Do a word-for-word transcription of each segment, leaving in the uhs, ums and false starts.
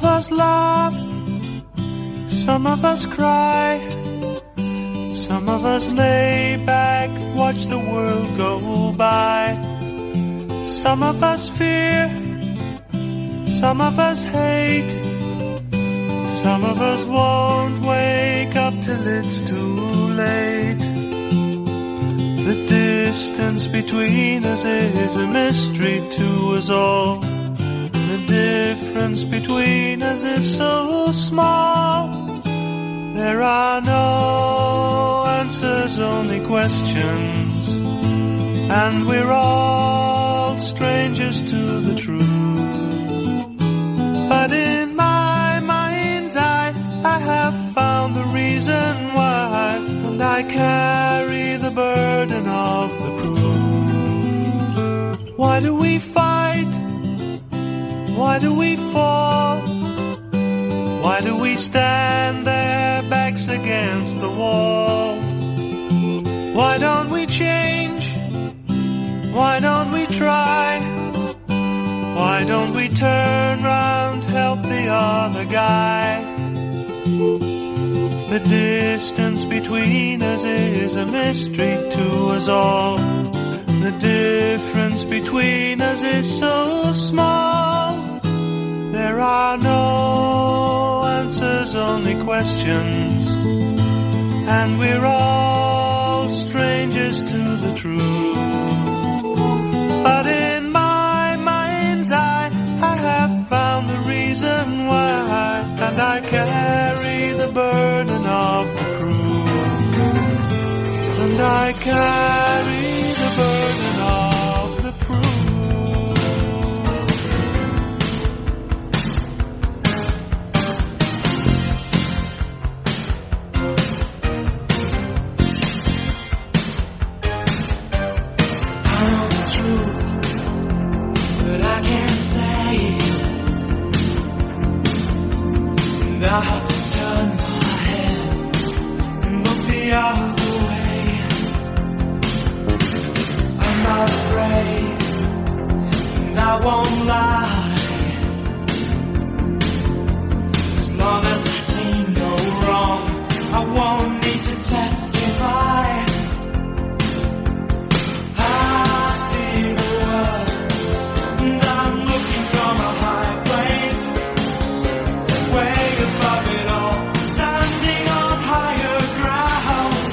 of us laugh, some of us cry, some of us lay back, watch the world go by. Some of us fear, some of us hate, some of us won't wake up till it's too late. The distance between us is a mystery to us all. The difference between us is so small. There are no answers, only questions, and we're all strangers to the truth. But in my mind's eye, I have found the reason why, and I carry the burden of the proof. Why do we fight? Why do we fall? Why do we stand there, backs against the wall? Why don't we change? Why don't we try? Why don't we turn round, help the other guy? The distance between us is a mystery to us all. The difference between us is so small. There are no answers, only questions, and we're all strangers to the truth. But in my mind's eye, I have found the reason why, and I carry the burden of the proof. And I carry the burden of the proof. I have to turn my head and look the other way. I'm not afraid, and I won't lie. As long as I've seen no wrong, I won't need to testify. I see the world, and I'm looking from a high place. Way above it all, standing on higher ground.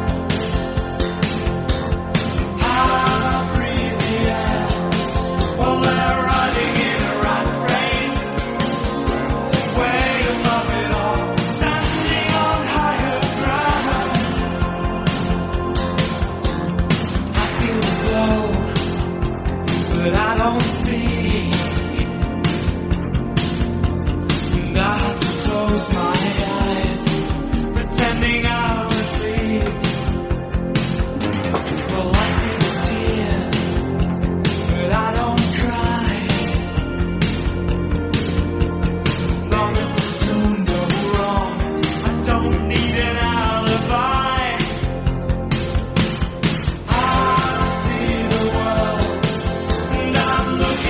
I breathe the air while they're running in a rat race. Way above it all, standing on higher ground. I feel the glow, but I don't see. And I have to close my eyes, pretending I was asleep. Well, I see the tears, but I don't cry. As long as the tune don't go wrong, I don't need an alibi. I see the world, and I'm looking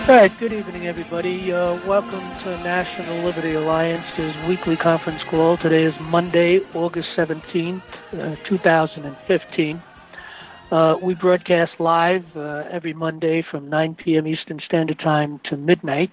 All right, good evening, everybody. Uh, welcome to National Liberty Alliance's weekly conference call. Today is Monday, August seventeenth, uh, two thousand fifteen. Uh, we broadcast live uh, every Monday from nine p.m. Eastern Standard Time to midnight.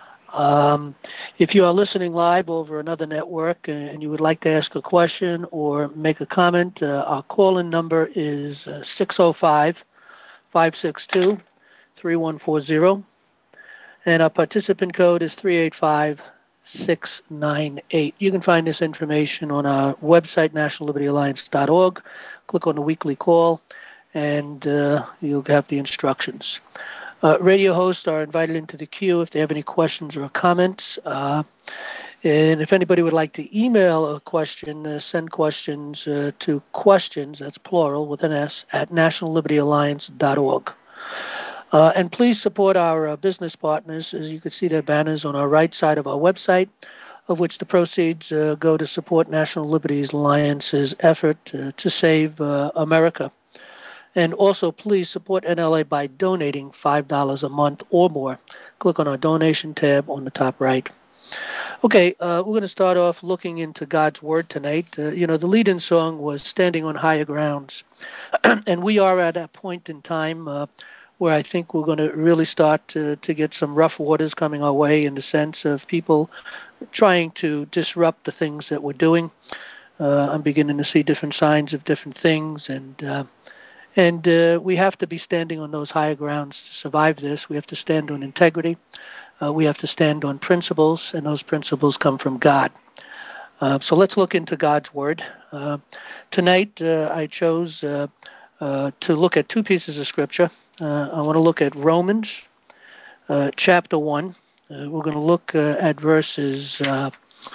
Um, if you are listening live over another network and you would like to ask a question or make a comment, uh, our call-in number is uh, six oh five, five six two, three one four zero. And our participant code is three eight five, six nine eight. You can find this information on our website, national liberty alliance dot org. Click on the weekly call, and uh, you'll have the instructions. Uh, radio hosts are invited into the queue if they have any questions or comments. Uh, and if anybody would like to email a question, uh, send questions uh, to questions, that's plural, with an S, at national liberty alliance dot org. Uh, and please support our uh, business partners. As you can see, their banners on our right side of our website, of which the proceeds uh, go to support National Liberty Alliance's effort uh, to save uh, America. And also, please support N L A by donating five dollars a month or more. Click on our donation tab on the top right. Okay, uh, we're going to start off looking into God's Word tonight. Uh, you know, the lead-in song was Standing on Higher Grounds. And we are at a point in time uh, where I think we're going to really start to, to get some rough waters coming our way in the sense of people trying to disrupt the things that we're doing. Uh, I'm beginning to see different signs of different things, and uh, and uh, we have to be standing on those higher grounds to survive this. We have to stand on integrity. Uh, we have to stand on principles, and those principles come from God. Uh, so let's look into God's Word. Uh, tonight uh, I chose uh, uh, to look at two pieces of Scripture. Uh, I want to look at Romans uh, chapter one. Uh, we're going to look uh, at verses, uh,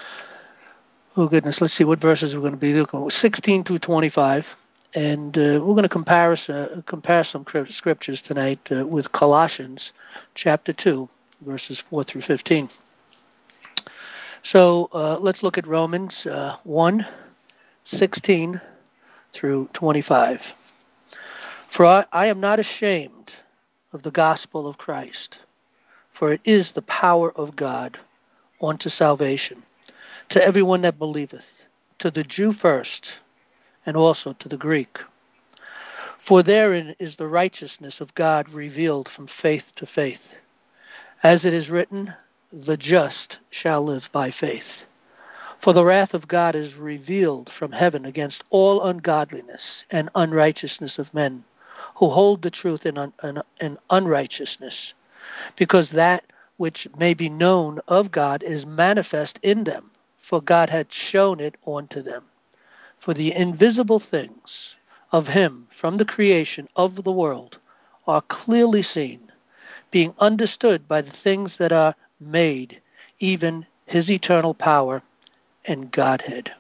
oh goodness, let's see what verses we're going to be looking at, sixteen through twenty-five. And uh, we're going to compare, uh, compare some scriptures tonight uh, with Colossians chapter two, verses four through fifteen. So uh, let's look at Romans uh, one, sixteen through twenty-five. For I, I am not ashamed of the gospel of Christ, for it is the power of God unto salvation, to everyone that believeth, to the Jew first, and also to the Greek. For therein is the righteousness of God revealed from faith to faith. As it is written, the just shall live by faith. For the wrath of God is revealed from heaven against all ungodliness and unrighteousness of men, who hold the truth in, un, in, in unrighteousness, because that which may be known of God is manifest in them, for God had shown it unto them. For the invisible things of him from the creation of the world are clearly seen, being understood by the things that are made, even his eternal power and Godhead,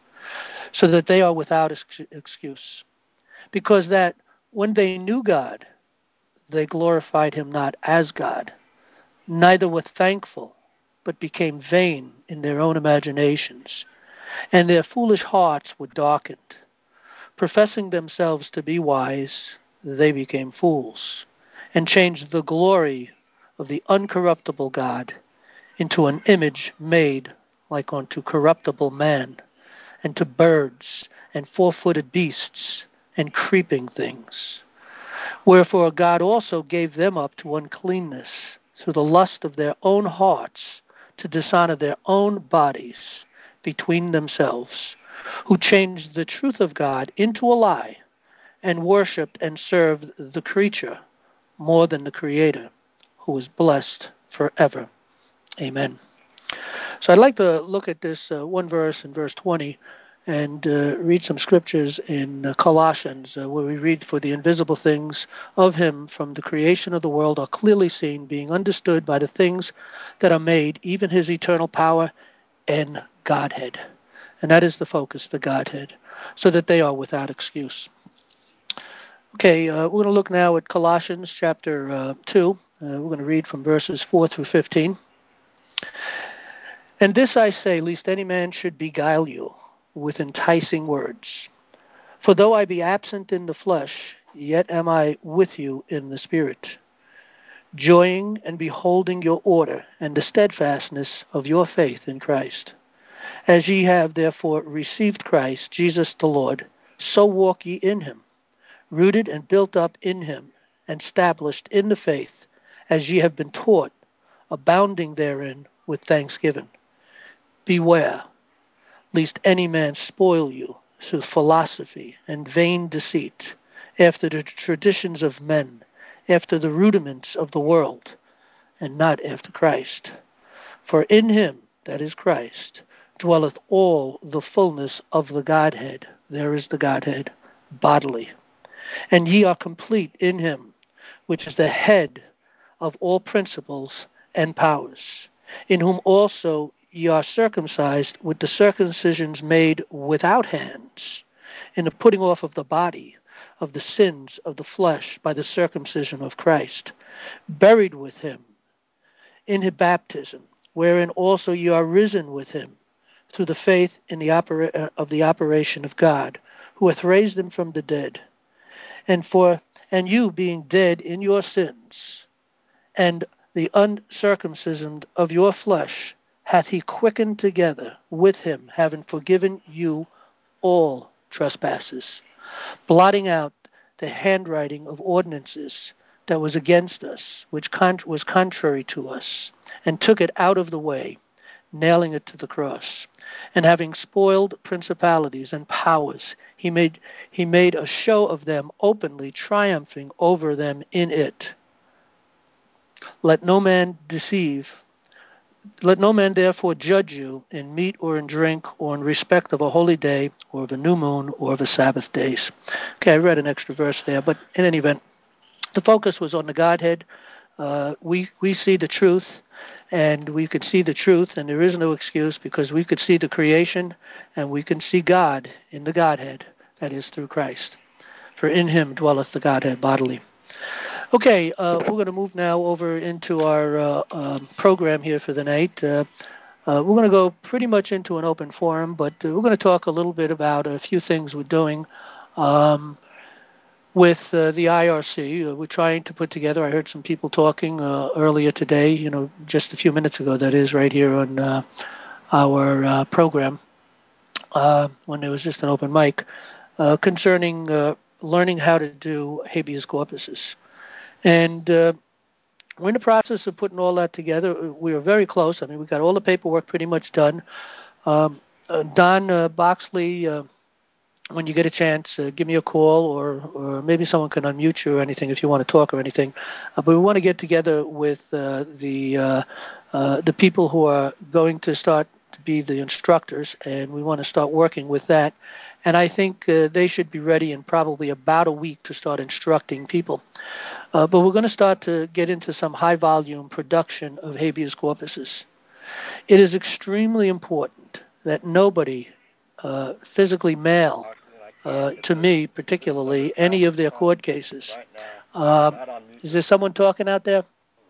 so that they are without excuse. Because that when they knew God, they glorified him not as God, neither were thankful, but became vain in their own imaginations, and their foolish hearts were darkened. Professing themselves to be wise, they became fools, and changed the glory of the uncorruptible God into an image made like unto corruptible man, and to birds, and four-footed beasts, and creeping things. Wherefore God also gave them up to uncleanness through the lust of their own hearts, to dishonor their own bodies between themselves, who changed the truth of God into a lie, and worshipped and served the creature more than the Creator, who is blessed forever. Amen. So I'd like to look at this uh, one verse in verse twenty and uh, read some scriptures in uh, Colossians, uh, where we read, for the invisible things of him from the creation of the world are clearly seen, being understood by the things that are made, even his eternal power and Godhead. And that is the focus, the Godhead, so that they are without excuse. Okay, uh, we're going to look now at Colossians chapter uh, two. Uh, we're going to read from verses four through fifteen. And this I say, lest any man should beguile you with enticing words. For though I be absent in the flesh, yet am I with you in the spirit, joying and beholding your order and the steadfastness of your faith in Christ. As ye have therefore received Christ, Jesus the Lord, so walk ye in him, rooted and built up in him, and established in the faith, as ye have been taught, abounding therein with thanksgiving. Beware, lest any man spoil you through philosophy and vain deceit, after the traditions of men, after the rudiments of the world, and not after Christ. For in him, that is Christ, dwelleth all the fullness of the Godhead, there is the Godhead, bodily. And ye are complete in him, which is the head of all principles and powers, in whom also ye are circumcised with the circumcisions made without hands, in the putting off of the body of the sins of the flesh by the circumcision of Christ, buried with him in his baptism, wherein also ye are risen with him, through the faith in the opera- of the operation of God, who hath raised him from the dead. And for and you being dead in your sins, and the uncircumcision of your flesh, hath he quickened together with him, having forgiven you all trespasses, blotting out the handwriting of ordinances that was against us, which con- was contrary to us, and took it out of the way, nailing it to the cross. And having spoiled principalities and powers, he made he made a show of them openly, triumphing over them in it. Let no man deceive, let no man therefore judge you in meat or in drink or in respect of a holy day or of a new moon or of a Sabbath days. Okay, I read an extra verse there, but in any event, the focus was on the Godhead. Uh, we we see the truth, and we could see the truth, and there is no excuse, because we could see the creation, and we can see God in the Godhead, that is through Christ. For in him dwelleth the Godhead bodily. Okay, uh, we're going to move now over into our uh, um, program here for the night. Uh, uh, we're going to go pretty much into an open forum, but uh, we're going to talk a little bit about a few things we're doing um, with uh, the I R C. Uh, we're trying to put together, I heard some people talking uh, earlier today, you know, just a few minutes ago, that is, right here on uh, our uh, program, uh, when there was just an open mic, uh, concerning uh, learning how to do habeas corpuses. And uh, we're in the process of putting all that together. We are very close. I mean, we've got all the paperwork pretty much done. Um, uh, Don uh, Boxley, uh, when you get a chance, uh, give me a call, or, or maybe someone can unmute you or anything if you want to talk or anything. Uh, but we want to get together with uh, the uh, uh, the people who are going to start to be the instructors, and we want to start working with that. And I think uh, they should be ready in probably about a week to start instructing people. Uh, but we're going to start to get into some high-volume production of habeas corpuses. It is extremely important that nobody uh, physically mail uh, to me, particularly, any of their court cases. Uh, is there someone talking out there?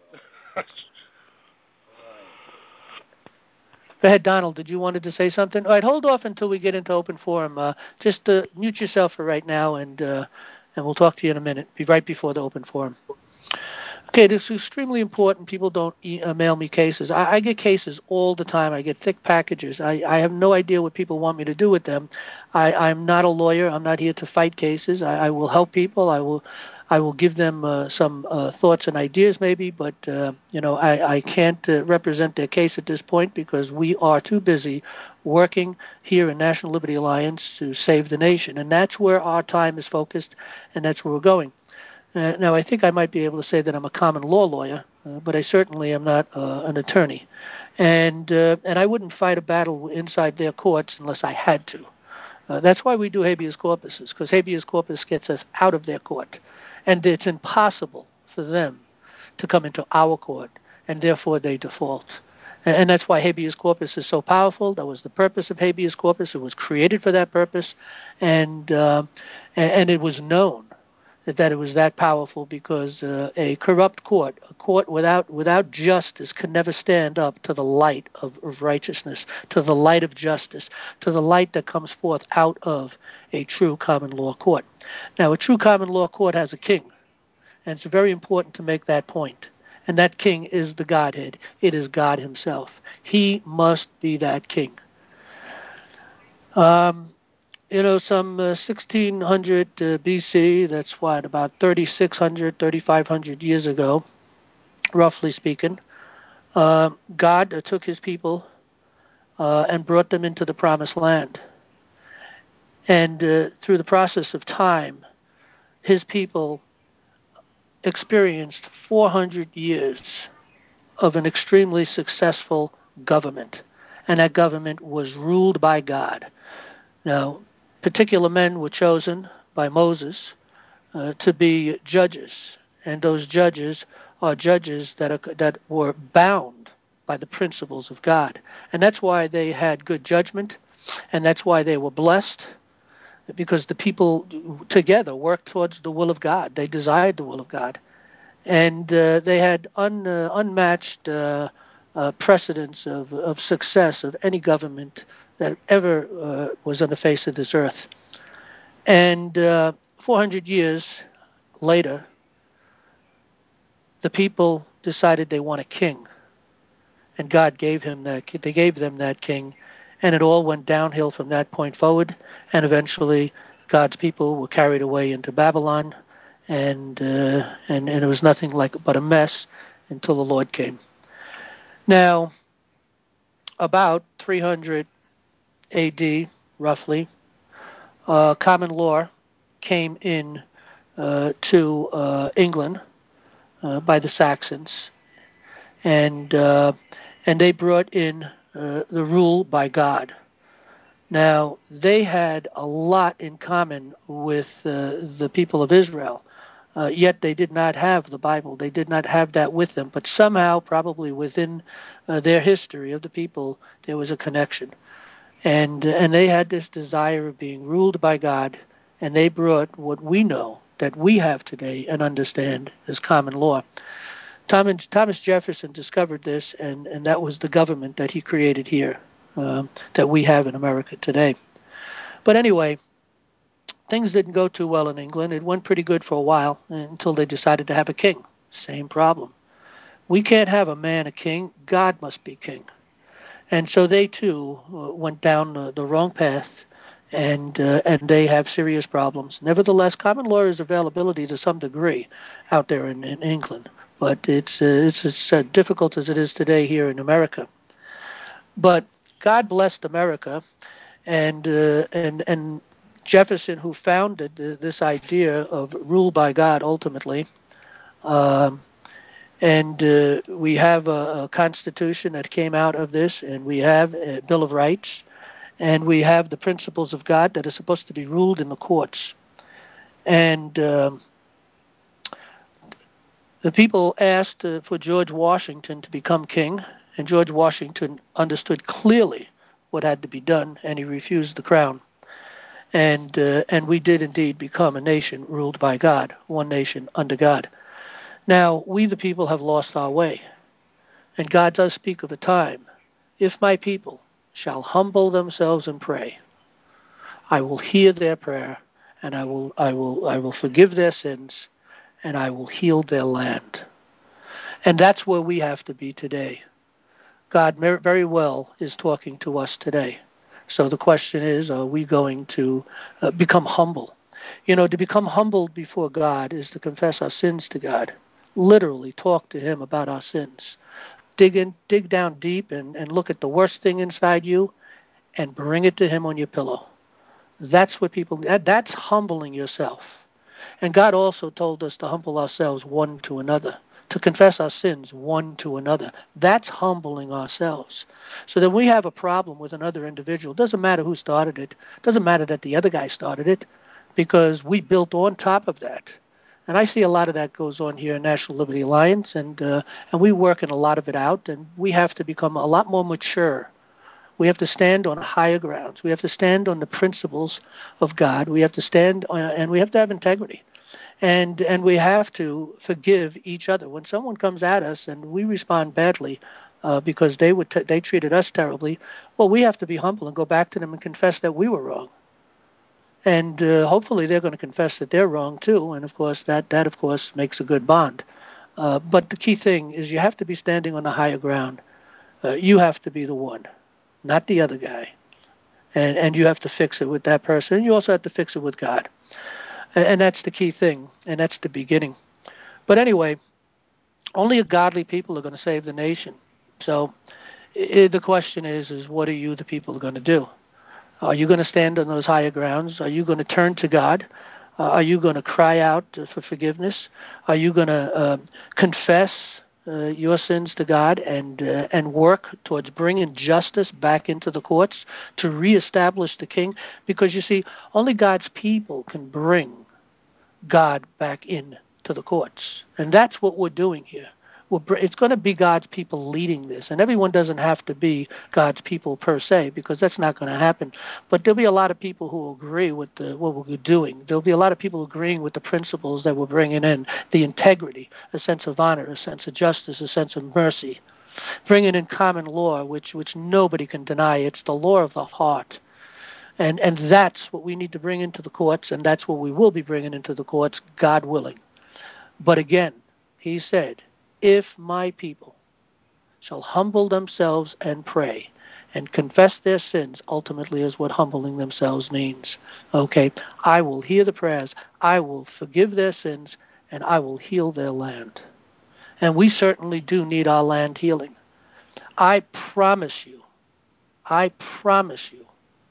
Go ahead, Donald. Did you wanted to say something? All right, hold off until we get into open forum. Uh, just uh, mute yourself for right now, and uh, and we'll talk to you in a minute. Be right before the open forum. Okay, this is extremely important. People don't e- uh, mail me cases. I, I get cases all the time. I get thick packages. I, I have no idea what people want me to do with them. I, I'm not a lawyer. I'm not here to fight cases. I, I will help people. I will I will give them uh, some uh, thoughts and ideas maybe, but uh, you know I, I can't uh, represent their case at this point, because we are too busy working here in National Liberty Alliance to save the nation, and that's where our time is focused, and that's where we're going. Uh, now, I think I might be able to say that I'm a common law lawyer, uh, but I certainly am not uh, an attorney. And uh, and I wouldn't fight a battle inside their courts unless I had to. Uh, that's why we do habeas corpuses, because habeas corpus gets us out of their court. And it's impossible for them to come into our court, and therefore they default. And, and that's why habeas corpus is so powerful. That was the purpose of habeas corpus. It was created for that purpose, and uh, and, and it was known that it was that powerful, because uh, a corrupt court, a court without without justice, can never stand up to the light of, of righteousness, to the light of justice, to the light that comes forth out of a true common law court. Now, a true common law court has a king, and it's very important to make that point. And that king is the Godhead. It is God himself. He must be that king. Um, you know, some uh, sixteen hundred uh, B C, that's what, about thirty-six hundred, thirty-five hundred years ago, roughly speaking, uh, God uh, took his people uh, and brought them into the promised land. And uh, through the process of time, his people experienced four hundred years of an extremely successful government. And that government was ruled by God. Now, particular men were chosen by Moses uh, to be judges. And those judges are judges that, are, that were bound by the principles of God. And that's why they had good judgment, and that's why they were blessed, because the people together worked towards the will of God. They desired the will of God. And uh, they had un, uh, unmatched uh, uh, precedence of, of success of any government that ever uh, was on the face of this earth. And uh, four hundred years later, the people decided they want a king. And God gave him that. They gave them that king, and it all went downhill from that point forward. And eventually, God's people were carried away into Babylon, and uh, and and it was nothing like but a mess until the Lord came. Now, about three hundred A D, roughly, uh, common law came in uh, to uh, England uh, by the Saxons, and uh, and they brought in uh, the rule by God. Now, they had a lot in common with uh, the people of Israel, uh, yet they did not have the Bible. They did not have that with them, but somehow, probably within uh, their history of the people, there was a connection. And, uh, and they had this desire of being ruled by God, and they brought what we know that we have today and understand as common law. Thomas, Thomas Jefferson discovered this, and, and that was the government that he created here, um, that we have in America today. But anyway, things didn't go too well in England. It went pretty good for a while until they decided to have a king. Same problem. We can't have a man a king. God must be king. And so they, too, uh, went down the, the wrong path, and uh, and they have serious problems. Nevertheless, common law is availability to some degree out there in, in England. But it's uh, it's as uh, difficult as it is today here in America. But God blessed America, and uh, and and Jefferson, who founded uh, this idea of rule by God, ultimately, um, and uh, we have a, a Constitution that came out of this, and we have a Bill of Rights, and we have the principles of God that are supposed to be ruled in the courts, and um, the people asked uh, for George Washington to become king, and George Washington understood clearly what had to be done, and he refused the crown. And uh, and we did indeed become a nation ruled by God, one nation under God. Now, we the people have lost our way, and God does speak of a time, if my people shall humble themselves and pray, I will hear their prayer, and I will I will I will forgive their sins, and I will heal their land. And that's where we have to be today. God very well is talking to us today. So the question is, are we going to uh, become humble? You know, to become humbled before God is to confess our sins to God. Literally talk to him about our sins. Dig in, dig down deep and, and look at the worst thing inside you and bring it to him on your pillow. That's what people, that, that's humbling yourself. And God also told us to humble ourselves one to another, to confess our sins one to another. That's humbling ourselves. So that we have a problem with another individual. It doesn't matter who started it. It doesn't matter that the other guy started it, because we built on top of that. And I see a lot of that goes on here in National Liberty Alliance, and uh, and we work in a lot of it out, and we have to become a lot more mature. We have to stand on higher grounds. We have to stand on the principles of God. We have to stand, on, and we have to have integrity. And and we have to forgive each other. When someone comes at us and we respond badly uh, because they would t- they treated us terribly, well, we have to be humble and go back to them and confess that we were wrong. And uh, hopefully they're going to confess that they're wrong too. And of course, that, that of course makes a good bond. Uh, but the key thing is you have to be standing on the higher ground. Uh, you have to be the one, not the other guy. And, and you have to fix it with that person. You also have to fix it with God. And, and that's the key thing, and that's the beginning. But anyway, only a godly people are going to save the nation. So I the question is, is what are you, the people, going to do? Are you going to stand on those higher grounds? Are you going to turn to God? Uh, are you going to cry out uh, for forgiveness? Are you going to uh, confess uh, your sins to God and uh, and work towards bringing justice back into the courts to reestablish the king? Because you see, only God's people can bring God back in to the courts, and that's what we're doing here. We're, it's going to be God's people leading this, and everyone doesn't have to be God's people per se, because that's not going to happen. But there'll be a lot of people who agree with the, what we're doing. There'll be a lot of people agreeing with the principles that we're bringing in, the integrity, a sense of honor, a sense of justice, a sense of mercy, bringing in common law, which which nobody can deny. It's the law of the heart. And and that's what we need to bring into the courts, and that's what we will be bringing into the courts, God willing. But again, he said, if my people shall humble themselves and pray and confess their sins, ultimately is what humbling themselves means. Okay, I will hear the prayers, I will forgive their sins, and I will heal their land. And we certainly do need our land healing. I promise you, I promise you,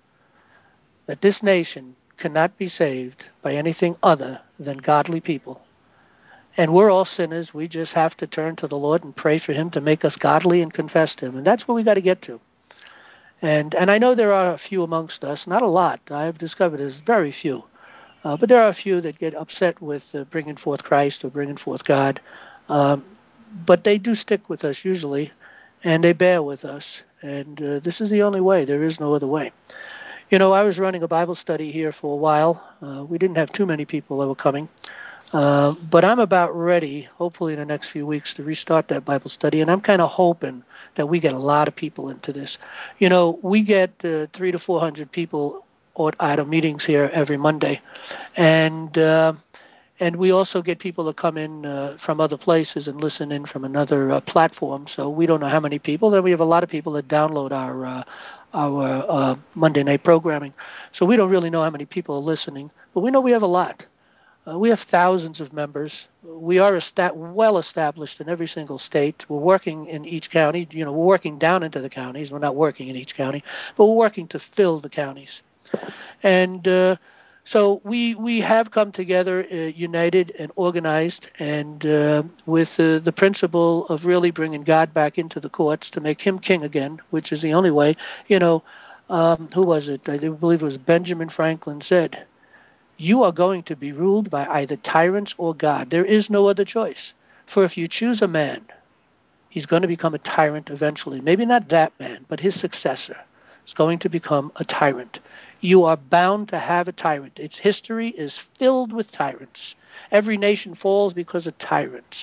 that this nation cannot be saved by anything other than godly people. And we're all sinners. We just have to turn to the Lord and pray for him to make us godly and confess to him. And that's where we got to get to. And and I know there are a few amongst us, not a lot. I've discovered there's very few. Uh, but there are a few that get upset with uh, bringing forth Christ or bringing forth God. Um, but they do stick with us usually, and they bear with us. And uh, this is the only way. There is no other way. You know, I was running a Bible study here for a while. Uh, we didn't have too many people that were coming. Uh, but I'm about ready, hopefully in the next few weeks, to restart that Bible study, and I'm kind of hoping that we get a lot of people into this. You know, we get uh, three to four hundred people at our meetings here every Monday, and uh, and we also get people that come in uh, from other places and listen in from another uh, platform. So we don't know how many people. Then we have a lot of people that download our uh, our uh, Monday night programming. So we don't really know how many people are listening, but we know we have a lot. Uh, we have thousands of members. We are esta- well established in every single state. We're working in each county. You know, we're working down into the counties. We're not working in each county, but we're working to fill the counties. And uh, so we we have come together, uh, united and organized, and uh, with uh, the principle of really bringing God back into the courts to make him king again, which is the only way. You know, um, who was it? I believe it was Benjamin Franklin said, you are going to be ruled by either tyrants or God. There is no other choice. For if you choose a man, he's going to become a tyrant eventually. Maybe not that man, but his successor is going to become a tyrant. You are bound to have a tyrant. Its history is filled with tyrants. Every nation falls because of tyrants.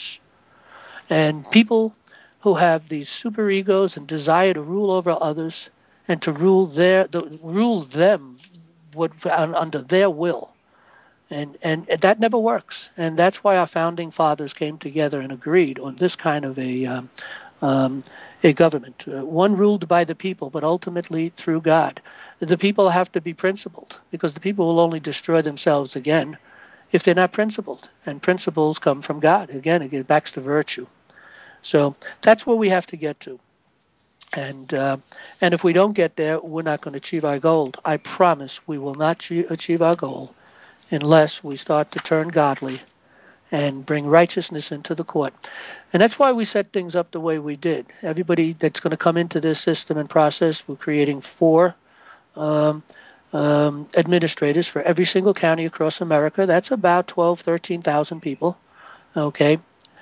And people who have these super egos and desire to rule over others and to rule their, the, rule them would, under their will. And, and that never works. And that's why our founding fathers came together and agreed on this kind of a um, um, a government, uh, one ruled by the people, but ultimately through God. The people have to be principled, because the people will only destroy themselves again if they're not principled. And principles come from God. Again, it gets back to virtue. So that's where we have to get to. And uh, and if we don't get there, we're not going to achieve our goal. I promise we will not achieve our goal unless we start to turn godly and bring righteousness into the court. And that's why we set things up the way we did. Everybody that's going to come into this system and process, we're creating four um, um, administrators for every single county across America. That's about twelve, thirteen thousand people, okay?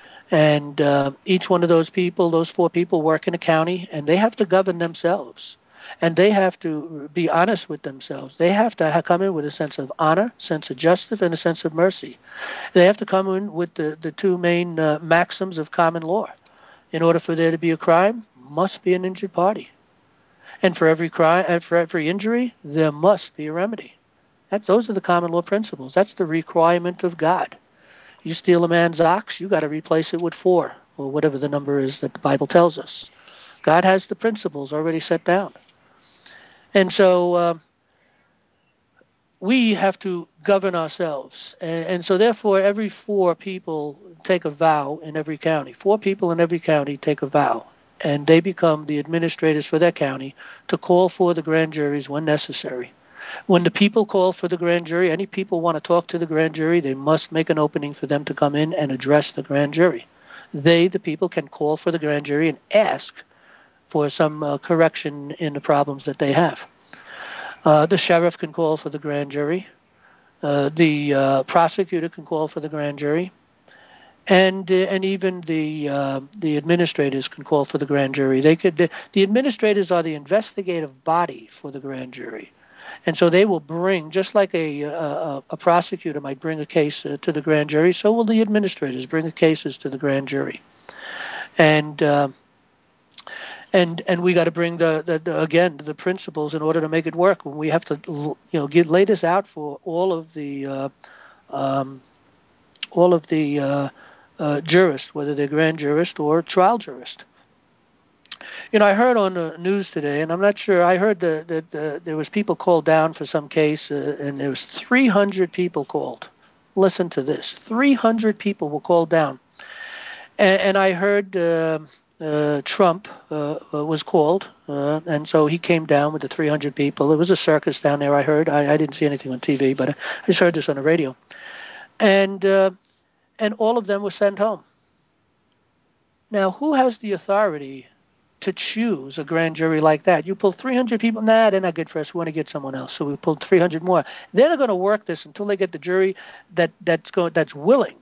And uh, each one of those people, those four people work in a county, and they have to govern themselves. And they have to be honest with themselves. They have to come in with a sense of honor, sense of justice, and a sense of mercy. They have to come in with the, the two main uh, maxims of common law. In order for there to be a crime, must be an injured party. And for every crime, and for every injury, there must be a remedy. That, those are the common law principles. That's the requirement of God. You steal a man's ox, you got to replace it with four, or whatever the number is that the Bible tells us. God has the principles already set down. And so uh, we have to govern ourselves. And, and so therefore, every four people take a vow in every county. Four people in every county take a vow. And they become the administrators for their county to call for the grand juries when necessary. When the people call for the grand jury, any people want to talk to the grand jury, they must make an opening for them to come in and address the grand jury. They, the people, can call for the grand jury and ask for some uh, correction in the problems that they have. Uh, the sheriff can call for the grand jury. Uh, the uh, prosecutor can call for the grand jury. And uh, and even the uh, the administrators can call for the grand jury. They could. The, the administrators are the investigative body for the grand jury, and so they will bring, just like a a, a prosecutor might bring a case uh, to the grand jury, so will the administrators bring the cases to the grand jury, and uh, and and we got to bring the, the, the again the principles in order to make it work. We have to you know get lay this out for all of the uh, um, all of the uh, Uh, jurist, whether they're grand jurist or trial jurist. You know, I heard on the news today, and I'm not sure, I heard that, that uh, there was people called down for some case, uh, and there was three hundred people called. Listen to this. three hundred people were called down. And, and I heard uh, uh, Trump uh, was called, uh, and so he came down with the three hundred people. It was a circus down there, I heard. I, I didn't see anything on T V, but I just heard this on the radio. And... Uh, And all of them were sent home. Now, who has the authority to choose a grand jury like that? You pull three hundred people. Nah, they're not good for us. We want to get someone else. So we pulled three hundred more. They're not going to work this until they get the jury that, that's, going, that's willing,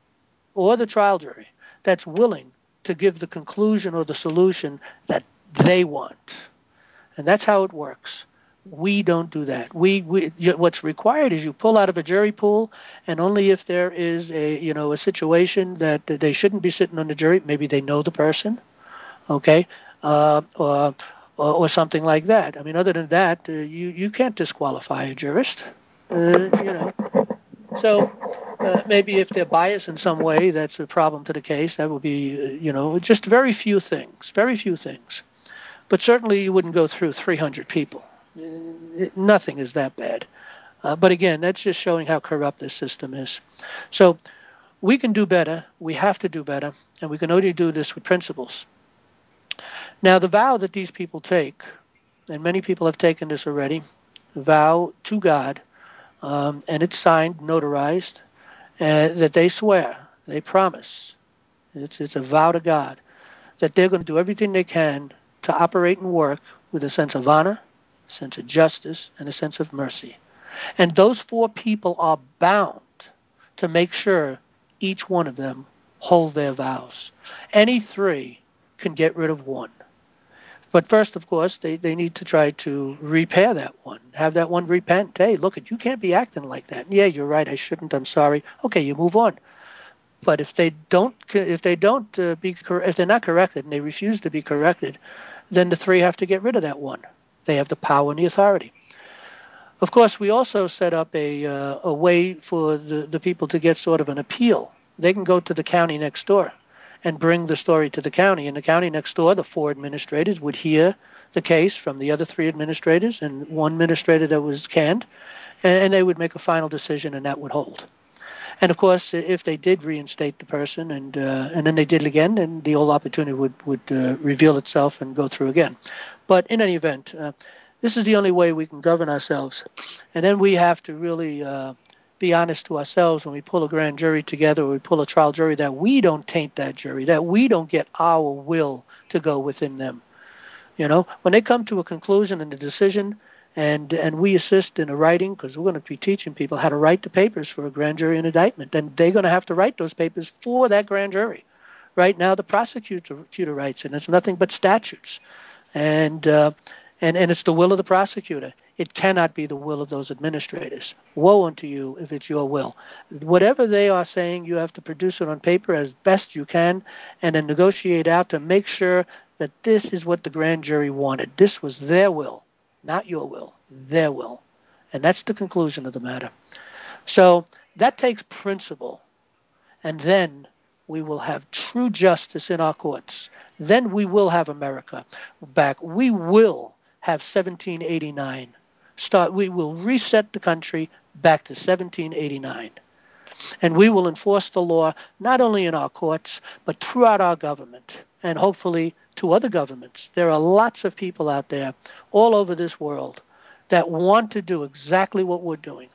or the trial jury, that's willing to give the conclusion or the solution that they want. And that's how it works. We don't do that. We, we what's required is you pull out of a jury pool, and only if there is a you know a situation that they shouldn't be sitting on the jury, maybe they know the person, okay, uh, or, or or something like that. I mean, other than that, uh, you you can't disqualify a jurist, uh, you know. So uh, maybe if they're biased in some way, that's a problem to the case. That would be uh, you know just very few things, very few things. But certainly you wouldn't go through three hundred people. Nothing is that bad. Uh, but again, that's just showing how corrupt this system is. So we can do better. We have to do better. And we can only do this with principles. Now, the vow that these people take, and many people have taken this already, vow to God, um, and it's signed, notarized, uh, that they swear, they promise. It's, it's a vow to God that they're going to do everything they can to operate and work with a sense of honor, a sense of justice, and a sense of mercy. And those four people are bound to make sure each one of them hold their vows. Any three can get rid of one. But first, of course, they, they need to try to repair that one, have that one repent. Hey, look, you can't be acting like that. Yeah, you're right, I shouldn't, I'm sorry. Okay, you move on. But if they don't, if they don't uh, be, if they're not corrected and they refuse to be corrected, then the three have to get rid of that one. They have the power and the authority. Of course, we also set up a uh, a way for the, the people to get sort of an appeal. They can go to the county next door and bring the story to the county. In the county next door, the four administrators would hear the case from the other three administrators and one administrator that was canned, and, and they would make a final decision, and that would hold. And of course, if they did reinstate the person, and uh, and then they did it again, then the old opportunity would would uh, reveal itself and go through again. But in any event, uh, this is the only way we can govern ourselves. And then we have to really uh, be honest to ourselves when we pull a grand jury together, or we pull a trial jury, that we don't taint that jury, that we don't get our will to go within them. You know, when they come to a conclusion and a decision, and and we assist in a writing, because we're going to be teaching people how to write the papers for a grand jury and indictment, then they're going to have to write those papers for that grand jury. Right now, the prosecutor writes it, and it's nothing but statutes, and uh, and and it's the will of the prosecutor. It cannot be the will of those administrators. Woe unto you if it's your will. Whatever they are saying, you have to produce it on paper as best you can, and then negotiate out to make sure that this is what the grand jury wanted. This was their will. Not your will, their will. And that's the conclusion of the matter. So that takes principle. and then we will have true justice in our courts. Then we will have America back. We will have seventeen eighty-nine. Start. We will reset the country back to seventeen eighty-nine. And we will enforce the law not only in our courts, but throughout our government, and hopefully to other governments. There are lots of people out there all over this world that want to do exactly what we're doing.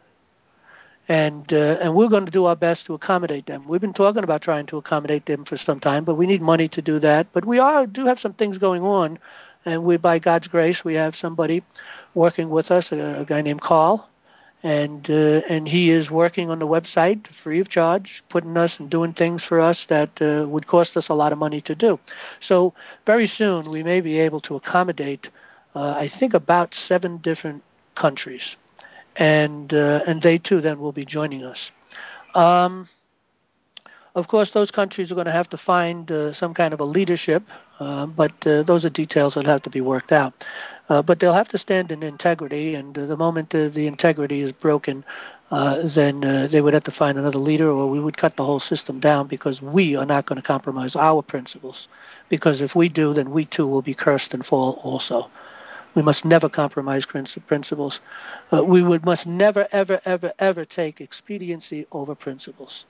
And uh, and we're going to do our best to accommodate them. We've been talking about trying to accommodate them for some time, but we need money to do that. But we are do have some things going on, and we, by God's grace, we have somebody working with us, a, a guy named Carl, and uh, and he is working on the website free of charge, putting us and doing things for us that uh, would cost us a lot of money to do. So very soon we may be able to accommodate, uh, I think, about seven different countries. And uh, and they too then will be joining us. Um, of course, those countries are going to have to find uh, some kind of a leadership, uh, but uh, those are details that have to be worked out. Uh, but they'll have to stand in integrity, and uh, the moment uh, the integrity is broken, uh, then uh, they would have to find another leader, or we would cut the whole system down, because we are not going to compromise our principles. Because if we do, then we too will be cursed and fall also. We must never compromise principles. Uh, we would must never, ever, ever, ever take expediency over principles.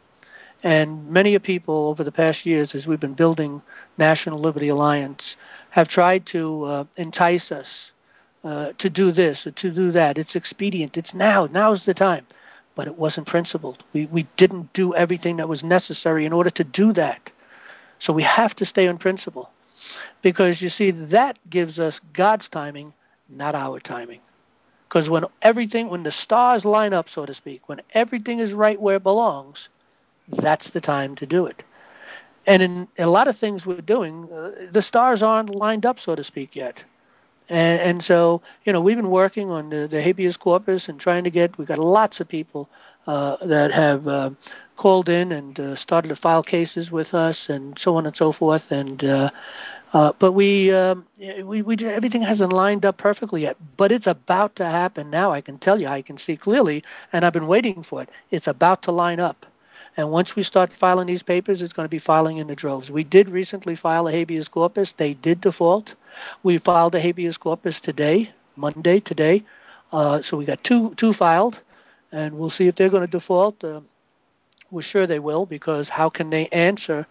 And many people over the past years, as we've been building National Liberty Alliance, have tried to uh, entice us uh, to do this or to do that. It's expedient. It's now. Now's the time. But it wasn't principled. We, we didn't do everything that was necessary in order to do that. So we have to stay on principle. Because, you see, that gives us God's timing, not our timing. Because when everything, when the stars line up, so to speak, when everything is right where it belongs, that's the time to do it. And in a lot of things we're doing, uh, the stars aren't lined up, so to speak, yet. And, and so, you know, we've been working on the, the habeas corpus and trying to get, we've got lots of people uh, that have uh, called in and uh, started to file cases with us and so on and so forth. And uh, Uh, but we, um, we, we, everything hasn't lined up perfectly yet. But it's about to happen now. I can tell you, I can see clearly, and I've been waiting for it. It's about to line up. And once we start filing these papers, it's going to be filing in the droves. We did recently file a habeas corpus. They did default. We filed a habeas corpus today, Monday, today. Uh, so we got two, two filed, and we'll see if they're going to default. Uh, we're sure they will, because how can they answer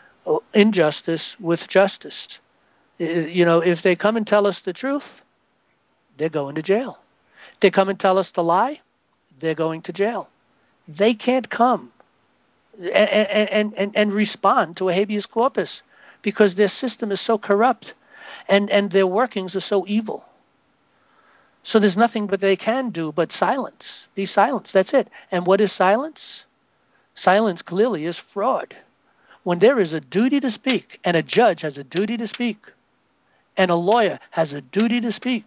injustice with justice? You know, if they come and tell us the truth, they're going to jail. If they come and tell us the lie, they're going to jail. They can't come and, and, and, and respond to a habeas corpus because their system is so corrupt and, and their workings are so evil. So there's nothing that they can do but silence. Be silenced. That's it. And what is silence? Silence clearly is fraud. When there is a duty to speak, and a judge has a duty to speak, and a lawyer has a duty to speak,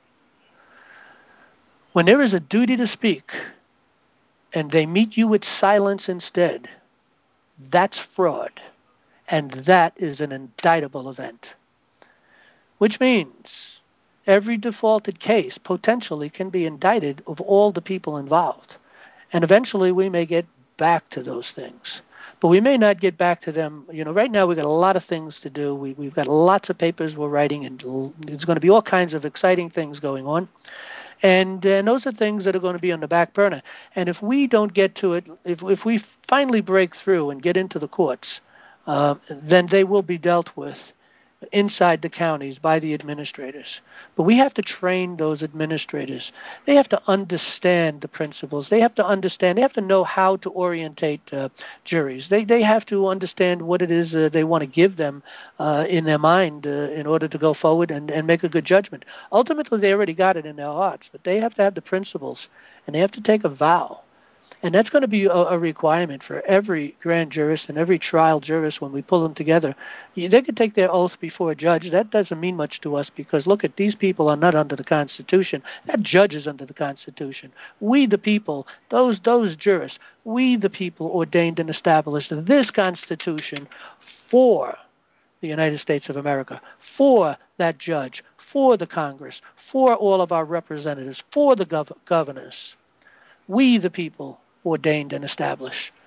when there is a duty to speak, and they meet you with silence instead, that's fraud, and that is an indictable event. Which means every defaulted case potentially can be indicted of all the people involved. And eventually we may get back to those things. But we may not get back to them. You know, right now we've got a lot of things to do. We, we've got lots of papers we're writing, and there's going to be all kinds of exciting things going on. And, and those are things that are going to be on the back burner. And if we don't get to it, if, if we finally break through and get into the courts, uh, then they will be dealt with inside the counties by the administrators. But we have to train those administrators. They have to understand the principles. They have to understand, they have to know how to orientate uh, juries. They they have to understand what it is uh, they want to give them uh, in their mind uh, in order to go forward and, and make a good judgment. Ultimately, they already got it in their hearts, but they have to have the principles, and they have to take a vow. And that's going to be a, a requirement for every grand jurist and every trial jurist when we pull them together. They could take their oath before a judge. That doesn't mean much to us because, look, at these people are not under the Constitution. That judge is under the Constitution. We, the people, those those jurists, we, the people, ordained and established this Constitution for the United States of America, for that judge, for the Congress, for all of our representatives, for the gov- governors. We, the people, ordained and established.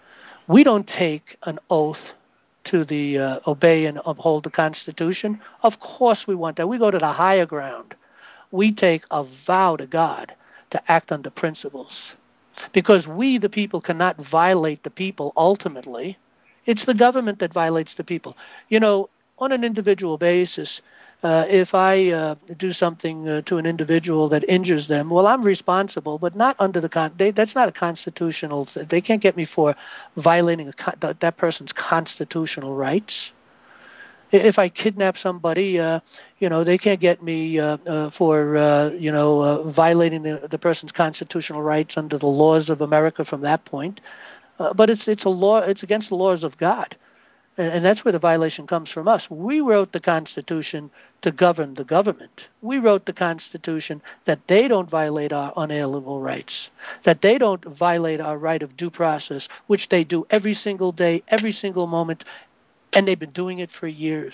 We don't take an oath to the uh, obey and uphold the Constitution. Of course we want that. We go to the higher ground. We take a vow to God to act under principles. Because we, the people, cannot violate the people ultimately. It's the government that violates the people. You know, on an individual basis, uh, if I uh, do something uh, to an individual that injures them, well, I'm responsible, but not under the con. They, that's not a constitutional. They can't get me for violating a con- that person's constitutional rights. If I kidnap somebody, uh, you know, they can't get me uh, uh, for uh, you know uh, violating the, the person's constitutional rights under the laws of America from that point. Uh, but it's it's a law. It's against the laws of God. And that's where the violation comes from us. We wrote the Constitution to govern the government. We wrote the Constitution that they don't violate our unalienable rights, that they don't violate our right of due process, which they do every single day, every single moment, and they've been doing it for years.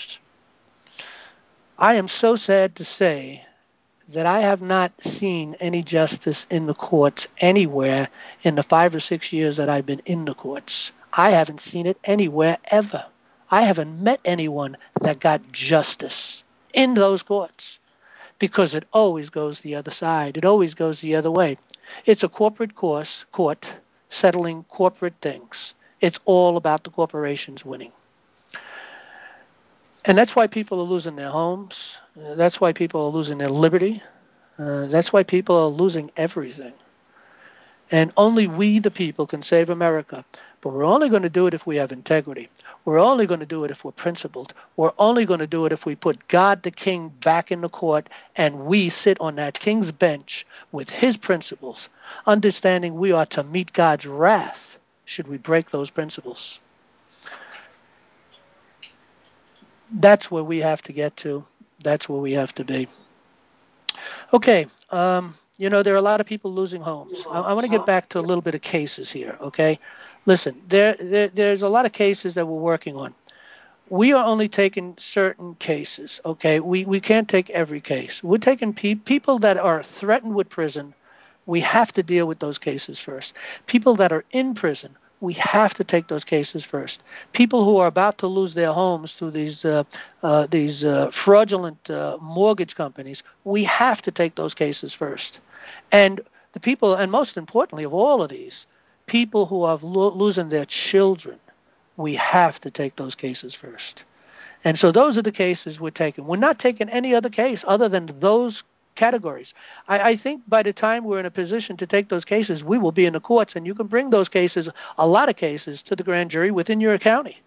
I am so sad to say that I have not seen any justice in the courts anywhere in the five or six years that I've been in the courts. I haven't seen it anywhere ever. I haven't met anyone that got justice in those courts because it always goes the other side. It always goes the other way. It's a corporate course, court settling corporate things. It's all about the corporations winning. And that's why people are losing their homes. Uh, that's why people are losing their liberty. Uh, that's why people are losing everything. And only we, the people, can save America. But we're only going to do it if we have integrity. We're only going to do it if we're principled. We're only going to do it if we put God the King back in the court and we sit on that King's bench with his principles, understanding we are to meet God's wrath should we break those principles. That's where we have to get to. That's where we have to be. Okay. Um, you know, there are a lot of people losing homes. I, I want to get back to a little bit of cases here, okay? Listen, there, there there's a lot of cases that we're working on. We are only taking certain cases, okay? We we can't take every case. We're taking pe- people that are threatened with prison. We have to deal with those cases first. People that are in prison, we have to take those cases first. People who are about to lose their homes through these uh, uh, these uh, fraudulent uh, mortgage companies, we have to take those cases first. And the people, and most importantly of all of these, people who are lo- losing their children, we have to take those cases first. And so those are the cases we're taking. We're not taking any other case other than those categories. I, I think by the time we're in a position to take those cases, we will be in the courts, and you can bring those cases, a lot of cases, to the grand jury within your county.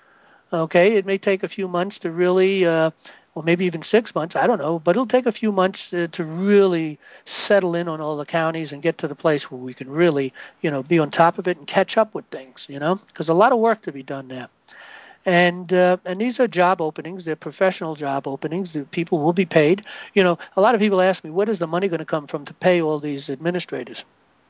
Okay, it may take a few months to really, uh, well, maybe even six months, I don't know, but it'll take a few months to, to really settle in on all the counties and get to the place where we can really, you know, be on top of it and catch up with things, you know, because a lot of work to be done there. And uh, and these are job openings. They're professional job openings. The people will be paid. You know, a lot of people ask me, where is the money going to come from to pay all these administrators?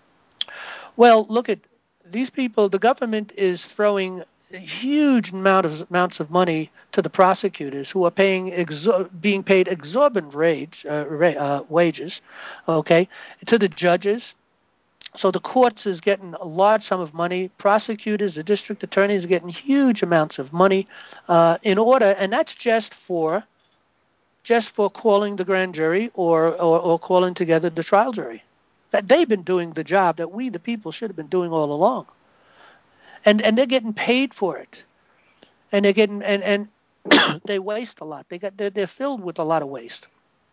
Well, look at these people. The government is throwing a huge amount of amounts of money to the prosecutors, who are paying exor- being paid exorbitant wage, uh, uh, wages. Okay, to the judges. So the courts is getting a large sum of money. Prosecutors, the district attorneys are getting huge amounts of money uh, in order, and that's just for just for calling the grand jury or, or, or calling together the trial jury. That they've been doing the job that we, the people, should have been doing all along, and and they're getting paid for it, and they're getting and and they waste a lot. They got they're, they're filled with a lot of waste.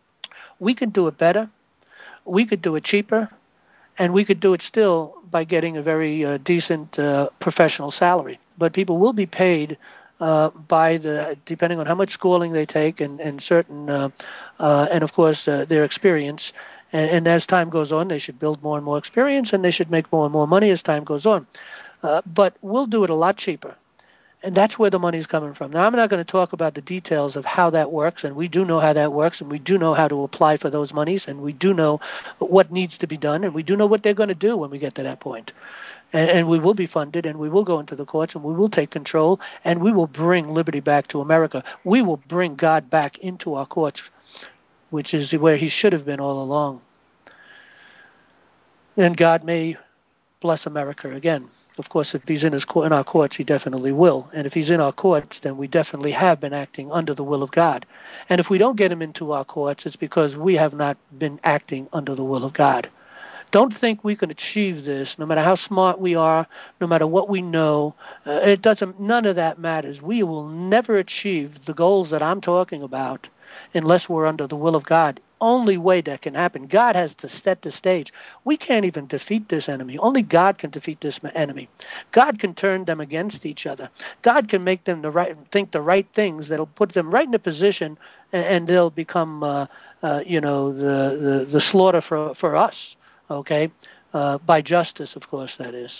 We could do it better. We could do it cheaper. And we could do it still by getting a very uh, decent uh, professional salary. But people will be paid uh, by the, depending on how much schooling they take and, and certain, uh, uh, and of course uh, their experience. And, and as time goes on, they should build more and more experience, and they should make more and more money as time goes on. Uh, but we'll do it a lot cheaper. And that's where the money's coming from. Now, I'm not going to talk about the details of how that works, and we do know how that works, and we do know how to apply for those monies, and we do know what needs to be done, and we do know what they're going to do when we get to that point. And, and we will be funded, and we will go into the courts, and we will take control, and we will bring liberty back to America. We will bring God back into our courts, which is where he should have been all along. And God may bless America again. Of course, if he's in his in our courts, he definitely will. And if he's in our courts, then we definitely have been acting under the will of God. And if we don't get him into our courts, it's because we have not been acting under the will of God. Don't think we can achieve this, no matter how smart we are, no matter what we know. Uh, it doesn't. None of that matters. We will never achieve the goals that I'm talking about unless we're under the will of God. Only way that can happen. God has to set the stage. We can't even defeat this enemy. Only God can defeat this enemy. God can turn them against each other. God can make them the right, think the right things that'll put them right in a position, and, and they'll become, uh, uh, you know, the, the the slaughter for for us. Okay, uh, by justice, of course, that is.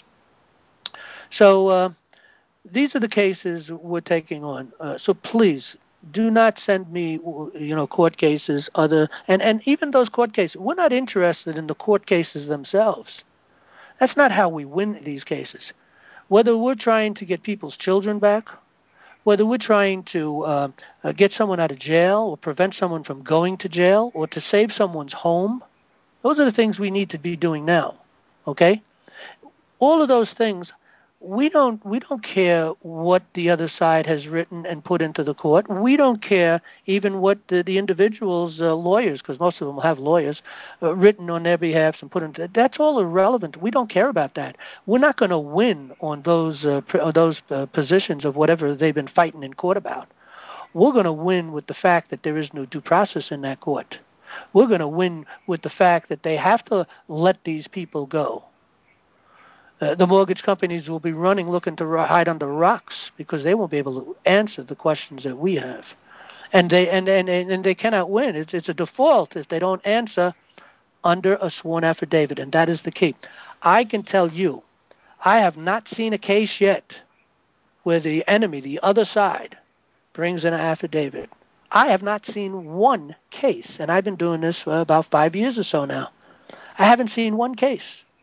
So uh, these are the cases we're taking on. Uh, so please, do not send me, you know, court cases, other, and, and even those court cases. We're not interested in the court cases themselves. That's not how we win these cases. Whether we're trying to get people's children back, whether we're trying to uh, uh, get someone out of jail or prevent someone from going to jail or to save someone's home, those are the things we need to be doing now, okay? All of those things, we don't we don't care what the other side has written and put into the court. We don't care even what the, the individual's uh, lawyers, because most of them will have lawyers, uh, written on their behalf and put into. That's all irrelevant. We don't care about that. We're not going to win on those uh, those uh, positions of whatever they've been fighting in court about. We're going to win with the fact that there is no due process in that court. We're going to win with the fact that they have to let these people go. Uh, the mortgage companies will be running looking to hide under rocks because they won't be able to answer the questions that we have. And they and, and, and they cannot win. It's, it's a default if they don't answer under a sworn affidavit, and that is the key. I can tell you, I have not seen a case yet where the enemy, the other side, brings in an affidavit. I have not seen one case, and I've been doing this for about five years or so now. I haven't seen one case.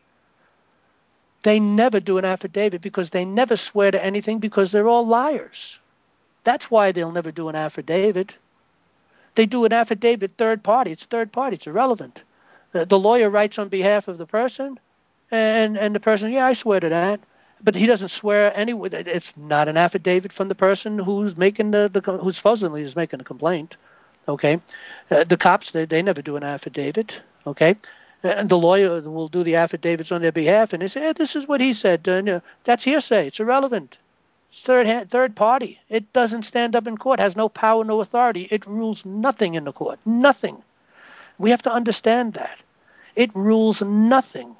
They never do an affidavit because they never swear to anything because they're all liars. That's why they'll never do an affidavit. They do an affidavit third party. It's third party. It's irrelevant. The, the lawyer writes on behalf of the person, and, and the person, yeah, I swear to that. But he doesn't swear anyway. It's not an affidavit from the person who's making the, the who supposedly is making a complaint. Okay, uh, the cops they, they never do an affidavit. Okay, and the lawyer will do the affidavits on their behalf, and they say, hey, "This is what he said." Uh, no, that's hearsay. It's irrelevant. It's third hand, third party. It doesn't stand up in court. Has no power, no authority. It rules nothing in the court. Nothing. We have to understand that. It rules nothing.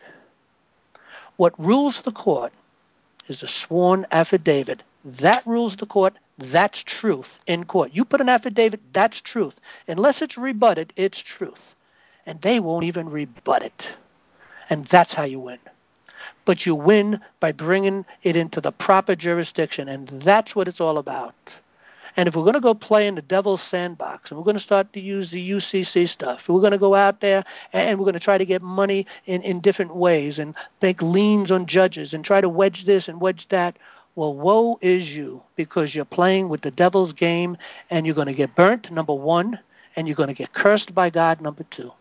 What rules the court is a sworn affidavit. That rules the court. That's truth in court. You put an affidavit, that's truth. Unless it's rebutted, it's truth. And they won't even rebut it. And that's how you win. But you win by bringing it into the proper jurisdiction, and that's what it's all about. And if we're going to go play in the devil's sandbox, and we're going to start to use the U C C stuff, we're going to go out there and we're going to try to get money in, in different ways and make liens on judges and try to wedge this and wedge that, well, woe is you, because you're playing with the devil's game, and you're going to get burnt, number one, and you're going to get cursed by God, number two.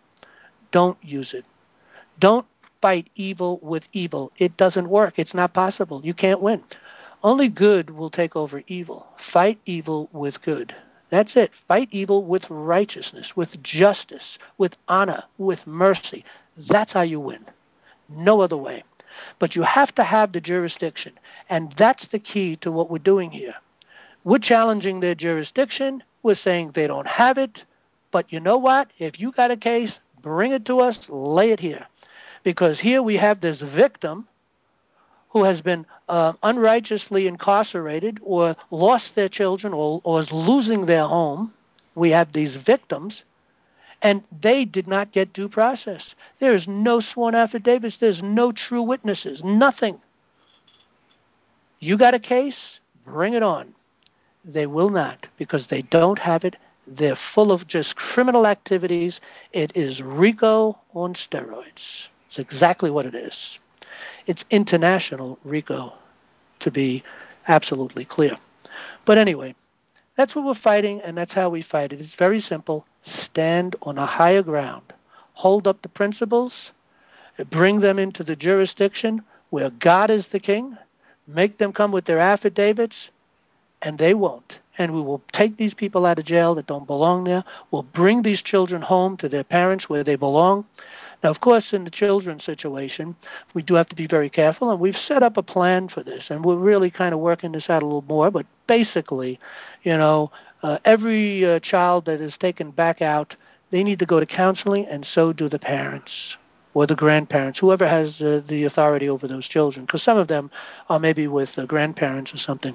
Don't use it. Don't fight evil with evil. It doesn't work. It's not possible. You can't win. Only good will take over evil. Fight evil with good. That's it. Fight evil with righteousness, with justice, with honor, with mercy. That's how you win. No other way. But you have to have the jurisdiction, and that's the key to what we're doing here. We're challenging their jurisdiction. We're saying they don't have it. But you know what? If you got a case, bring it to us, lay it here. Because here we have this victim who has been uh, unrighteously incarcerated or lost their children or, or is losing their home. We have these victims, and they did not get due process. There is no sworn affidavits. There's no true witnesses. Nothing. You got a case? Bring it on. They will not, because they don't have it. They're full of just criminal activities. It is RICO on steroids. It's exactly what it is. It's international RICO, to be absolutely clear. But anyway, that's what we're fighting, and that's how we fight it. It's very simple. Stand on a higher ground. Hold up the principles. Bring them into the jurisdiction. where God is the king, make them come with their affidavits, and they won't. And we will take these people out of jail that don't belong there. We'll bring these children home to their parents where they belong. Now, of course, in the children's situation, we do have to be very careful, and we've set up a plan for this, and we're really kind of working this out a little more. But basically, you know, uh, every uh, child that is taken back out, they need to go to counseling, and so do the parents or the grandparents, whoever has uh, the authority over those children, because some of them are maybe with uh, grandparents or something.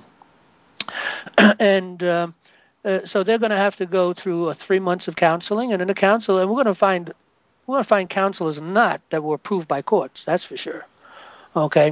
and uh, uh, so they're going to have to go through uh, three months of counseling, and in the counsel, and we're going to find we're going to find counselors not that were approved by courts. That's for sure. Okay.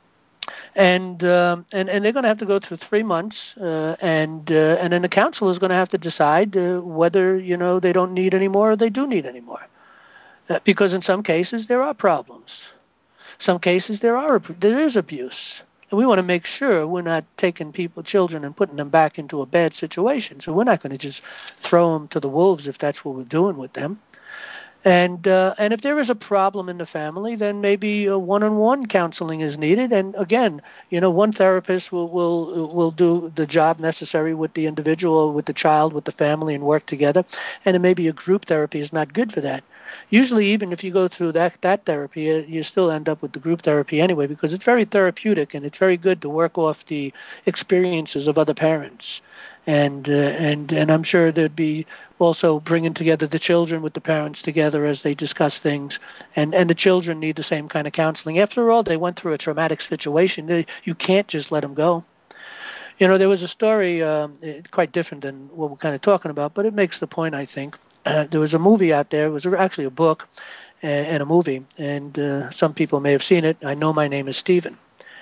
And um, and and they're going to have to go through three months, uh, and uh, and then the counselor is going to have to decide uh, whether you know they don't need any more or they do need any more, uh, because in some cases there are problems, some cases there are there is abuse. And we want to make sure we're not taking people, children, and putting them back into a bad situation. So we're not going to just throw them to the wolves if that's what we're doing with them. And uh, and if there is a problem in the family, then maybe a one-on-one counseling is needed. And again, you know, one therapist will will will do the job necessary with the individual, with the child, with the family, and work together. And it may be a group therapy is not good for that. Usually, even if you go through that that therapy, you still end up with the group therapy anyway, because it's very therapeutic and it's very good to work off the experiences of other parents. And uh, and and I'm sure there'd be also bringing together the children with the parents together as they discuss things, and and the children need the same kind of counseling. After all, they went through a traumatic situation. They, you can't just let them go. You know, there was a story um, quite different than what we're kind of talking about, but it makes the point, I think. Uh, there was a movie out there. It was actually a book and, and a movie, and uh, some people may have seen it. I Know My Name is Stephen.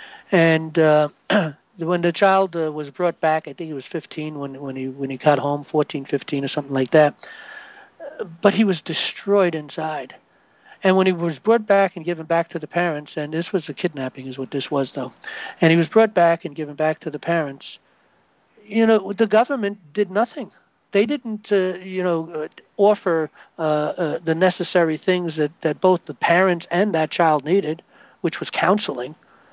And uh, when the child uh, was brought back, I think he was fifteen when when he when he got home, fourteen, fifteen or something like that. Uh, but he was destroyed inside. And when he was brought back and given back to the parents, and this was a kidnapping is what this was, though, and he was brought back and given back to the parents, you know, the government did nothing. They didn't, uh, you know, offer uh, uh, the necessary things that, that both the parents and that child needed, which was counseling.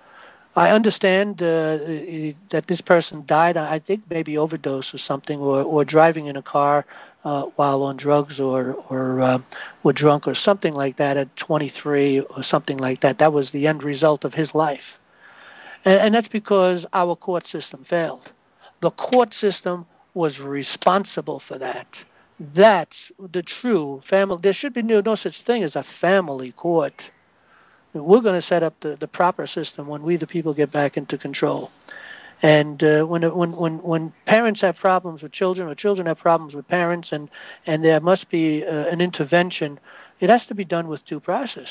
I understand uh, that this person died, I think maybe overdose or something, or, or driving in a car uh, while on drugs or or uh, were drunk or something like that at twenty-three or something like that. That was the end result of his life. And, and that's because our court system failed. The court system was responsible for that. That's the true family. There should be no, no such thing as a family court. We're going to set up the, the proper system when we, the people, get back into control. And uh, when, when when when parents have problems with children, or children have problems with parents, and, and there must be uh, an intervention, it has to be done with due process.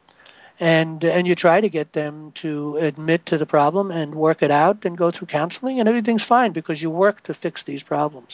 And and you try to get them to admit to the problem and work it out and go through counseling, and everything's fine because you work to fix these problems.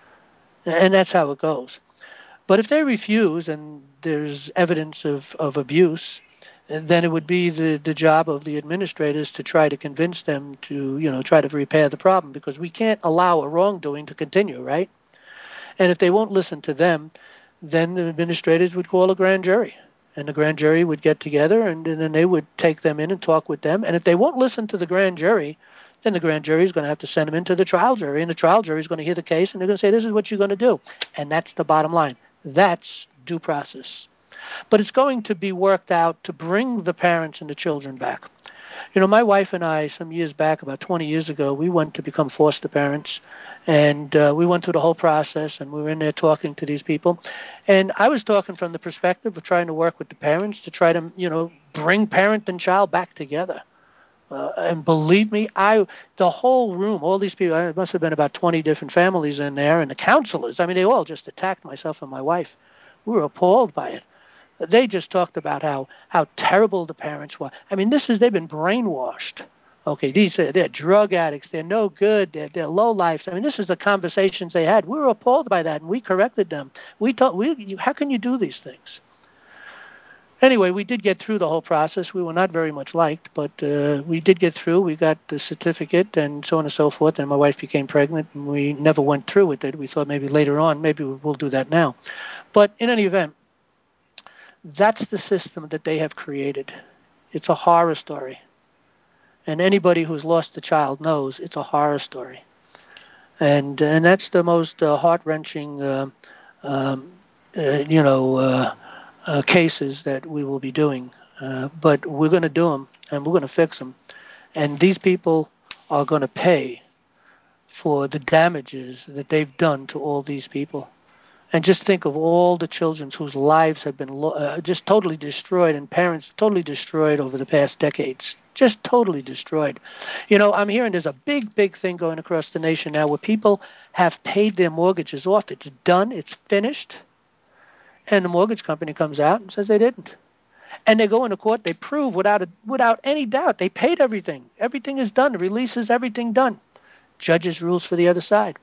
And that's how it goes. But if they refuse and there's evidence of, of abuse, then it would be the, the job of the administrators to try to convince them to, you know, try to repair the problem, because we can't allow a wrongdoing to continue, right? And if they won't listen to them, then the administrators would call a grand jury. And the grand jury would get together, and, and then they would take them in and talk with them. And if they won't listen to the grand jury, then the grand jury is going to have to send them into the trial jury, and the trial jury is going to hear the case, and they're going to say, this is what you're going to do. And that's the bottom line. That's due process. But it's going to be worked out to bring the parents and the children back. You know, my wife and I, some years back, about twenty years ago, we went to become foster parents, and uh, we went through the whole process, and we were in there talking to these people. And I was talking from the perspective of trying to work with the parents to try to, you know, bring parent and child back together. Uh, and believe me, I the whole room, all these people, it must have been about twenty different families in there, and the counselors, I mean, they all just attacked myself and my wife. We were appalled by it. They just talked about how, how terrible the parents were. I mean, this is, they've been brainwashed. Okay, these are, they're drug addicts. They're no good. They're, they're low lives. I mean, this is the conversations they had. We were appalled by that, and we corrected them. We told, we, you, how can you do these things? Anyway, we did get through the whole process. We were not very much liked, but uh, we did get through. We got the certificate and so on and so forth, and my wife became pregnant, and we never went through with it. We thought maybe later on, maybe we'll do that now. But in any event, that's the system that they have created. It's a horror story. And anybody who's lost a child knows it's a horror story. And and that's the most uh, heart-wrenching, uh, um, uh, you know, uh, uh, cases that we will be doing. Uh, but we're going to do them, and we're going to fix them. And these people are going to pay for the damages that they've done to all these people. And just think of all the children whose lives have been lo- uh, just totally destroyed, and parents totally destroyed over the past decades. Just totally destroyed. You know, I'm hearing there's a big, big thing going across the nation now where people have paid their mortgages off. It's done. It's finished. And the mortgage company comes out and says they didn't. And they go into court. They prove without a, without any doubt they paid everything. Everything is done. The release is everything done. Judges rules for the other side.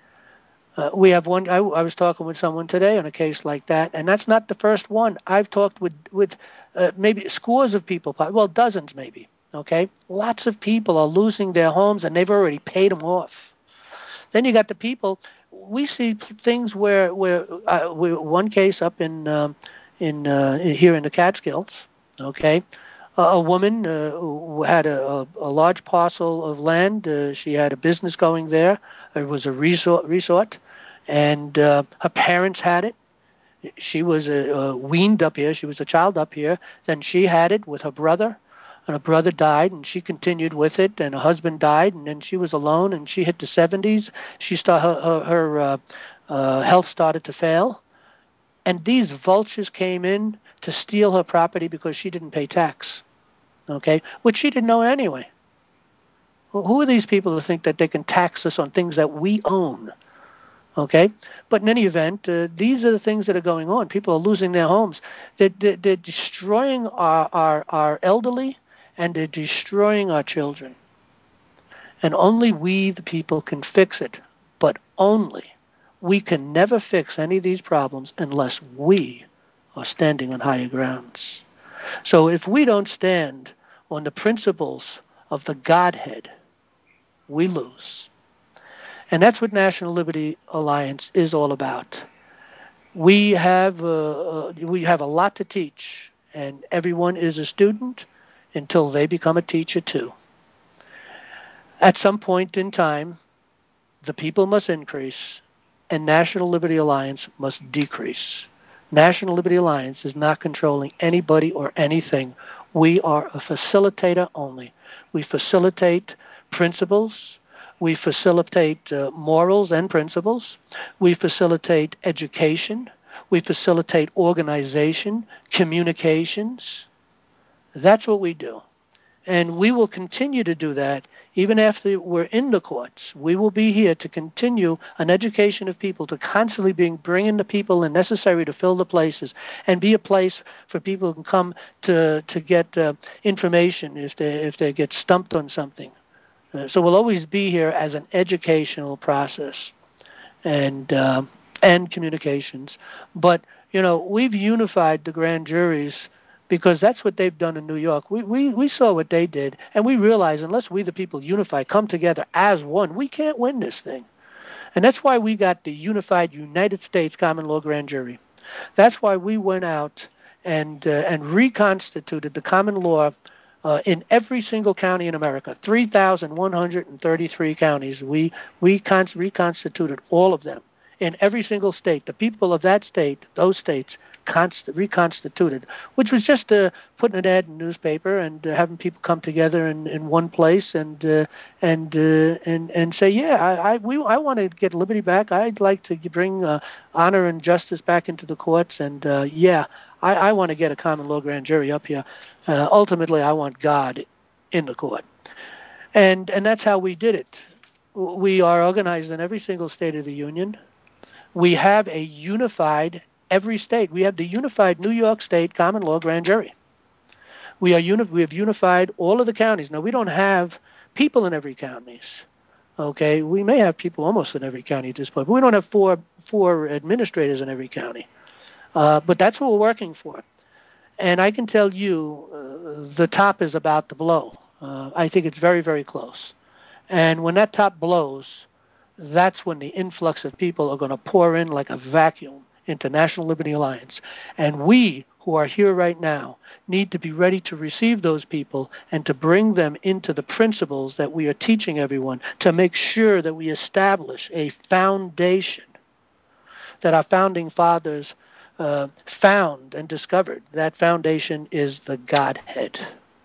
Uh, we have one. I, I was talking with someone today on a case like that, and that's not the first one. I've talked with with uh, maybe scores of people, well, dozens maybe. Okay, lots of people are losing their homes, and they've already paid them off. Then you got the people. We see things where where, uh, where one case up in um, in uh, here in the Catskills. Okay. Uh, a woman uh, who had a, a, a large parcel of land. Uh, she had a business going there. It was a resort, resort, and uh, her parents had it. She was uh, uh, weaned up here. She was a child up here. Then she had it with her brother, and her brother died, and she continued with it. And her husband died, and then she was alone. And she hit the seventies. She start her her, her uh, uh, health started to fail, and these vultures came in to steal her property because she didn't pay tax. Okay, which she didn't know anyway. Well, who are these people who think that they can tax us on things that we own? Okay, but in any event, uh, these are the things that are going on. People are losing their homes. They're, they're, they're destroying our, our, our elderly, and they're destroying our children. And only we, the people, can fix it. But only. We can never fix any of these problems unless we are standing on higher grounds. So if we don't stand on the principles of the Godhead, we lose. And that's what National Liberty Alliance is all about. We have uh, we have a lot to teach, and everyone is a student until they become a teacher too. At some point in time, the people must increase, and National Liberty Alliance must decrease. National Liberty Alliance is not controlling anybody or anything. We are a facilitator only. We facilitate principles. We facilitate uh, morals and principles. We facilitate education. We facilitate organization, communications. That's what we do. And we will continue to do that even after we're in the courts. We will be here to continue an education of people, to constantly being bringing the people in necessary to fill the places, and be a place for people who can come to to get uh, information if they if they get stumped on something. Uh, so we'll always be here as an educational process and uh, and communications. But you know, we've unified the grand juries, because that's what they've done in New York. We, we we saw what they did, and we realize unless we the people unify, come together as one, we can't win this thing. And that's why we got the Unified United States Common Law Grand Jury. That's why we went out and uh, and reconstituted the common law uh, in every single county in America, three thousand one hundred thirty-three counties. We, we con- reconstituted all of them in every single state. The people of that state, those states, Const- reconstituted, which was just uh, putting an ad in the newspaper and uh, having people come together in, in one place and uh, and uh, and and say, yeah, I I, we, I want to get liberty back. I'd like to bring uh, honor and justice back into the courts, and uh, yeah, I, I want to get a common law grand jury up here. Uh, ultimately, I want God in the court, and and that's how we did it. We are organized in every single state of the union. We have a unified every state. We have the unified New York State Common Law Grand Jury. We are uni- we have unified all of the counties. Now, we don't have people in every county. Okay, we may have people almost in every county at this point, but we don't have four four administrators in every county. Uh, but that's what we're working for. And I can tell you, uh, the top is about to blow. Uh, I think it's very, very close. And when that top blows, that's when the influx of people are going to pour in like a vacuum. into National Liberty Alliance. And we who are here right now need to be ready to receive those people and to bring them into the principles that we are teaching everyone, to make sure that we establish a foundation that our founding fathers uh, found and discovered. That foundation is the Godhead.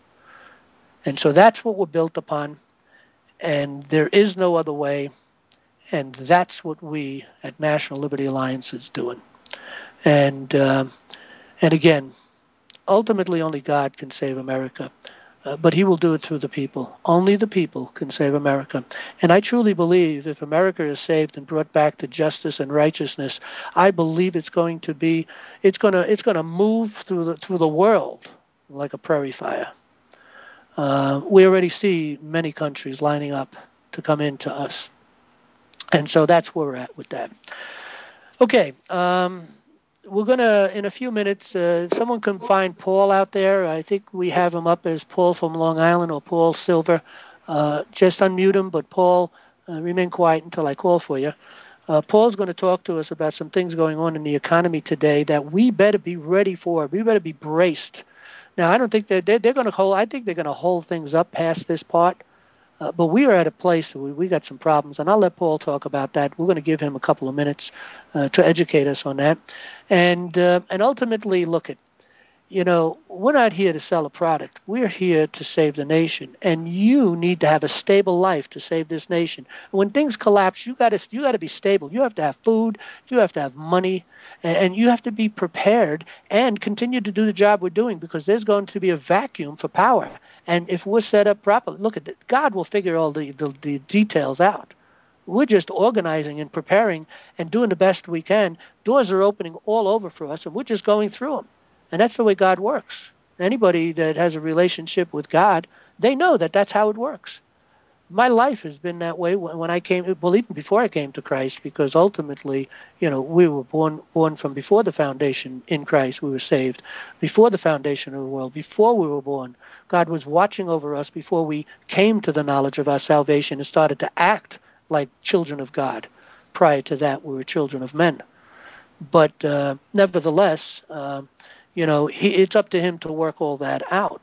And so that's what we're built upon, and there is no other way, and that's what we at National Liberty Alliance is doing. And uh, and again, ultimately only God can save America, uh, but he will do it through the people. Only the people can save America. And I truly believe if America is saved and brought back to justice and righteousness, I believe it's going to be, it's going to, it's going to move through the, through the world like a prairie fire. Uh, we already see many countries lining up to come into us. And so that's where we're at with that. Okay, um, we're going to, in a few minutes, uh, someone can find Paul out there. I think we have him up as Paul from Long Island or Paul Silver. Uh, just unmute him, but Paul, uh, remain quiet until I call for you. Uh, Paul's going to talk to us about some things going on in the economy today that we better be ready for. We better be braced. Now, I don't think they're, they're, they're going to hold, I think they're going to hold things up past this part. Uh, but we are at a place where we, we got some problems, and I'll let Paul talk about that. We're going to give him a couple of minutes uh, to educate us on that. And uh, and ultimately, look at, you know, we're not here to sell a product. We're here to save the nation, and you need to have a stable life to save this nation. When things collapse, you got to you got to be stable. You have to have food. You have to have money, and, and you have to be prepared and continue to do the job we're doing, because there's going to be a vacuum for power. And if we're set up properly, look at it, God will figure all the, the, the details out. We're just organizing and preparing and doing the best we can. Doors are opening all over for us, and we're just going through them. And that's the way God works. Anybody that has a relationship with God, they know that that's how it works. My life has been that way when I came, well, even before I came to Christ, because ultimately, you know, we were born born from before the foundation in Christ. We were saved before the foundation of the world, before we were born. God was watching over us before we came to the knowledge of our salvation and started to act like children of God. Prior to that, we were children of men. But uh, nevertheless, uh, you know, he, it's up to him to work all that out.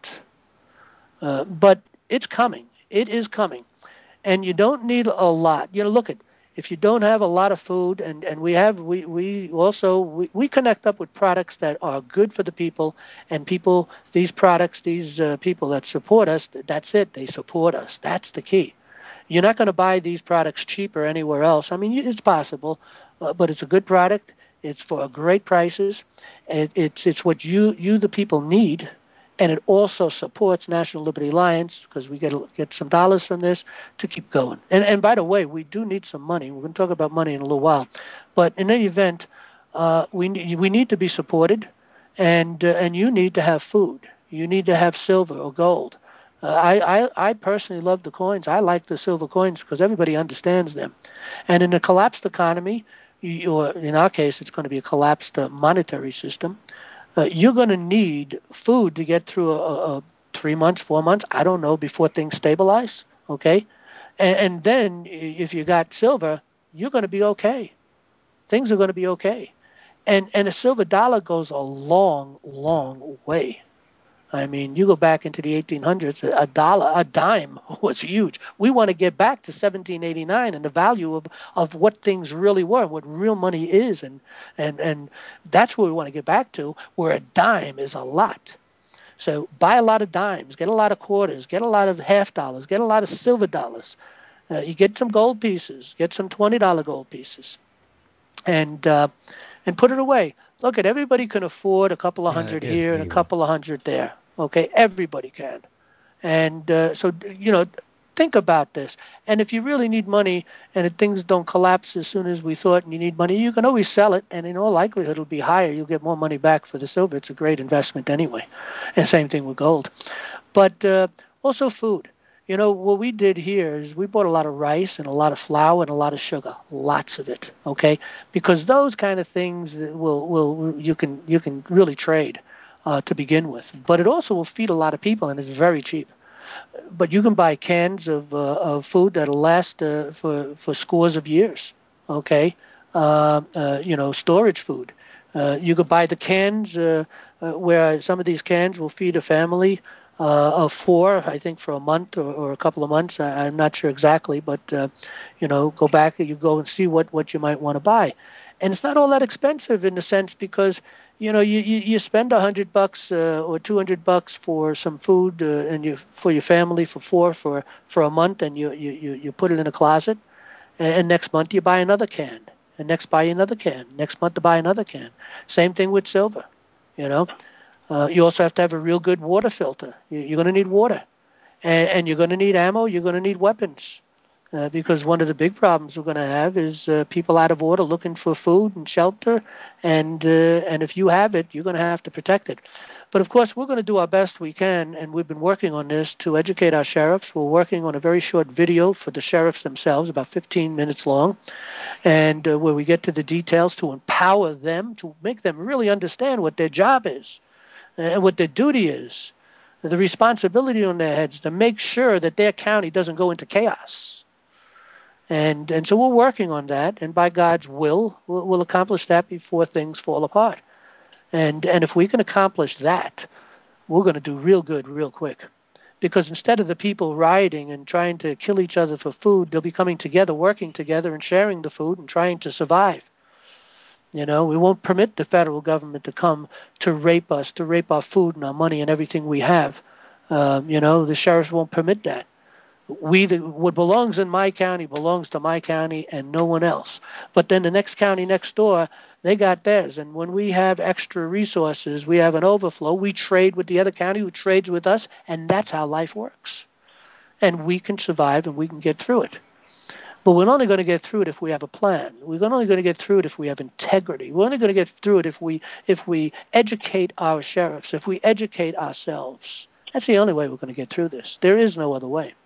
Uh, but it's coming. It is coming. And you don't need a lot. You know, look at, if you don't have a lot of food, and, and we have, we, we also, we, we connect up with products that are good for the people, and people, these products, these uh, people that support us, that's it, they support us. That's the key. You're not going to buy these products cheaper anywhere else. I mean, it's possible, uh, but it's a good product. It's for great prices. It, it's, it's what you, you, the people, need. And it also supports National Liberty Alliance, because we get get some dollars from this to keep going. And and by the way, we do need some money. We're going to talk about money in a little while. But in any event, uh, we we need to be supported, and uh, and you need to have food. You need to have silver or gold. Uh, I, I I personally love the coins. I like the silver coins because everybody understands them. And in a collapsed economy, you, or in our case, it's going to be a collapsed uh, monetary system. Uh, you're going to need food to get through a, a three months, four months, I don't know, before things stabilize, okay? And, and then if you got silver, you're going to be okay. Things are going to be okay. And and a silver dollar goes a long, long way. I mean, you go back into the eighteen hundreds, a dollar, a dime was huge. We want to get back to seventeen eighty-nine and the value of, of what things really were, what real money is, and, and, and that's where we want to get back to, where a dime is a lot. So buy a lot of dimes, get a lot of quarters, get a lot of half dollars, get a lot of silver dollars. Uh, you get some gold pieces, get some twenty dollar gold pieces, and uh, and put it away. Look, at everybody can afford a couple of Yeah, hundred it here is and a couple of hundred there. Okay, everybody can. And uh, so, you know, think about this. And if you really need money and if things don't collapse as soon as we thought and you need money, you can always sell it, and in all likelihood it'll be higher. You'll get more money back for the silver. It's a great investment anyway. And same thing with gold. But uh, also food. You know, what we did here is we bought a lot of rice and a lot of flour and a lot of sugar, lots of it, okay? Because those kind of things will will you can you can really trade uh, to begin with. But it also will feed a lot of people, and it's very cheap. But you can buy cans of uh, of food that'll last uh, for for scores of years, okay? Uh, uh, you know, storage food. Uh, you could buy the cans, uh, uh, where some of these cans will feed a family uh, of four, I think, for a month or, or a couple of months. I, I'm not sure exactly, but uh, you know, go back and you go and see what, what you might want to buy. And it's not all that expensive in the sense because you know you, you, you spend a hundred bucks uh, or two hundred bucks for some food uh, and you for your family for four for for a month, and you you you you put it in a closet, and, and next month you buy another can, and next buy another can, next month to buy another can. Same thing with silver, you know. Uh, you also have to have a real good water filter. You, you're going to need water, and, and you're going to need ammo. You're going to need weapons. Uh, because one of the big problems we're going to have is uh, people out of order looking for food and shelter, and uh, and if you have it, you're going to have to protect it. But of course, we're going to do our best we can, and we've been working on this to educate our sheriffs. We're working on a very short video for the sheriffs themselves, about fifteen minutes long, and uh, where we get to the details to empower them, to make them really understand what their job is and what their duty is, the responsibility on their heads to make sure that their county doesn't go into chaos. And and so we're working on that, and by God's will, we'll, we'll accomplish that before things fall apart. And and if we can accomplish that, we're going to do real good real quick. Because instead of the people rioting and trying to kill each other for food, they'll be coming together, working together, and sharing the food and trying to survive. You know, we won't permit the federal government to come to rape us, to rape our food and our money and everything we have. Um, you know, the sheriffs won't permit that. We, the, what belongs in my county belongs to my county and no one else. But then the next county next door, they got theirs. And when we have extra resources, we have an overflow, we trade with the other county who trades with us, and that's how life works. And we can survive and we can get through it. But we're only going to get through it if we have a plan. We're only going to get through it if we have integrity. We're only going to get through it if we if we educate our sheriffs, if we educate ourselves. That's the only way we're going to get through this. There is no other way.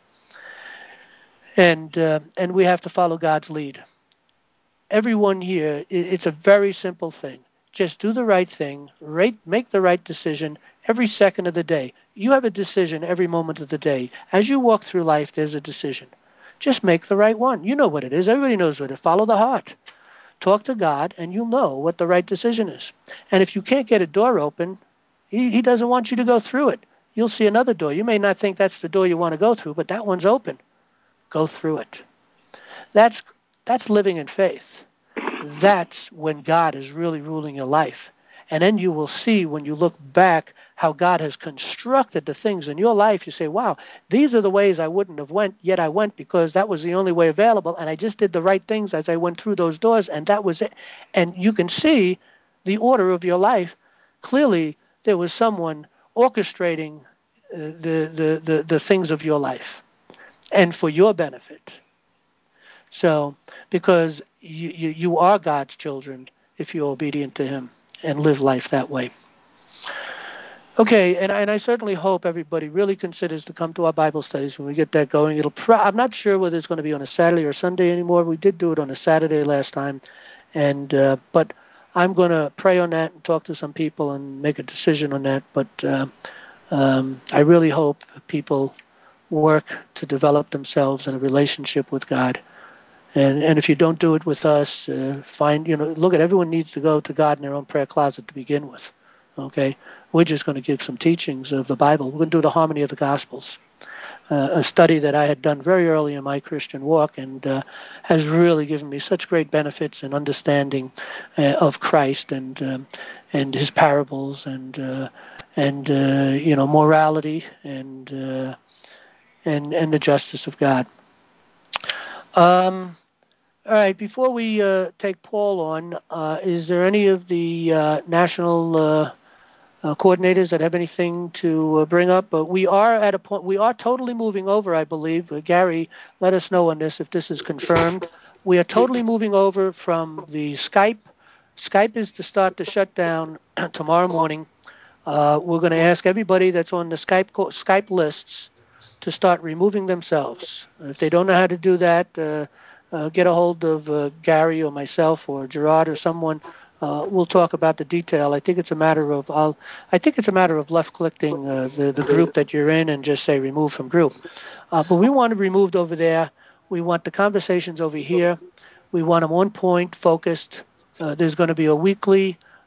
And uh, and we have to follow God's lead. Everyone here, it's a very simple thing. Just do the right thing, right, make the right decision every second of the day. You have a decision every moment of the day. As you walk through life, there's a decision. Just make the right one. You know what it is. Everybody knows what it is. Follow the heart. Talk to God, and you'll know what the right decision is. And if you can't get a door open, he, he doesn't want you to go through it. You'll see another door. You may not think that's the door you want to go through, but that one's open. Go through it. That's that's living in faith. That's when God is really ruling your life. And then you will see when you look back how God has constructed the things in your life. You say, wow, these are the ways I wouldn't have went, yet I went because that was the only way available, and I just did the right things as I went through those doors, and that was it. And you can see the order of your life. Clearly, there was someone orchestrating uh, the, the, the, the things of your life, and for your benefit. So, because you, you, you are God's children if you're obedient to Him and live life that way. Okay, and I, and I certainly hope everybody really considers to come to our Bible studies when we get that going. It'll. Pro- I'm not sure whether it's going to be on a Saturday or Sunday anymore. We did do it on a Saturday last time, and uh, but I'm going to pray on that and talk to some people and make a decision on that. But uh, um, I really hope people work to develop themselves in a relationship with God. And and if you don't do it with us, uh, find, you know, look at everyone needs to go to God in their own prayer closet to begin with. Okay? We're just going to give some teachings of the Bible. We're going to do the harmony of the Gospels, uh, a study that I had done very early in my Christian walk and uh, has really given me such great benefits in understanding uh, of Christ and um, and His parables and uh, and uh, you know, morality and uh, and and the justice of God. Um. All right, before we uh, take Paul on, uh, is there any of the uh, national uh, uh, coordinators that have anything to uh, bring up? But we are at a point, we are totally moving over, I believe. Uh, Gary, let us know on this if this is confirmed. We are totally moving over from the Skype. Skype is to start to shut down tomorrow morning. Uh, we're going to ask everybody that's on the Skype Skype lists to start removing themselves. If they don't know how to do that, uh, Uh, get a hold of uh, Gary or myself or Gerard or someone. Uh, we'll talk about the detail. I think it's a matter of I'll. I think it's a matter of left-clicking uh, the the group that you're in and just say remove from group. Uh, but we want it removed over there. We want the conversations over here. We want them on point, focused. Uh, there's going to be a weekly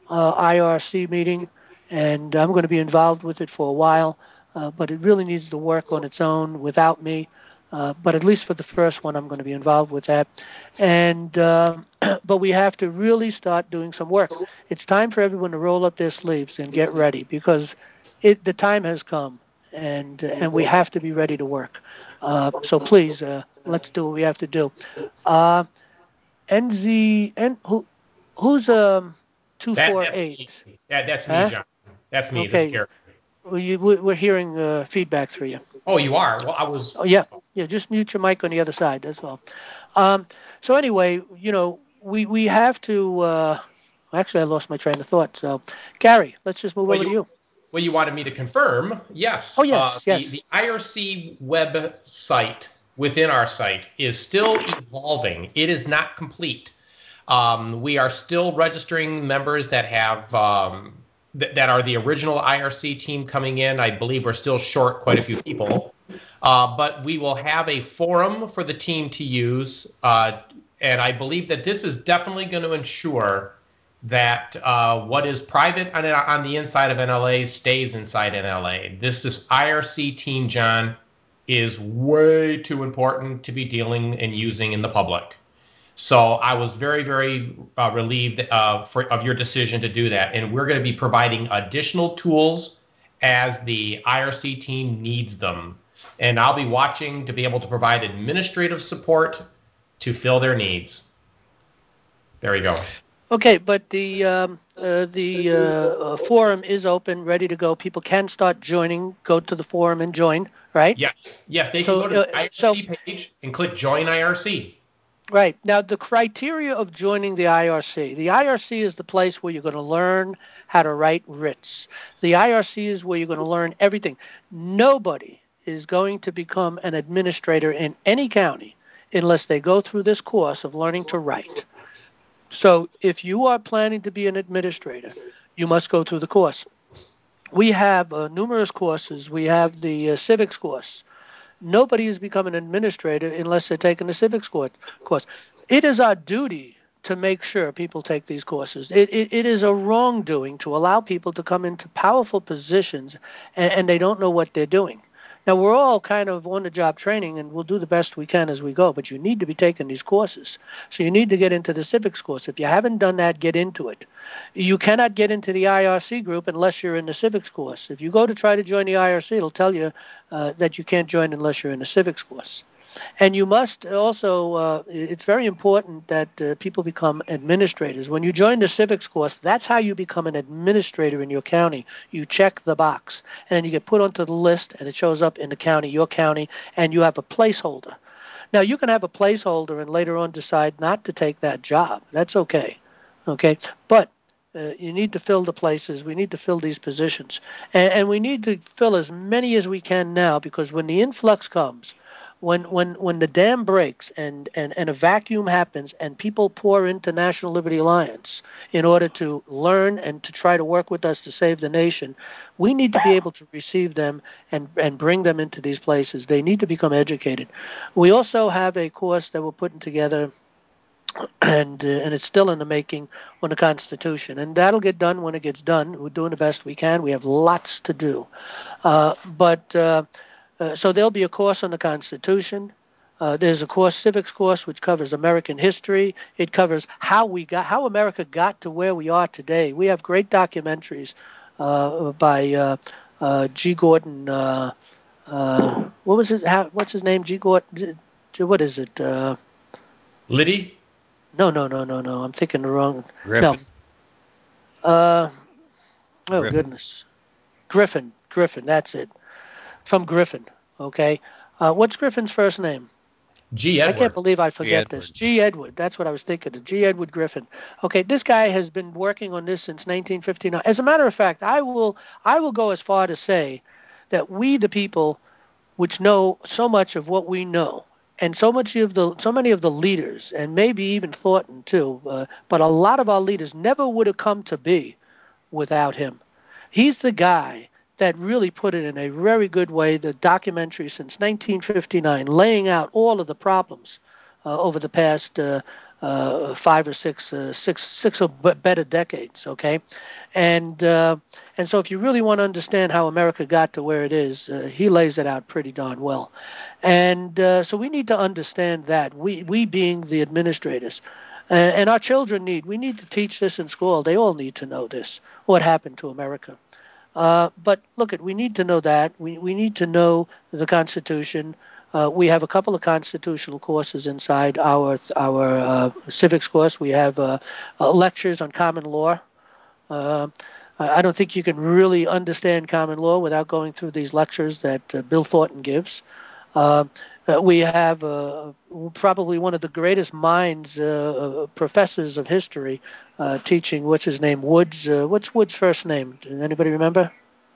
uh, I R C meeting, and I'm going to be involved with it for a while, uh, but it really needs to work on its own without me. Uh, but at least for the first one, I'm going to be involved with that. And uh, but we have to really start doing some work. It's time for everyone to roll up their sleeves and get ready because it, the time has come, and and we have to be ready to work. Uh, so please, uh, let's do what we have to do. Uh, N Z, N, who, who's um two four eight? That, that's huh? me, John. That's me. Okay. This is Gary. Well, you, we're hearing uh, feedback through you. Oh, you are? Well, I was... Oh, yeah. Yeah, just mute your mic on the other side, that's all. Um, so anyway, you know, we, we have to... Uh, actually, I lost my train of thought. So, Gary, let's just move well, over you, to you. Well, you wanted me to confirm. Yes. Oh, yes, uh, yes. The, the I R C website within our site is still evolving. It is not complete. Um, we are still registering members that have... Um, that are the original I R C team coming in. I believe we're still short quite a few people. Uh, but we will have a forum for the team to use, uh, and I believe that this is definitely going to ensure that uh, what is private on, on the inside of N L A stays inside N L A. This, this I R C team, John, is way too important to be dealing and using in the public. So I was very, very uh, relieved uh, for, of your decision to do that. And we're going to be providing additional tools as the I R C team needs them. And I'll be watching to be able to provide administrative support to fill their needs. There you go. Okay, but the um, uh, the uh, uh, forum is open, ready to go. People can start joining. Go to the forum and join, right? Yes. Yes, they so, can go to the uh, I R C so, page and click Join I R C. Right. Now, the criteria of joining the I R C. The I R C is the place where you're going to learn how to write writs. The I R C is where you're going to learn everything. Nobody is going to become an administrator in any county unless they go through this course of learning to write. So if you are planning to be an administrator, you must go through the course. We have uh, numerous courses. We have the uh, civics course. Nobody has become an administrator unless they're taking the civics course. It is our duty to make sure people take these courses. It, it, it is a wrongdoing to allow people to come into powerful positions and, and they don't know what they're doing. Now, we're all kind of on-the-job training, and we'll do the best we can as we go, but you need to be taking these courses. So you need to get into the civics course. If you haven't done that, get into it. You cannot get into the I R C group unless you're in the civics course. If you go to try to join the I R C, it'll tell you uh, that you can't join unless you're in the civics course. And you must also, uh, it's very important that uh, people become administrators. When you join the civics course, that's how you become an administrator in your county. You check the box, and then you get put onto the list, and it shows up in the county, your county, and you have a placeholder. Now, you can have a placeholder and later on decide not to take that job. That's okay, okay? But uh, you need to fill the places. We need to fill these positions. And, and we need to fill as many as we can now because when the influx comes, When when when the dam breaks and, and, and a vacuum happens and people pour into National Liberty Alliance in order to learn and to try to work with us to save the nation, we need to be able to receive them and, and bring them into these places. They need to become educated. We also have a course that we're putting together, and uh, and it's still in the making, on the Constitution. And that'll get done when it gets done. We're doing the best we can. We have lots to do. Uh, but... Uh, Uh, so there'll be a course on the Constitution. Uh, there's a course, civics course, which covers American history. It covers how we got, how America got to where we are today. We have great documentaries uh, by uh, uh, G. Gordon. Uh, uh, what was his? How, what's his name? G. Gordon. What is it? Uh, Liddy? No, no, no, no, no. I'm thinking the wrong. Griffin. No. Uh, oh Griffin. goodness. Griffin. Griffin. That's it. From Griffin, okay? Uh, what's Griffin's first name? G. Edward. I can't believe I forget G. this. G. Edward. That's what I was thinking of. G. Edward Griffin. Okay, this guy has been working on this since nineteen fifty-nine. As a matter of fact, I will I will go as far to say that we, the people, which know so much of what we know, and so much of the so many of the leaders, and maybe even Thornton too, uh, but a lot of our leaders never would have come to be without him. He's the guy that really put it in a very good way, the documentary since nineteen fifty-nine, laying out all of the problems uh, over the past uh, uh, five or six, uh, six, six or b- better decades. Okay, and uh, and so if you really want to understand how America got to where it is, uh, he lays it out pretty darn well. And uh, so we need to understand that we we being the administrators. Uh, and our children need, we need to teach this in school. They all need to know this, what happened to America. Uh, but look, at we need to know that. We, we need to know the Constitution. Uh, we have a couple of constitutional courses inside our our uh, civics course. We have uh, uh, lectures on common law. Uh, I don't think you can really understand common law without going through these lectures that uh, Bill Thornton gives. Uh, uh, we have uh, probably one of the greatest minds, uh, uh, professors of history, uh, teaching. What's his name? Woods. Uh, what's Woods' first name? Does anybody remember?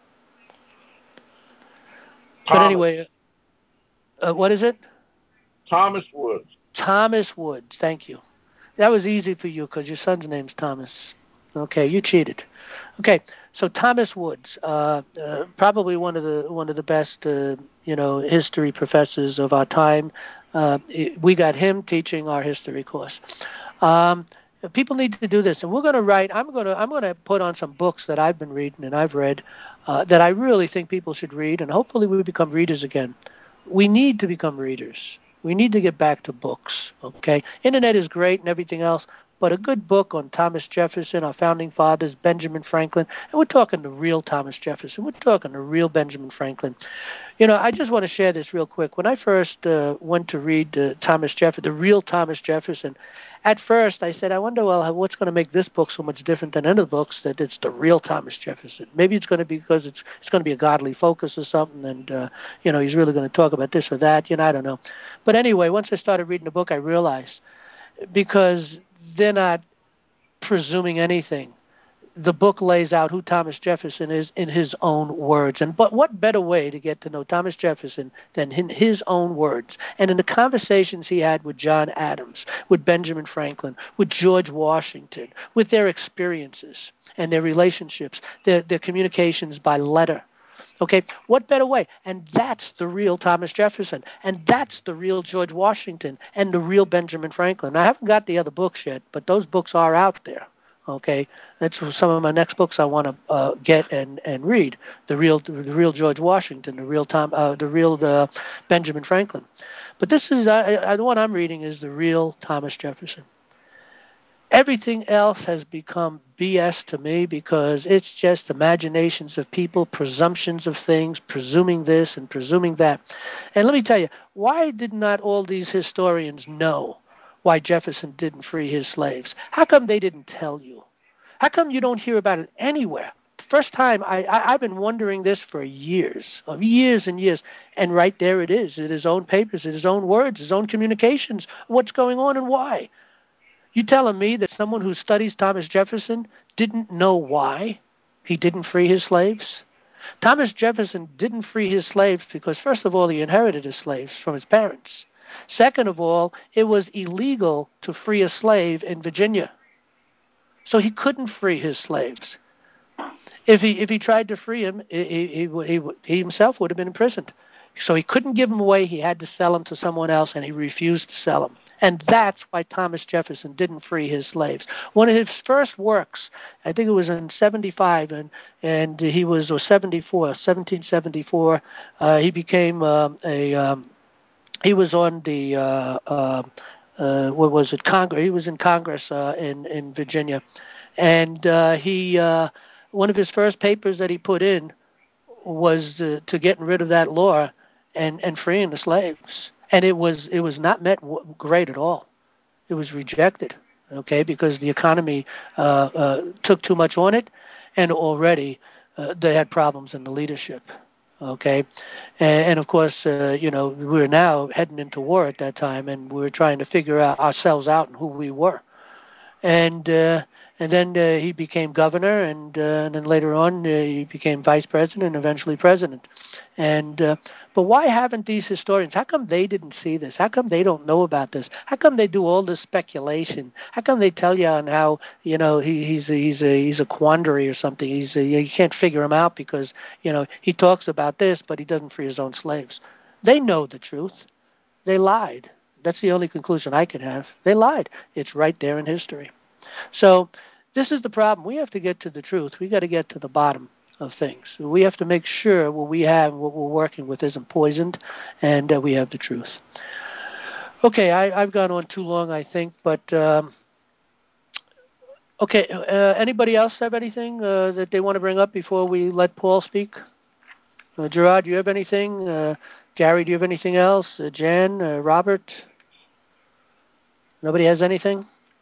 Thomas. But anyway, uh, what is it? Thomas Woods. Thomas Woods. Thank you. That was easy for you because your son's name's Thomas. Okay, you cheated. Okay, so Thomas Woods, uh, uh, probably one of the one of the best, uh, you know, history professors of our time. Uh, we got him teaching our history course. Um, people need to do this, and we're going to write. I'm going to I'm going to put on some books that I've been reading and I've read uh, that I really think people should read, and hopefully we become readers again. We need to become readers. We need to get back to books. Okay, internet is great and everything else. But a good book on Thomas Jefferson, our founding fathers, Benjamin Franklin, and we're talking the real Thomas Jefferson. We're talking the real Benjamin Franklin. You know, I just want to share this real quick. When I first uh, went to read uh, Thomas Jefferson, the real Thomas Jefferson, at first I said, I wonder, well, what's going to make this book so much different than other books that it's the real Thomas Jefferson? Maybe it's going to be because it's it's going to be a godly focus or something, and, uh, you know, he's really going to talk about this or that. You know, I don't know. But anyway, once I started reading the book, I realized, because they're not presuming anything. The book lays out who Thomas Jefferson is in his own words. And but what better way to get to know Thomas Jefferson than in his own words? And in the conversations he had with John Adams, with Benjamin Franklin, with George Washington, with their experiences and their relationships, their, their communications by letter. Okay, what better way? And that's the real Thomas Jefferson, and that's the real George Washington, and the real Benjamin Franklin. I haven't got the other books yet, but those books are out there. Okay, that's some of my next books I want to uh, get and, and read. The real, the real George Washington, the real Tom, uh, the real uh, Benjamin Franklin. But this is uh, the one I'm reading is the real Thomas Jefferson. Everything else has become B S to me because it's just imaginations of people, presumptions of things, presuming this and presuming that. And let me tell you, why did not all these historians know why Jefferson didn't free his slaves? How come they didn't tell you? How come you don't hear about it anywhere? First time, I, I, I've been wondering this for years, of years and years, and right there it is, in his own papers, in his own words, his own communications, what's going on and why. You telling me that someone who studies Thomas Jefferson didn't know why he didn't free his slaves? Thomas Jefferson didn't free his slaves because, first of all, he inherited his slaves from his parents. Second of all, it was illegal to free a slave in Virginia. So he couldn't free his slaves. If he if he tried to free him, he, he, he, he himself would have been imprisoned. So he couldn't give them away. He had to sell them to someone else, and he refused to sell them. And that's why Thomas Jefferson didn't free his slaves. One of his first works, I think it was in seventy-five, and, and he was, or seventy-four, seventeen seventy-four, uh, he became uh, a, um, he was on the, uh, uh, uh, what was it, Congress, he was in Congress uh, in, in Virginia. And uh, he, uh, one of his first papers that he put in was uh, to getting rid of that law and, and freeing the slaves. And it was it was not met w- great at all. It was rejected, okay, because the economy uh, uh, took too much on it, and already uh, they had problems in the leadership, okay. And, and of course, uh, you know, we were now heading into war at that time, and we were trying to figure out ourselves out and who we were. And uh, and then uh, he became governor, and, uh, and then later on uh, he became vice president, and eventually president. And uh, but why haven't these historians? How come they didn't see this? How come they don't know about this? How come they do all this speculation? How come they tell you on how you know he, he's a, he's a he's a quandary or something? He's a, you can't figure him out because you know he talks about this, but he doesn't free his own slaves. They know the truth. They lied. That's the only conclusion I can have. They lied. It's right there in history. So this is the problem. We have to get to the truth. We got to get to the bottom of things. We have to make sure what we have, what we're working with, isn't poisoned, and uh, we have the truth. Okay, I, I've gone on too long, I think, but um, okay. Uh, anybody else have anything uh, that they want to bring up before we let Paul speak? Uh, Gerard, do you have anything? Uh, Gary, do you have anything else? Uh, Jan, uh, Robert? Nobody has anything?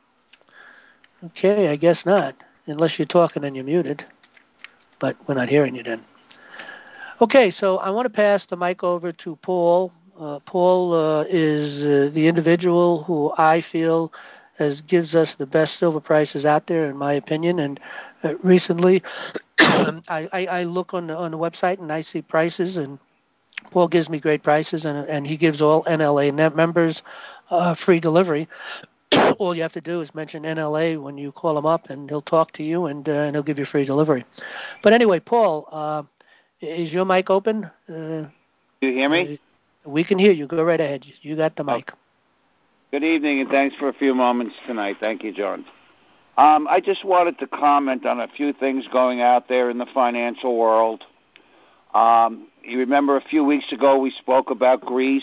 Okay, I guess not, unless you're talking and you're muted, but we're not hearing you then. Okay, so I want to pass the mic over to Paul. Uh, Paul uh, is uh, the individual who I feel has gives us the best silver prices out there, in my opinion. And uh, recently, I, I, I look on the, on the website and I see prices, and Paul gives me great prices, and, and he gives all N L A net members uh, free delivery. All you have to do is mention N L A when you call him up, and he'll talk to you, and, uh, and he'll give you free delivery. But anyway, Paul, uh, is your mic open? Uh, Do you hear me? We can hear you. Go right ahead. You got the mic. Oh. Good evening, and thanks for a few moments tonight. Thank you, John. Um, I just wanted to comment on a few things going out there in the financial world. Um, you remember a few weeks ago we spoke about Greece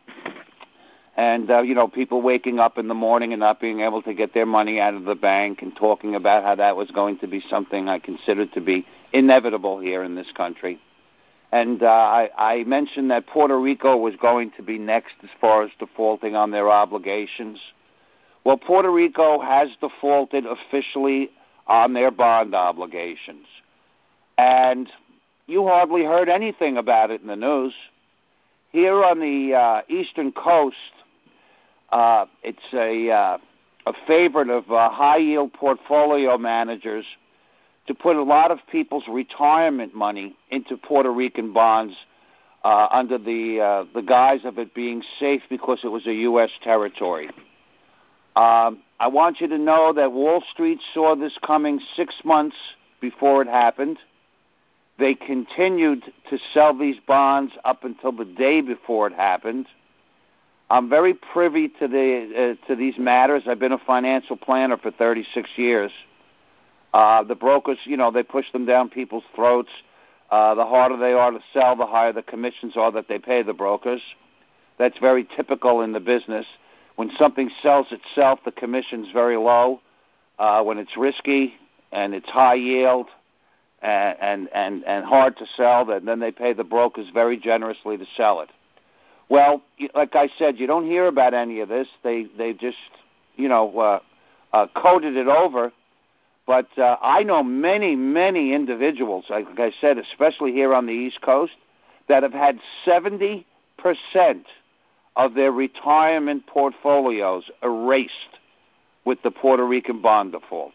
and, uh, you know, people waking up in the morning and not being able to get their money out of the bank, and talking about how that was going to be something I considered to be inevitable here in this country. And uh, I, I mentioned that Puerto Rico was going to be next as far as defaulting on their obligations. Well, Puerto Rico has defaulted officially on their bond obligations. And you hardly heard anything about it in the news. Here on the uh, eastern coast, uh, it's a, uh, a favorite of uh, high-yield portfolio managers to put a lot of people's retirement money into Puerto Rican bonds uh, under the uh, the guise of it being safe because it was a U S territory. Um, I want you to know that Wall Street saw this coming six months before it happened. They continued to sell these bonds up until the day before it happened. I'm very privy to the uh, to these matters. I've been a financial planner for thirty-six years. Uh, the brokers, you know, they push them down people's throats. Uh, the harder they are to sell, the higher the commissions are that they pay the brokers. That's very typical in the business. When something sells itself, the commission's very low. Uh, when it's risky and it's high yield and, and, and, and hard to sell, then, then they pay the brokers very generously to sell it. Well, like I said, you don't hear about any of this. They, they just, you know, uh, uh, coded it over. But uh, I know many, many individuals, like I said, especially here on the East Coast, that have had seventy percent of their retirement portfolios erased with the Puerto Rican bond default.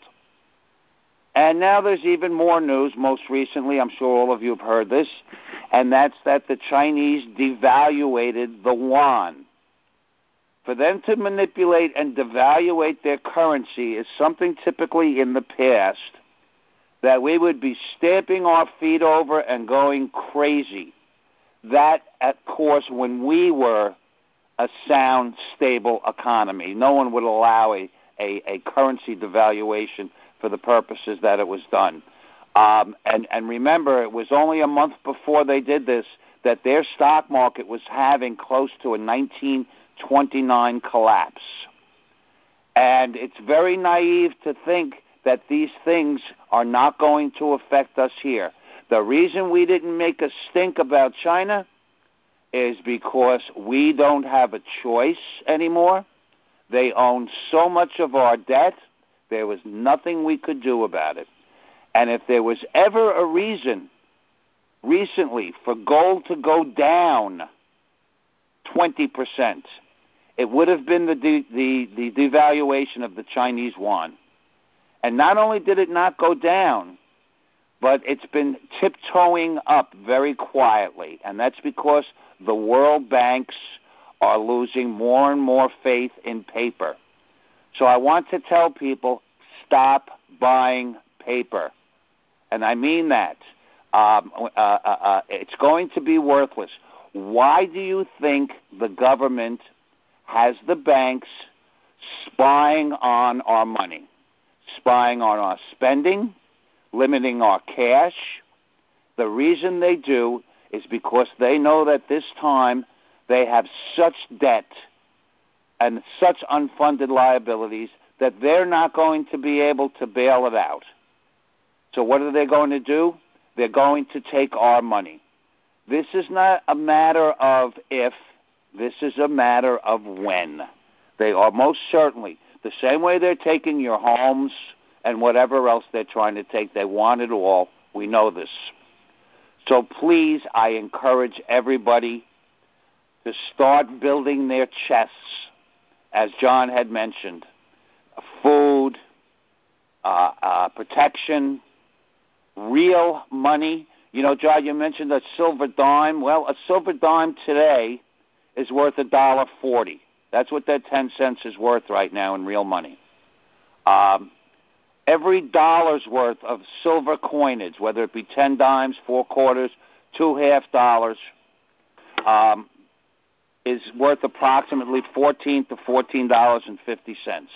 And now there's even more news. Most recently, I'm sure all of you have heard this, and that's that the Chinese devaluated the yuan. For them to manipulate and devaluate their currency is something typically in the past that we would be stamping our feet over and going crazy. That, of course, when we were a sound, stable economy. No one would allow a, a, a currency devaluation for the purposes that it was done. Um, and, and remember, it was only a month before they did this that their stock market was having close to a nineteen twenty-nine collapse. And it's very naive to think that these things are not going to affect us here. The reason we didn't make a stink about China is because we don't have a choice anymore. They own so much of our debt, there was nothing we could do about it. And if there was ever a reason recently for gold to go down twenty percent, it would have been the, de- the the devaluation of the Chinese yuan. And not only did it not go down, but it's been tiptoeing up very quietly. And that's because the world banks are losing more and more faith in paper. So I want to tell people, stop buying paper. And I mean that. Um, uh, uh, uh, it's going to be worthless. Why do you think the government has the banks spying on our money, spying on our spending, limiting our cash. The reason they do is because they know that this time they have such debt and such unfunded liabilities that they're not going to be able to bail it out. So what are they going to do? They're going to take our money. This is not a matter of if, this is a matter of when. They are most certainly, the same way they're taking your homes and whatever else they're trying to take, they want it all. We know this. So please, I encourage everybody to start building their chests, as John had mentioned. Food, uh, uh, protection, real money. You know, John, you mentioned a silver dime. Well, a silver dime today is worth a dollar forty. That's what that ten cents is worth right now in real money. Um, every dollar's worth of silver coinage, whether it be ten dimes, four quarters, two half dollars, um, is worth approximately fourteen to fourteen dollars and fifty cents.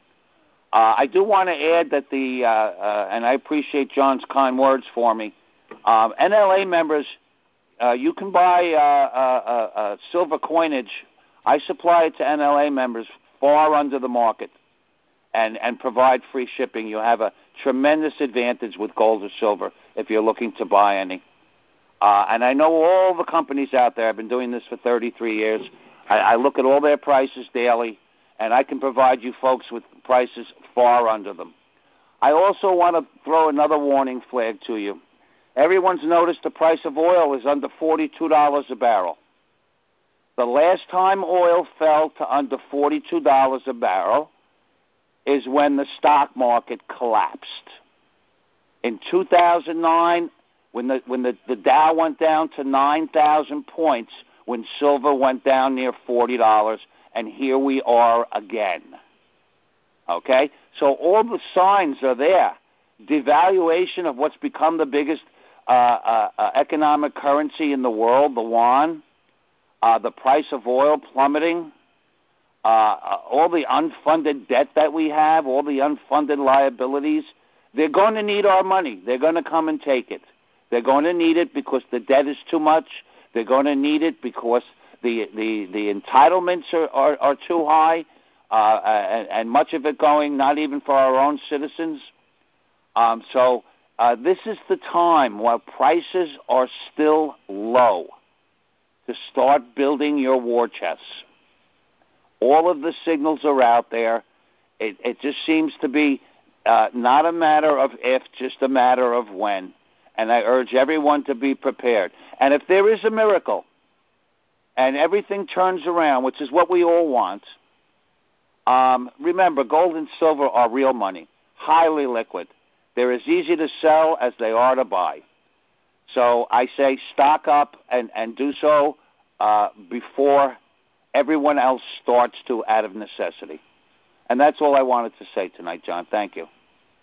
Uh, I do want to add that the, uh, uh, and I appreciate John's kind words for me, um, N L A members, uh, you can buy uh, uh, uh, silver coinage. I supply it to N L A members far under the market and, and provide free shipping. You have a tremendous advantage with gold or silver if you're looking to buy any. Uh, and I know all the companies out there. I've been doing this for thirty-three years. I, I look at all their prices daily, and I can provide you folks with prices far under them. I also want to throw another warning flag to you. Everyone's noticed the price of oil is under forty-two dollars a barrel. The last time oil fell to under forty-two dollars a barrel is when the stock market collapsed. In two thousand nine, when the when the, the Dow went down to nine thousand points, when silver went down near forty dollars, and here we are again. Okay? So all the signs are there. Devaluation of what's become the biggest uh, uh, uh, economic currency in the world, the yuan, uh, the price of oil plummeting, uh, uh, all the unfunded debt that we have, all the unfunded liabilities. They're going to need our money. They're going to come and take it. They're going to need it because the debt is too much. They're going to need it because the the, the entitlements are, are, are too high, uh, and, and much of it going not even for our own citizens. Um, so uh, this is the time while prices are still low to start building your war chests. All of the signals are out there. It, it just seems to be uh, not a matter of if, just a matter of when. And I urge everyone to be prepared. And if there is a miracle and everything turns around, which is what we all want, um, remember, gold and silver are real money, highly liquid. They're as easy to sell as they are to buy. So I say stock up and, and do so uh, before everyone else starts to out of necessity. And that's all I wanted to say tonight, John. Thank you.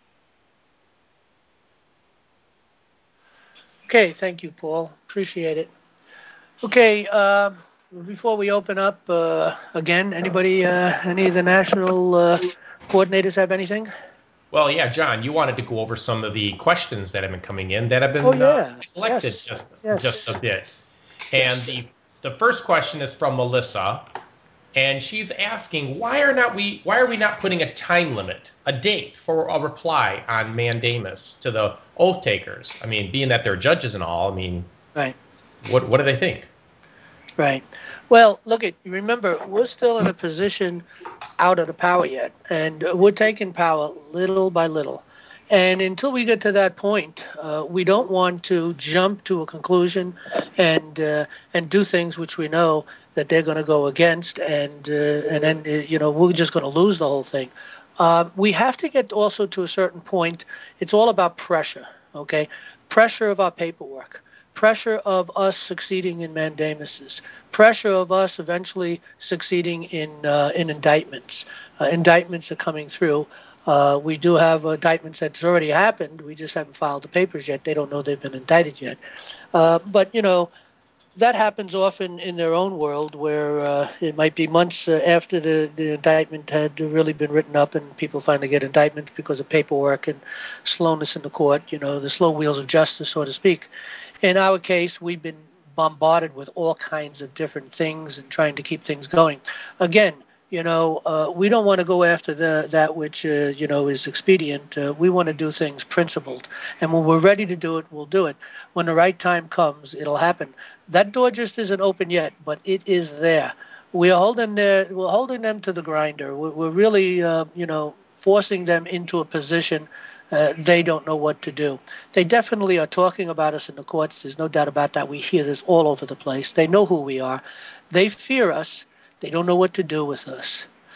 Okay, thank you, Paul. Appreciate it. Okay, uh, before we open up, uh, again, anybody, uh, any of the national uh, coordinators have anything? Well, yeah, John, you wanted to go over some of the questions that have been coming in that have been oh, yeah. uh, collected yes. just, yes. just a bit. And the the first question is from Melissa, and she's asking, why are not we why are we not putting a time limit, a date for a reply on mandamus to the oath takers? I mean, being that they're judges and all, I mean, right. what what do they think? Right. Well, look, at remember, we're still in a position out of the power yet, and we're taking power little by little. And until we get to that point, uh, we don't want to jump to a conclusion and uh, and do things which we know that they're going to go against, and uh, and then uh, you know we're just going to lose the whole thing. Uh, we have to get also to a certain point. It's all about pressure, okay? Pressure of our paperwork. Pressure of us succeeding in mandamuses, pressure of us eventually succeeding in uh, in indictments. Uh, indictments are coming through. Uh, we do have indictments that's already happened. We just haven't filed the papers yet. They don't know they've been indicted yet. Uh, but, you know, that happens often in their own world, where uh, it might be months uh, after the, the indictment had really been written up, and people finally get indictments because of paperwork and slowness in the court, you know, the slow wheels of justice, so to speak. In our case, we've been bombarded with all kinds of different things and trying to keep things going. Again, you know, uh, we don't want to go after the, that which, uh, you know, is expedient. Uh, we want to do things principled. And when we're ready to do it, we'll do it. When the right time comes, it'll happen. That door just isn't open yet, but it is there. We are holding, their, we're holding them to the grinder. We're, we're really, uh, you know, forcing them into a position uh, they don't know what to do. They definitely are talking about us in the courts. There's no doubt about that. We hear this all over the place. They know who we are. They fear us. They don't know what to do with us.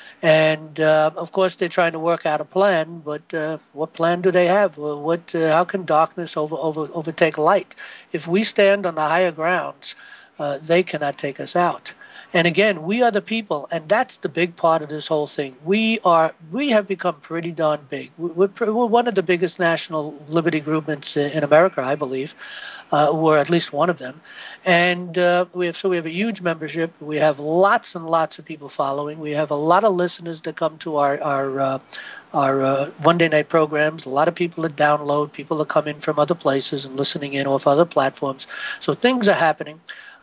And, uh, of course, they're trying to work out a plan, but uh, what plan do they have? Well, what, uh, how can darkness over, over, overtake light? If we stand on the higher grounds, uh, they cannot take us out. And, again, we are the people, and that's the big part of this whole thing. We are, we have become pretty darn big. We're, we're one of the biggest national liberty movements in America, I believe. Uh, or at least one of them, and uh, we have so we have a huge membership. We have lots and lots of people following. We have a lot of listeners that come to our our uh, our uh, Monday night programs. A lot of people that download, people that come in from other places and listening in off other platforms. So things are happening,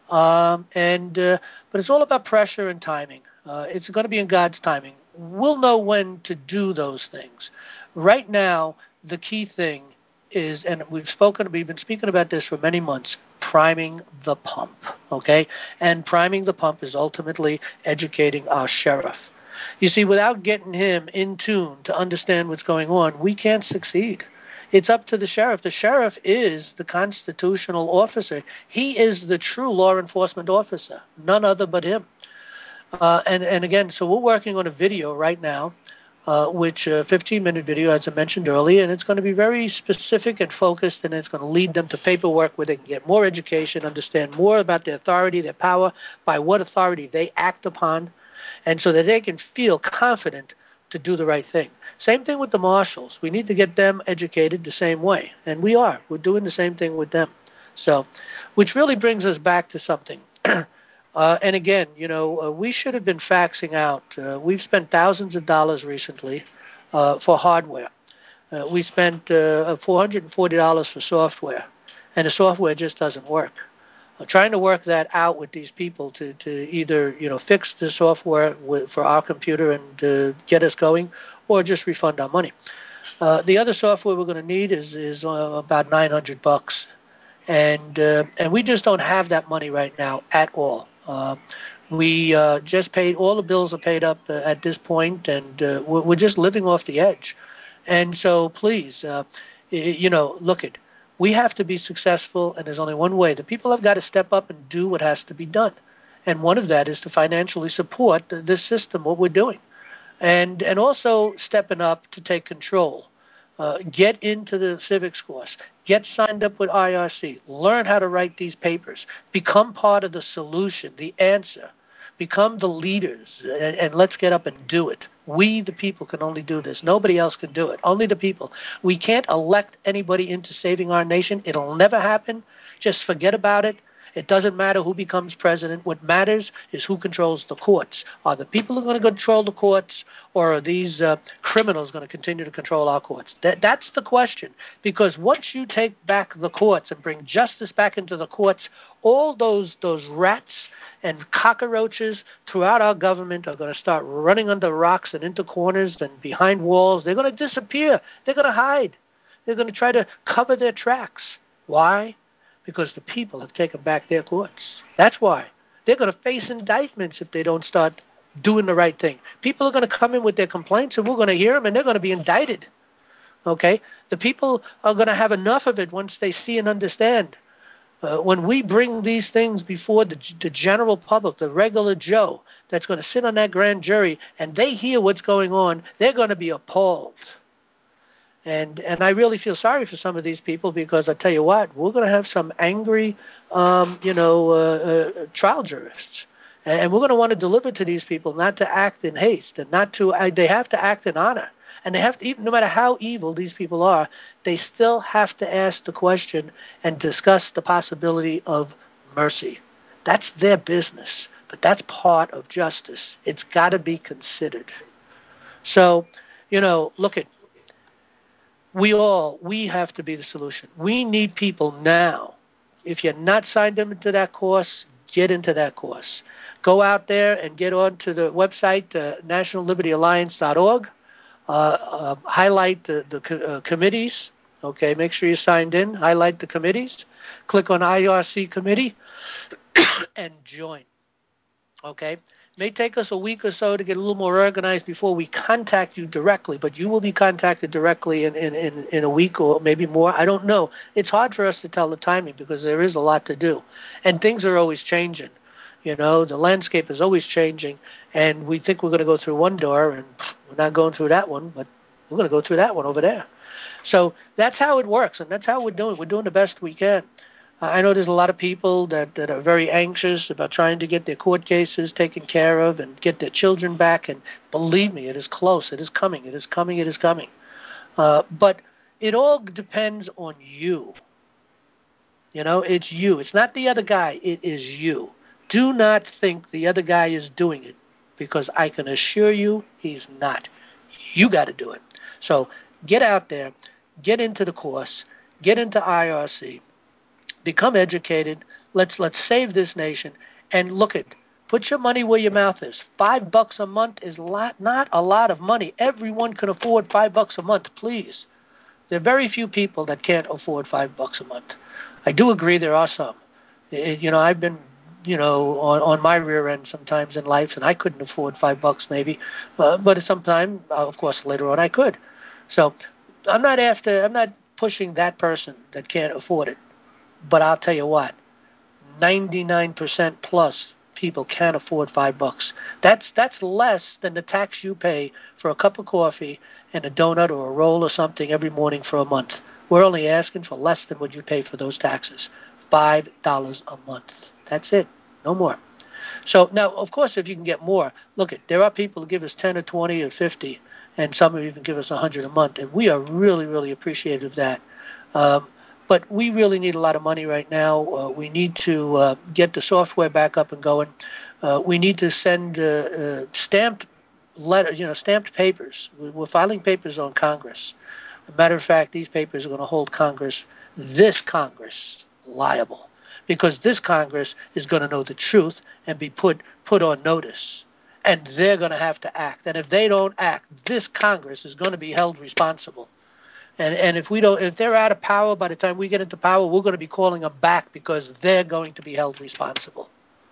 um, and uh, but it's all about pressure and timing. Uh, it's going to be in God's timing. We'll know when to do those things. Right now, the key thing is, and we've spoken, we've been speaking about this for many months, priming the pump, okay? And priming the pump is ultimately educating our sheriff. You see, without getting him in tune to understand what's going on, we can't succeed. It's up to the sheriff. The sheriff is the constitutional officer. He is the true law enforcement officer, none other but him. Uh, and, and again, so we're working on a video right now, Uh, which a uh, fifteen-minute video, as I mentioned earlier, and it's going to be very specific and focused, and it's going to lead them to paperwork where they can get more education, understand more about their authority, their power, by what authority they act upon, and so that they can feel confident to do the right thing. Same thing with the marshals. We need to get them educated the same way, and we are. We're doing the same thing with them. So, which really brings us back to something. Uh, and again, you know, uh, we should have been faxing out. Uh, we've spent thousands of dollars recently uh, for hardware. Uh, we spent uh, four hundred forty dollars for software, and the software just doesn't work. Uh, trying to work that out with these people to, to either, you know, fix the software with, for our computer and uh, get us going, or just refund our money. Uh, the other software we're going to need is, is uh, about nine hundred bucks, and uh, and we just don't have that money right now at all. Uh, we uh, just paid, all the bills are paid up uh, at this point, and uh, we're, we're just living off the edge. And so please, uh, you know, look it, we have to be successful, and there's only one way. The people have got to step up and do what has to be done. And one of that is to financially support this system, what we're doing. And, and also stepping up to take control. Uh, get into the civics course. Get signed up with I R C. Learn how to write these papers. Become part of the solution, the answer. Become the leaders, and, and let's get up and do it. We, the people, can only do this. Nobody else can do it. Only the people. We can't elect anybody into saving our nation. It'll never happen. Just forget about it. It doesn't matter who becomes president. What matters is who controls the courts. Are the people who are going to control the courts, or are these uh, criminals going to continue to control our courts? That, that's the question. Because once you take back the courts and bring justice back into the courts, all those those rats and cockroaches throughout our government are going to start running under rocks and into corners and behind walls. They're going to disappear. They're going to hide. They're going to try to cover their tracks. Why? Because the people have taken back their courts. That's why. They're going to face indictments if they don't start doing the right thing. People are going to come in with their complaints, and we're going to hear them, and they're going to be indicted. Okay? The people are going to have enough of it once they see and understand. Uh, when we bring these things before the, the general public, the regular Joe, that's going to sit on that grand jury, and they hear what's going on, they're going to be appalled. And and I really feel sorry for some of these people, because I tell you what, we're going to have some angry, um, you know, uh, uh, trial jurists, and, and we're going to want to deliver to these people not to act in haste, and not to. Uh, they have to act in honor, and they have to. Even no matter how evil these people are, they still have to ask the question and discuss the possibility of mercy. That's their business, but that's part of justice. It's got to be considered. So, you know, look at, we all, we have to be the solution. We need people now. If you're not signed into that course, get into that course. Go out there and get onto the website, uh, national liberty alliance dot org. Uh, uh, highlight the, the co- uh, committees. Okay, make sure you're signed in. Highlight the committees. Click on I R C committee and join. Okay? May take us a week or so to get a little more organized before we contact you directly, but you will be contacted directly in, in, in, in a week or maybe more. I don't know. It's hard for us to tell the timing because there is a lot to do. And things are always changing. You know, the landscape is always changing, and we think we're going to go through one door, and we're not going through that one, but we're going to go through that one over there. So that's how it works, and that's how we're doing. We're doing the best we can. I know there's a lot of people that, that are very anxious about trying to get their court cases taken care of and get their children back. And believe me, it is close. It is coming. It is coming. It is coming. Uh, but it all depends on you. You know, it's you. It's not the other guy. It is you. Do not think the other guy is doing it, because I can assure you he's not. You got to do it. So get out there. Get into the course. Get into I R C. Become educated. Let's let's save this nation. And look at, put your money where your mouth is. Five bucks a month is lot, not a lot of money. Everyone can afford five bucks a month, please. There are very few people that can't afford five bucks a month. I do agree there are some. It, you know, I've been, you know, on, on my rear end sometimes in life, and I couldn't afford five bucks maybe. Uh, but sometime, uh, of course, later on I could. So I'm not after, I'm not pushing that person that can't afford it. But I'll tell you what, ninety-nine percent plus people can't afford five bucks. That's that's less than the tax you pay for a cup of coffee and a donut or a roll or something every morning for a month. We're only asking for less than what you pay for those taxes, five dollars a month. That's it, no more. So now, of course, if you can get more, look at, there are people who give us ten or twenty or fifty, and some even give us a hundred a month, and we are really, really appreciative of that. Um, But we really need a lot of money right now. Uh, we need to uh, get the software back up and going. Uh, we need to send uh, uh, stamped letters, you know, stamped papers. We're filing papers on Congress. As a matter of fact, these papers are going to hold Congress, this Congress, liable, because this Congress is going to know the truth and be put put on notice, and they're going to have to act. And if they don't act, this Congress is going to be held responsible. And and if we don't, if they're out of power by the time we get into power, we're going to be calling them back because they're going to be held responsible.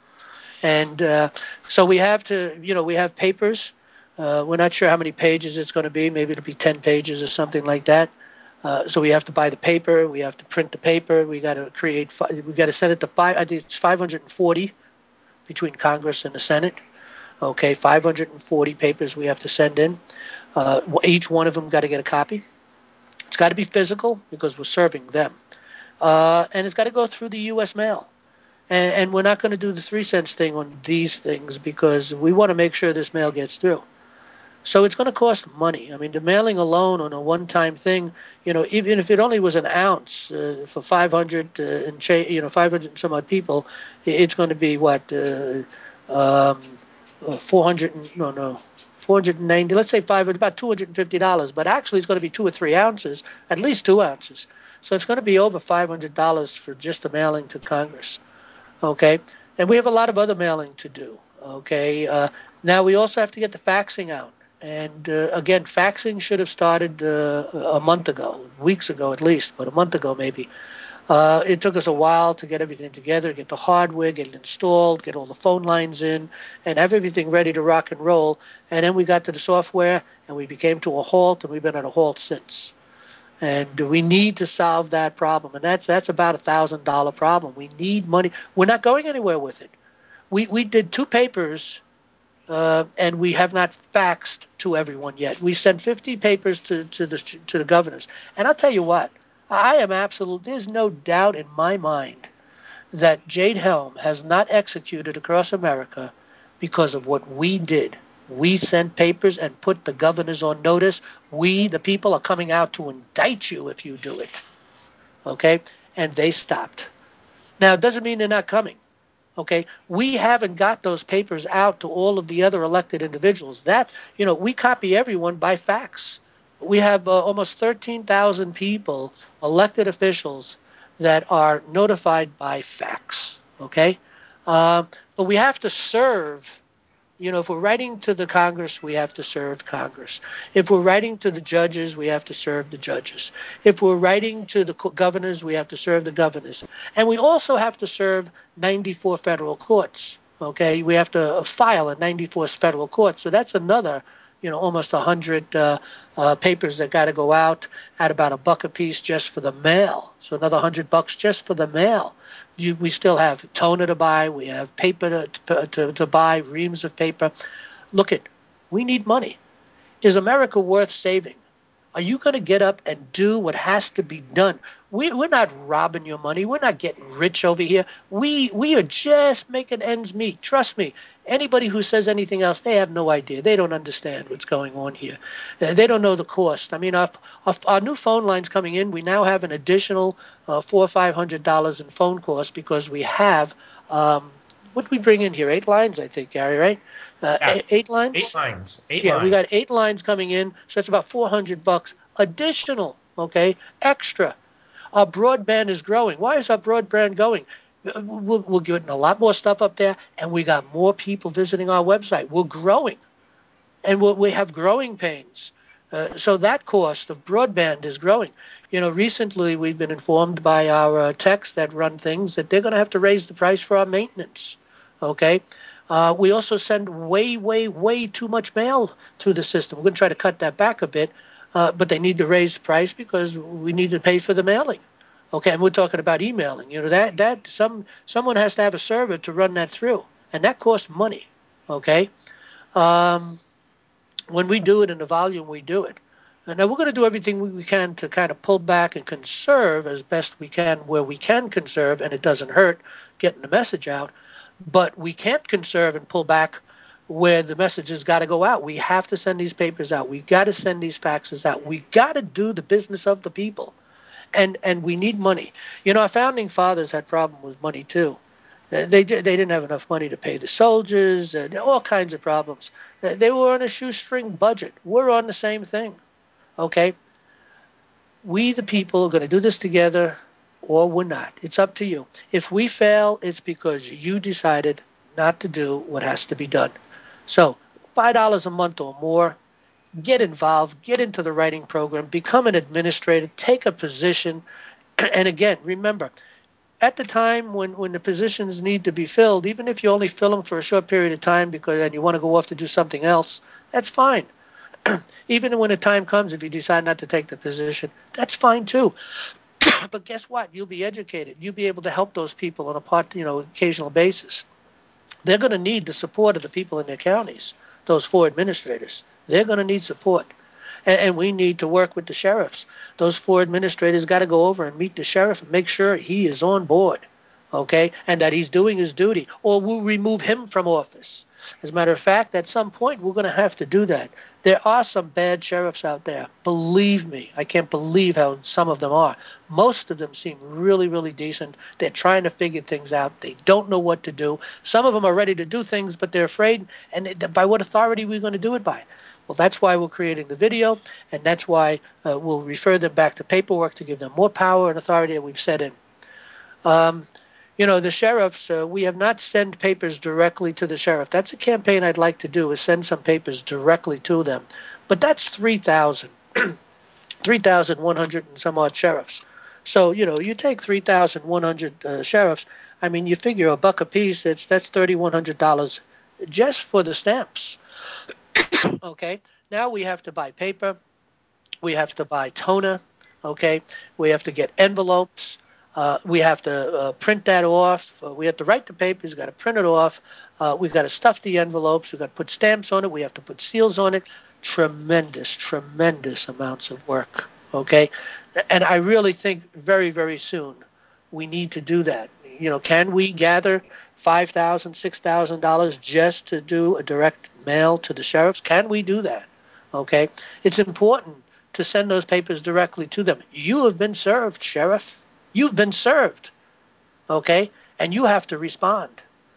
And uh, so we have to, you know, we have papers. Uh, we're not sure how many pages it's going to be. Maybe it'll be ten pages or something like that. Uh, so we have to buy the paper. We have to print the paper. We got to create. We got to send it to five. I think it's five hundred forty between Congress and the Senate. Okay, five hundred forty papers we have to send in. Uh, each one of them got to get a copy. It's got to be physical because we're serving them. Uh, and it's got to go through the U S mail. And, and we're not going to do the three cents thing on these things because we want to make sure this mail gets through. So it's going to cost money. I mean, the mailing alone on a one-time thing, you know, even if it only was an ounce uh, for five hundred uh, and cha- you know, five hundred and some odd people, it's going to be what, uh, um, four hundred? No, no. four hundred ninety, let's say five, about two hundred fifty dollars, but actually it's going to be two or three ounces, at least two ounces. So it's going to be over five hundred dollars for just the mailing to Congress, okay? And we have a lot of other mailing to do, okay? Uh, now we also have to get the faxing out. And, uh, again, faxing should have started uh, a month ago, weeks ago at least, but a month ago maybe. Uh, it took us a while to get everything together, get the hardware, get it installed, get all the phone lines in, and have everything ready to rock and roll. And then we got to the software, and we became to a halt, and we've been at a halt since. And we need to solve that problem, and that's that's about a thousand dollar problem. We need money. We're not going anywhere with it. We we did two papers, uh, and we have not faxed to everyone yet. We sent fifty papers to to the to the governors, and I'll tell you what. I am absolute. There's no doubt in my mind that Jade Helm has not executed across America because of what we did. We sent papers and put the governors on notice. We, the people, are coming out to indict you if you do it. Okay? And they stopped. Now, it doesn't mean they're not coming. Okay, we haven't got those papers out to all of the other elected individuals. That, you know, we copy everyone by fax. We have uh, almost thirteen thousand people, elected officials, that are notified by fax. Okay, uh, but we have to serve. You know, if we're writing to the Congress, we have to serve Congress. If we're writing to the judges, we have to serve the judges. If we're writing to the governors, we have to serve the governors. And we also have to serve ninety-four federal courts, okay? We have to file at ninety-four federal courts. So that's another, you know, almost one hundred uh, uh, papers that got to go out at about a buck a piece just for the mail. So another one hundred bucks just for the mail. You, we still have toner to buy. We have paper to, to, to buy, reams of paper. Look it, we need money. Is America worth saving? Are you going to get up and do what has to be done? We, we're not robbing your money. We're not getting rich over here. We we are just making ends meet. Trust me. Anybody who says anything else, they have no idea. They don't understand what's going on here. Uh, they don't know the cost. I mean, our, our, our new phone lines coming in, we now have an additional uh, four or five hundred dollars in phone costs because we have um, what did we bring in here? Eight lines, I think, Gary, right? Uh, yeah. eight, eight lines? Eight lines. Eight yeah, lines. we got eight lines coming in, so it's about four hundred bucks additional, okay, extra. Our broadband is growing. Why is our broadband going? We're, we're getting a lot more stuff up there, and we got more people visiting our website. We're growing, and we're, we have growing pains. Uh, so that cost of broadband is growing. You know, recently we've been informed by our uh, techs that run things that they're going to have to raise the price for our maintenance, okay? Uh, we also send way, way, way too much mail through the system. We're going to try to cut that back a bit, uh, but they need to raise the price because we need to pay for the mailing. Okay, and we're talking about emailing. You know, that that some someone has to have a server to run that through, and that costs money. Okay, um, when we do it in the volume we do it, and now we're going to do everything we can to kind of pull back and conserve as best we can where we can conserve, and it doesn't hurt getting the message out. But we can't conserve and pull back where the message has got to go out. We have to send these papers out. We've got to send these faxes out. We've got to do the business of the people. And and we need money. You know, our founding fathers had problem with money, too. They they didn't have enough money to pay the soldiers, and all kinds of problems. They were on a shoestring budget. We're on the same thing, okay? We, the people, are going to do this together, or we're not. It's up to you. If we fail, it's because you decided not to do what has to be done. So five dollars a month or more, get involved, get into the writing program, become an administrator, take a position. And again, remember, at the time when, when the positions need to be filled, even if you only fill them for a short period of time because and you want to go off to do something else, that's fine. Even when the time comes, if you decide not to take the position, that's fine too. But guess what? You'll be educated. You'll be able to help those people on a part, you know, occasional basis. They're going to need the support of the people in their counties, those four administrators. They're going to need support. And, and we need to work with the sheriffs. Those four administrators got to go over and meet the sheriff and make sure he is on board, okay, and that he's doing his duty, or we'll remove him from office. As a matter of fact, at some point, we're going to have to do that. There are some bad sheriffs out there. Believe me, I can't believe how some of them are. Most of them seem really, really decent. They're trying to figure things out. They don't know what to do. Some of them are ready to do things, but they're afraid. And they, by what authority are we going to do it by? Well, that's why we're creating the video, and that's why uh, we'll refer them back to paperwork to give them more power and authority that we've set in. Um, You know, the sheriffs, uh, we have not sent papers directly to the sheriff. That's a campaign I'd like to do, is send some papers directly to them. But that's three thousand, three thousand one hundred and some odd sheriffs. So, you know, you take three thousand one hundred uh, sheriffs, I mean, you figure a buck a piece, it's, that's three thousand one hundred dollars just for the stamps. Okay, now we have to buy paper. We have to buy toner. Okay, we have to get envelopes. Uh, we have to uh, print that off. Uh, we have to write the papers. We've got to print it off. Uh, we've got to stuff the envelopes. We've got to put stamps on it. We have to put seals on it. Tremendous, tremendous amounts of work, okay? And I really think very, very soon we need to do that. You know, can we gather five thousand dollars, six thousand dollars just to do a direct mail to the sheriffs? Can we do that, okay? It's important to send those papers directly to them. You have been served, Sheriff. You've been served, okay? And you have to respond.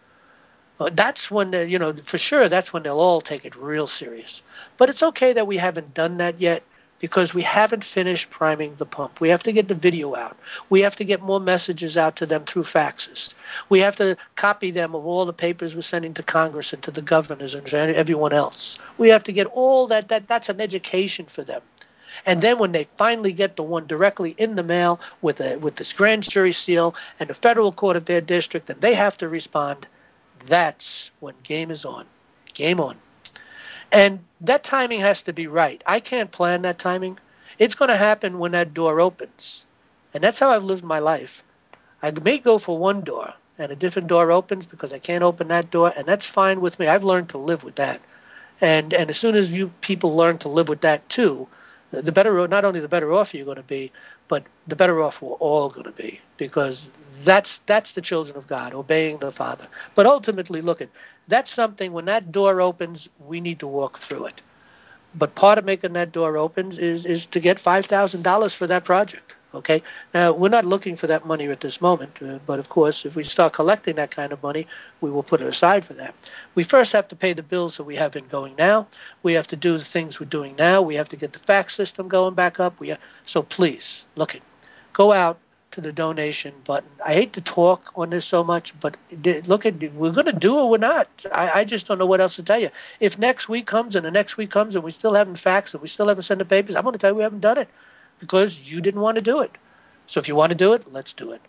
Uh, that's when, they, you know, for sure, that's when they'll all take it real serious. But it's okay that we haven't done that yet because we haven't finished priming the pump. We have to get the video out. We have to get more messages out to them through faxes. We have to copy them of all the papers we're sending to Congress and to the governors and to everyone else. We have to get all that. that that's an education for them. And then when they finally get the one directly in the mail with a, with this grand jury seal and the federal court of their district, and they have to respond, that's when game is on. Game on. And that timing has to be right. I can't plan that timing. It's going to happen when that door opens. And that's how I've lived my life. I may go for one door, and a different door opens because I can't open that door, and that's fine with me. I've learned to live with that. And and as soon as you people learn to live with that too, the better, not only the better off you're going to be, but the better off we're all going to be, because that's that's the children of God, obeying the Father. But ultimately, look at that's something. When that door opens, we need to walk through it. But part of making that door open is is to get five thousand dollars for that project. Okay. Now we're not looking for that money at this moment, uh, but of course, if we start collecting that kind of money, we will put it aside for that. We first have to pay the bills that we have been going now. We have to do the things we're doing now. We have to get the fax system going back up. We have, so please look at, go out to the donation button. I hate to talk on this so much, but look at, we're going to do it or we're not. I, I just don't know what else to tell you. If next week comes and the next week comes and we still haven't faxed and we still haven't sent the papers, I'm going to tell you we haven't done it because you didn't want to do it. So if you want to do it, let's do it.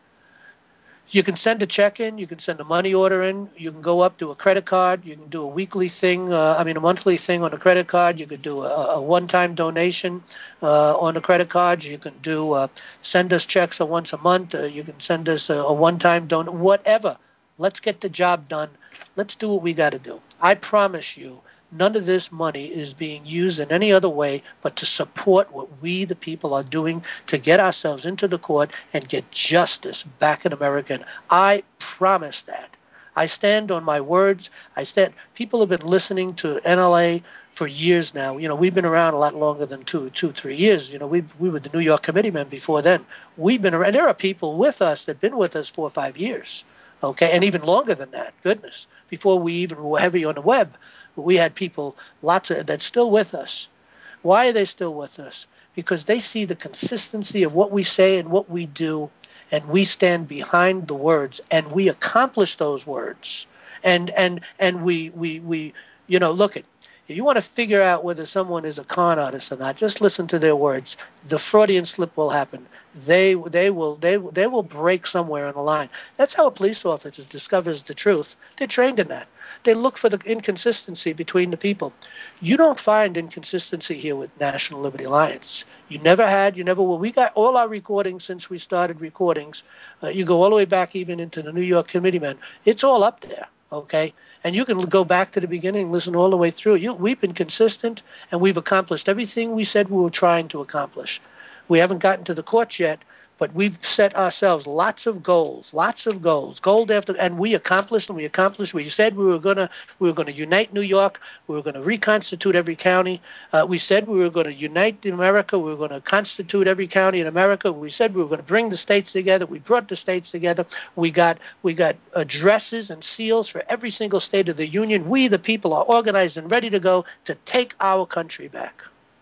You can send a check in. You can send a money order in. You can go up to a credit card. You can do a weekly thing, uh, I mean a monthly thing on a credit card. You could do a, a one-time donation uh, on a credit card. You can do uh, send us checks a once a month. Uh, you can send us a, a one-time donation, whatever. Let's get the job done. Let's do what we got to do. I promise you, none of this money is being used in any other way but to support what we, the people, are doing to get ourselves into the court and get justice back in America. And I promise that. I stand on my words. I stand. People have been listening to N L A for years now. You know, we've been around a lot longer than two, two, three years. You know, we we were the New York committeemen before then. We've been around. There are people with us that have been with us four or five years, okay, and even longer than that. Goodness, before we even were heavy on the web. We had people, lots of, that's still with us. Why are they still with us? Because they see the consistency of what we say and what we do, and we stand behind the words, and we accomplish those words. And and and we we we you know, look at, if you want to figure out whether someone is a con artist or not, just listen to their words. The Freudian slip will happen. They they will they they will break somewhere in the line. That's how a police officer discovers the truth. They're trained in that. They look for the inconsistency between the people. You don't find inconsistency here with National Liberty Alliance. You never had, you never will. We got all our recordings since we started recordings. Uh, you go all the way back even into the New York Committeemen. It's all up there, okay? And you can go back to the beginning, listen all the way through. You, we've been consistent, and we've accomplished everything we said we were trying to accomplish. We haven't gotten to the courts yet, but we've set ourselves lots of goals, lots of goals, goal after, and we accomplished them. We accomplished. We said we were gonna, we were gonna unite New York. We were gonna reconstitute every county. Uh, we said we were gonna unite America. We were gonna constitute every county in America. We said we were gonna bring the states together. We brought the states together. We got, we got addresses and seals for every single state of the union. We, the people, are organized and ready to go to take our country back.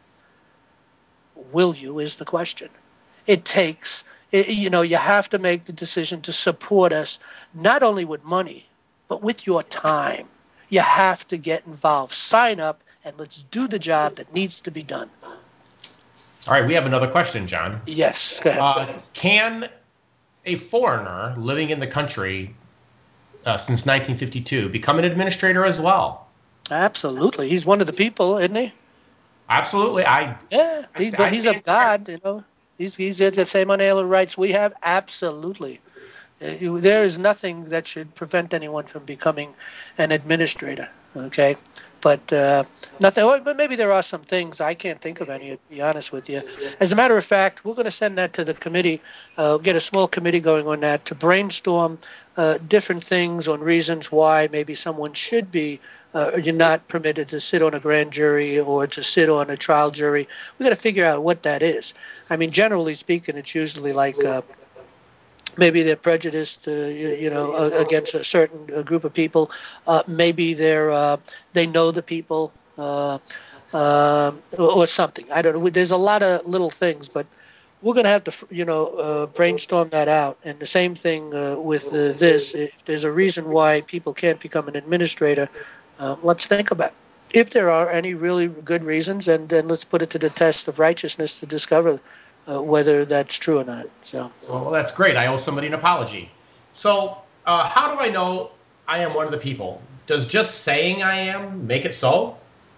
Will you is the question. It takes, it, you know, you have to make the decision to support us, not only with money, but with your time. You have to get involved. Sign up, and let's do the job that needs to be done. All right, we have another question, John. Yes, go ahead. Uh, can a foreigner living in the country uh, since nineteen fifty-two become an administrator as well? Absolutely. He's one of the people, isn't he? Absolutely. I. Yeah, he's, I, he's I of God, you know. He's, he's the same unalienable rights we have. Absolutely. Uh, there is nothing that should prevent anyone from becoming an administrator, okay? But uh, nothing. But maybe there are some things. I can't think of any, to be honest with you. As a matter of fact, we're going to send that to the committee, uh, get a small committee going on that to brainstorm uh, different things on reasons why maybe someone should be uh, you're not permitted to sit on a grand jury or to sit on a trial jury. We've got to figure out what that is. I mean, generally speaking, it's usually like uh, Maybe they're prejudiced, uh, you, you know, uh, against a certain uh, group of people. Uh, maybe they're uh, they know the people uh, uh, or something. I don't know. There's a lot of little things, but we're going to have to, you know, uh, brainstorm that out. And the same thing uh, with uh, this. If there's a reason why people can't become an administrator, uh, let's think about it. If there are any really good reasons, and then let's put it to the test of righteousness to discover Uh, whether that's true or not. So. Well, that's great. I owe somebody an apology. So, uh, how do I know I am one of the people? Does just saying I am make it so?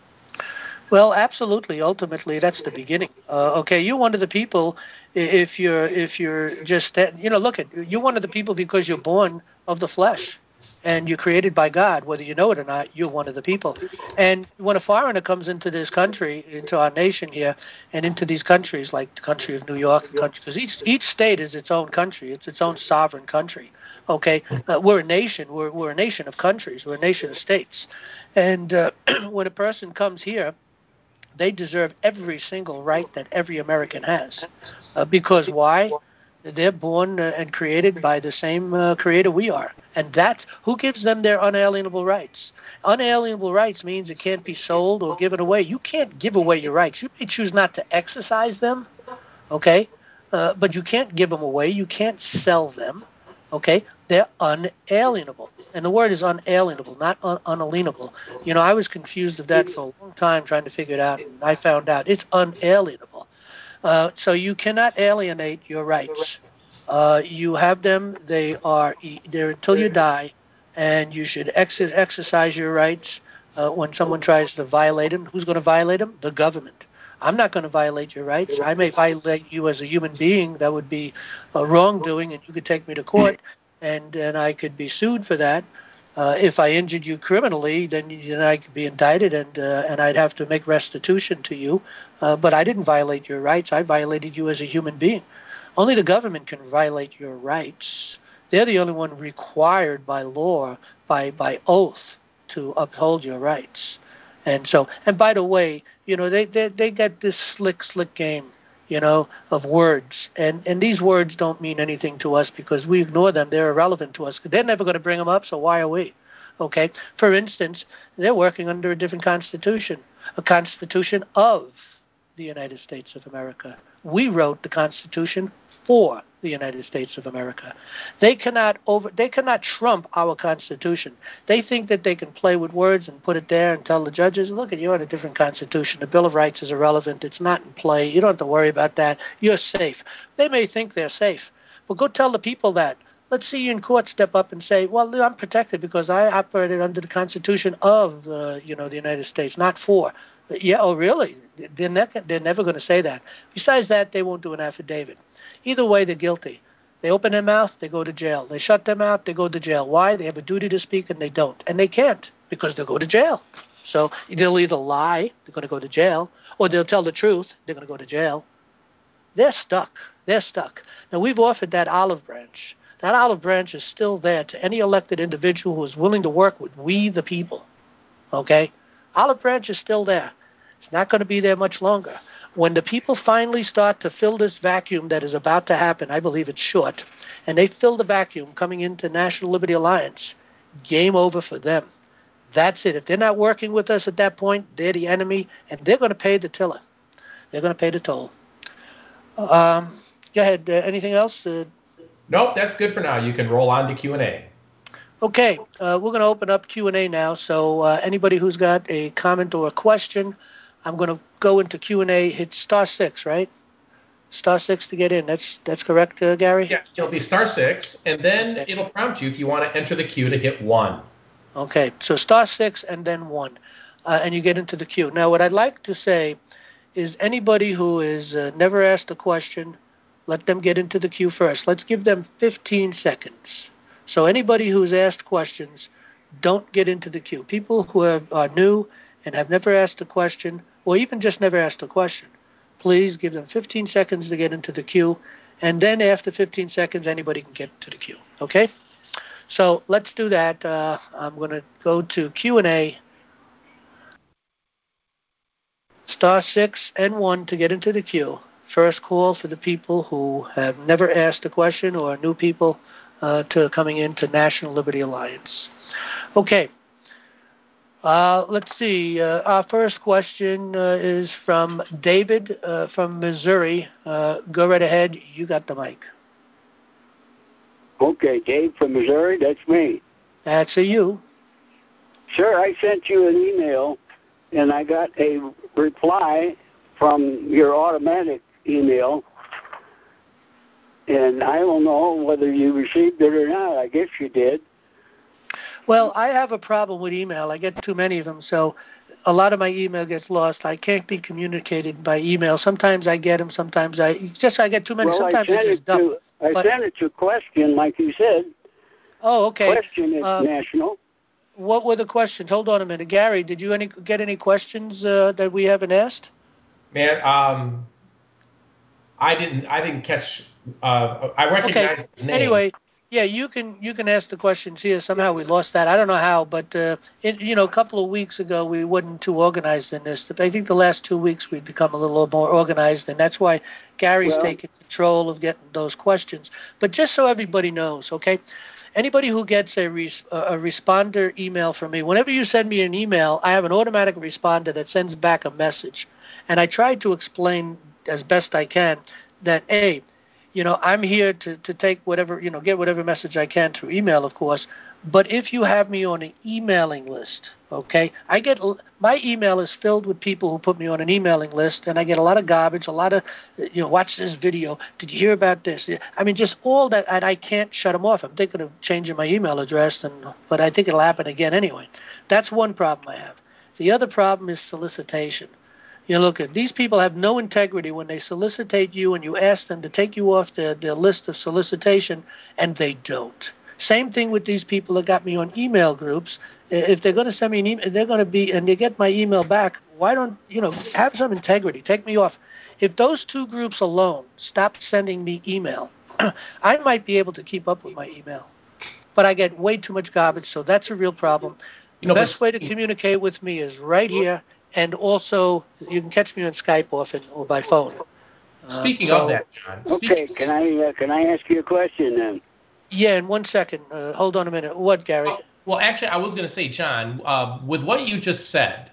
Well, absolutely. Ultimately, that's the beginning. Uh, okay, you're one of the people. If you're if you're just you know, look at you're one of the people because you're born of the flesh, and you're created by God. Whether you know it or not, you're one of the people. And when a foreigner comes into this country, into our nation here, and into these countries like the country of New York, because each each state is its own country. It's its own sovereign country. Okay, uh, we're a nation. We're we're a nation of countries. We're a nation of states. And uh, when a person comes here, they deserve every single right that every American has. Uh, because why? They're born uh, and created by the same uh, creator we are. And that's who gives them their unalienable rights. Unalienable rights means it can't be sold or given away. You can't give away your rights. You may choose not to exercise them, okay? Uh, but you can't give them away. You can't sell them, okay? They're unalienable. And the word is unalienable, not un- unalienable. You know, I was confused of that for a long time trying to figure it out, and I found out it's unalienable. Uh, so you cannot alienate your rights. Uh, you have them; they are there until you die, and you should ex- exercise your rights. Uh, when someone tries to violate them, who's going to violate them? The government. I'm not going to violate your rights. I may violate you as a human being. That would be a wrongdoing, and you could take me to court, and and I could be sued for that. Uh, if I injured you criminally, then, then I could be indicted, and uh, and I'd have to make restitution to you. Uh, but I didn't violate your rights. I violated you as a human being. Only the government can violate your rights. They're the only one required by law, by by oath, to uphold your rights. And so, and by the way, you know, they they they get this slick, slick game, you know, of words, and and these words don't mean anything to us because we ignore them. They're irrelevant to us. They're never going to bring them up, so why are we? Okay. For instance, they're working under a different constitution, a constitution of the United States of America. We wrote the Constitution for the United States of America. They cannot over. They cannot trump our Constitution. They think that they can play with words and put it there and tell the judges, look, you're in a different Constitution. The Bill of Rights is irrelevant. It's not in play. You don't have to worry about that. You're safe. They may think they're safe, but go tell the people that. Let's see you in court step up and say, well, I'm protected because I operated under the Constitution of, uh, you know, the United States, not for. Yeah, oh, really? They're, ne- they're never going to say that. Besides that, they won't do an affidavit. Either way, they're guilty. They open their mouth, they go to jail. They shut their mouth, they go to jail. Why? They have a duty to speak, and they don't. And they can't because they'll go to jail. So they'll either lie, they're going to go to jail, or they'll tell the truth, they're going to go to jail. They're stuck. They're stuck. Now, we've offered that olive branch. That olive branch is still there to any elected individual who is willing to work with we the people. Okay? Olive branch is still there. It's not going to be there much longer. When the people finally start to fill this vacuum that is about to happen, I believe it's short, and they fill the vacuum coming into National Liberty Alliance, game over for them. That's it. If they're not working with us at that point, they're the enemy, and they're going to pay the tiller. They're going to pay the toll. Um, go ahead. Uh, anything else? Uh, Nope, that's good for now. You can roll on to Q and A. Okay, uh, we're going to open up Q and A now. So uh, anybody who's got a comment or a question, I'm going to go into Q and A. Hit star six, right? Star six to get in. That's that's correct, uh, Gary? Yeah, it'll be star six, and then Okay. it'll prompt you if you want to enter the queue to hit one. Okay, so star six and then one, uh, and you get into the queue. Now, what I'd like to say is anybody who is uh, never asked a question, let them get into the queue first. Let's give them fifteen seconds. So anybody who's asked questions, don't get into the queue. People who have, are new and have never asked a question, or even just never asked a question, please give them fifteen seconds to get into the queue, and then after fifteen seconds, anybody can get to the queue. Okay? So let's do that. Uh, I'm going to go to Q and A. Star six and one to get into the queue. first call for the people who have never asked a question or new people uh, to coming into National Liberty Alliance. Okay. Uh, let's see. Uh, our first question uh, is from David uh, from Missouri. Uh, go right ahead. You got the mic. Okay, Dave from Missouri, that's me. That's a you. Sir, I sent you an email, and I got a reply from your automatic email, and I don't know whether you received it or not. I guess you did. Well, I have a problem with email. I get too many of them, so a lot of my email gets lost. I can't be communicated by email. Sometimes I get them, sometimes I just I get too many. Well, sometimes I sent it's just it dumb. to I but, sent it to question, like you said. Oh, okay. Question is uh, national. What were the questions? Hold on a minute, Gary. Did you any get any questions uh, that we haven't asked? Man, um, I didn't. I didn't catch. Uh, I recognize okay. his name. Anyway. Yeah, you can you can ask the questions here. Somehow we lost that. I don't know how, but uh, it, you know, a couple of weeks ago we weren't too organized in this. I think the last two weeks we've become a little more organized, and that's why Gary's well, taking control of getting those questions. But just so everybody knows, okay, anybody who gets a res, a responder email from me, whenever you send me an email, I have an automatic responder that sends back a message, and I try to explain as best I can that a You know, I'm here to, to take whatever, you know, get whatever message I can through email, of course. But if you have me on an emailing list, okay, I get, my email is filled with people who put me on an emailing list, and I get a lot of garbage, a lot of, you know, watch this video. Did you hear about this? I mean, just all that, and I can't shut them off. I'm thinking of changing my email address, and but I think it'll happen again anyway. That's one problem I have. The other problem is solicitation. You know, look, these people have no integrity when they solicitate you and you ask them to take you off their, their list of solicitation, and they don't. Same thing with these people that got me on email groups. If they're going to send me an email, they're going to be, and they get my email back, why don't, you know, have some integrity. Take me off. If those two groups alone stop sending me email, I might be able to keep up with my email. But I get way too much garbage, so that's a real problem. The you know, best but, way to communicate with me is right here. And also, you can catch me on Skype often or by phone. Uh, speaking so, of that, John. Okay, can I uh, can I ask you a question then? Yeah, in one second. Uh, hold on a minute. What, Gary? Oh, well, actually, I was going to say, John, uh, with what you just said,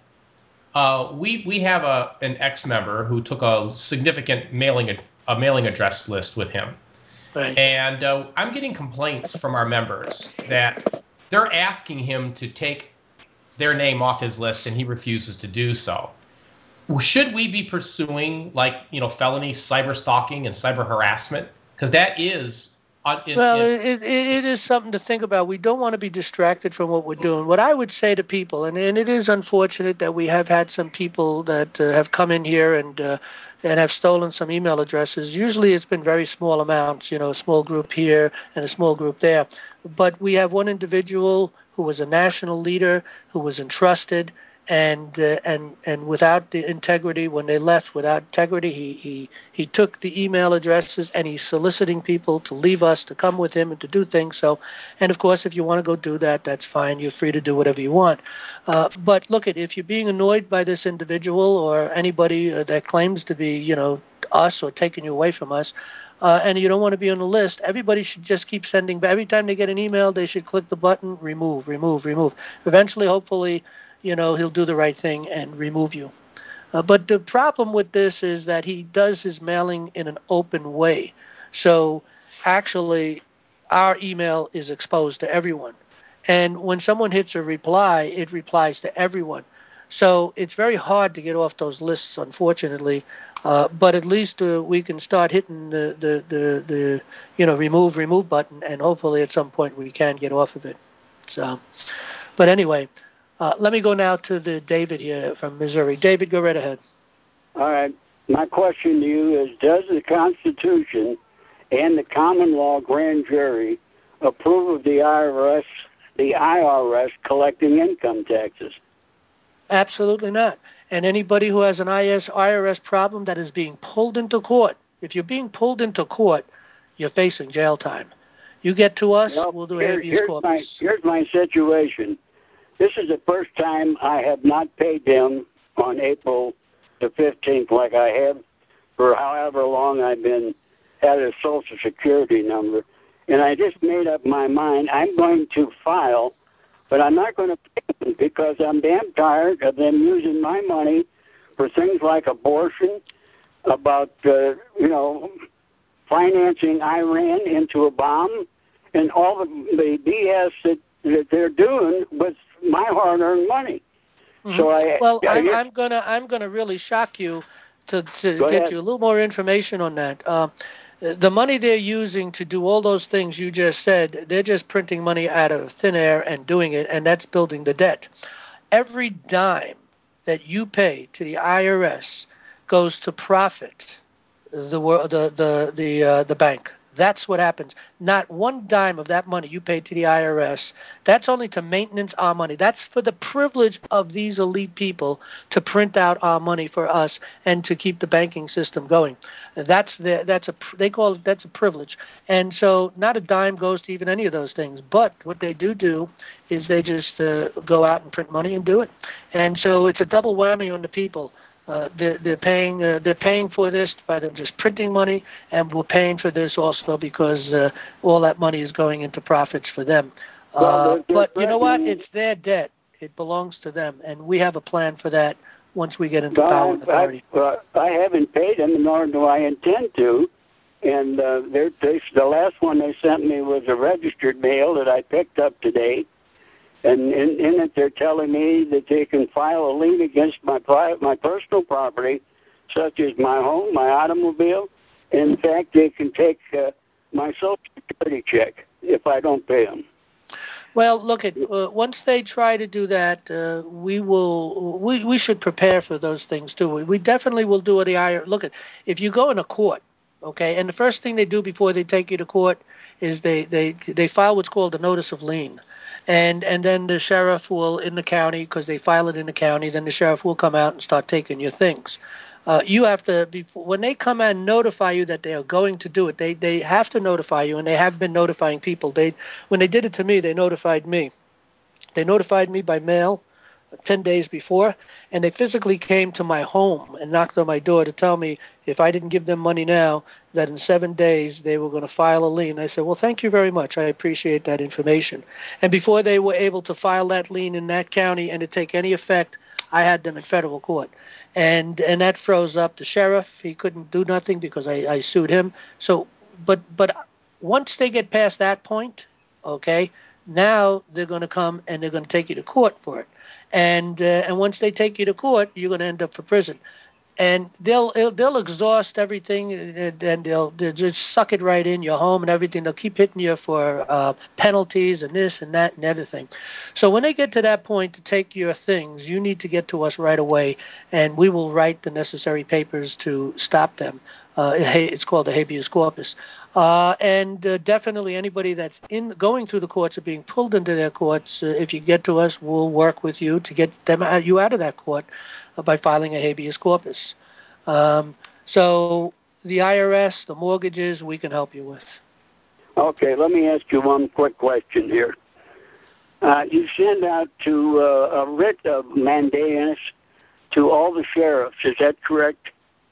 uh, we we have a an ex-member who took a significant mailing a mailing address list with him, Right. and uh, I'm getting complaints from our members that they're asking him to take their name off his list, and he refuses to do so. Should we be pursuing, like, you know, felony cyber stalking and cyber harassment? Because that is... Uh, in, well, in, it, it, it is something to think about. We don't want to be distracted from what we're doing. What I would say to people, and, and it is unfortunate that we have had some people that uh, have come in here and uh, and have stolen some email addresses. Usually it's been very small amounts, you know, a small group here and a small group there. But we have one individual who was a national leader, who was entrusted, and uh, and and without the integrity, when they left without integrity, he, he he took the email addresses and he's soliciting people to leave us, to come with him and to do things. So, and of course, if you want to go do that, that's fine. You're free to do whatever you want. Uh, but look, at if you're being annoyed by this individual or anybody uh, that claims to be, you know, us or taking you away from us, uh, and you don't want to be on the list, everybody should just keep sending. Every time they get an email, they should click the button, remove, remove, remove. Eventually, hopefully, you know, he'll do the right thing and remove you. Uh, but the problem with this is that he does his mailing in an open way. So actually, our email is exposed to everyone. And when someone hits a reply, it replies to everyone. So it's very hard to get off those lists, unfortunately. Uh, but at least uh, we can start hitting the, the, the, the, you know, remove, remove button, and hopefully at some point we can get off of it. So, but anyway, uh, let me go now to the David here from Missouri. David, go right ahead. All right. My question to you is, does the Constitution and the common law grand jury approve of the I R S, the I R S collecting income taxes? Absolutely not. And anybody who has an I R S problem that is being pulled into court, if you're being pulled into court, you're facing jail time. You get to us, well, we'll do here, habeas here's corpus. my, here's my situation. This is the first time I have not paid them on April the fifteenth like I have for however long I've been had a Social Security number. And I just made up my mind. I'm going to file, but I'm not going to pay them because I'm damn tired of them using my money for things like abortion, about, uh, you know, financing Iran into a bomb, and all the, the B S that, that they're doing with my hard-earned money. Mm-hmm. So I well, I I'm, guess, I'm gonna I'm gonna really shock you to to Go get ahead. you a little more information on that. Uh, the money they're using to do all those things you just said, they're just printing money out of thin air and doing it, and that's building the debt. Every dime that you pay to the I R S goes to profit the wor- the the the uh, the bank. That's what happens. Not one dime of that money you pay to the I R S. That's only to maintenance our money. That's for the privilege of these elite people to print out our money for us and to keep the banking system going. That's the, that's a they call it that's a privilege. And so not a dime goes to even any of those things. But what they do do is they just uh, go out and print money and do it. And so it's a double whammy on the people. Uh, they're, they're paying. Uh, they're paying for this by them just printing money, and we're paying for this also because uh, all that money is going into profits for them. Uh, Well, they're- they're but you know what? threatening- It's their debt. It belongs to them, and we have a plan for that once we get into well, power and I, authority. I, uh, I haven't paid them, nor do I intend to. And uh, they're, they, the last one they sent me was a registered mail that I picked up today. And in, in it, they're telling me that they can file a lien against my private, my personal property, such as my home, my automobile. In fact, they can take uh, my Social Security check if I don't pay them. Well, look at uh, once they try to do that, uh, we will. We, we should prepare for those things too. We, we definitely will do what the I R S. Look at if you go in a court, okay, and the first thing they do before they take you to court is they they they file what's called a notice of lien. And and then the sheriff will, in the county, because they file it in the county, then the sheriff will come out and start taking your things. Uh, you have to, before, when they come and notify you that they are going to do it, they, they have to notify you, and they have been notifying people. They When they did it to me, they notified me. They notified me by mail ten days before, and they physically came to my home and knocked on my door to tell me if I didn't give them money now, that in seven days they were going to file a lien. I said, well, thank you very much. I appreciate that information. And before they were able to file that lien in that county and to take any effect, I had them in federal court. And and that froze up the sheriff. He couldn't do nothing because I, I sued him. So, but but once they get past that point, okay, now they're going to come and they're going to take you to court for it. And uh, and once they take you to court, you're going to end up for prison. And they'll they'll exhaust everything, and, and they'll, they'll just suck it right in your home and everything. They'll keep hitting you for uh, penalties and this and that and everything. So when they get to that point to take your things, you need to get to us right away, and we will write the necessary papers to stop them. Uh, it's called the habeas corpus. Uh, and uh, definitely anybody that's in going through the courts or being pulled into their courts, uh, if you get to us, we'll work with you to get them out, you out of that court uh, by filing a habeas corpus. Um, so the I R S, the mortgages, we can help you with. Okay, let me ask you one quick question here. Uh, you send out to uh, a writ of mandamus to all the sheriffs, is that correct?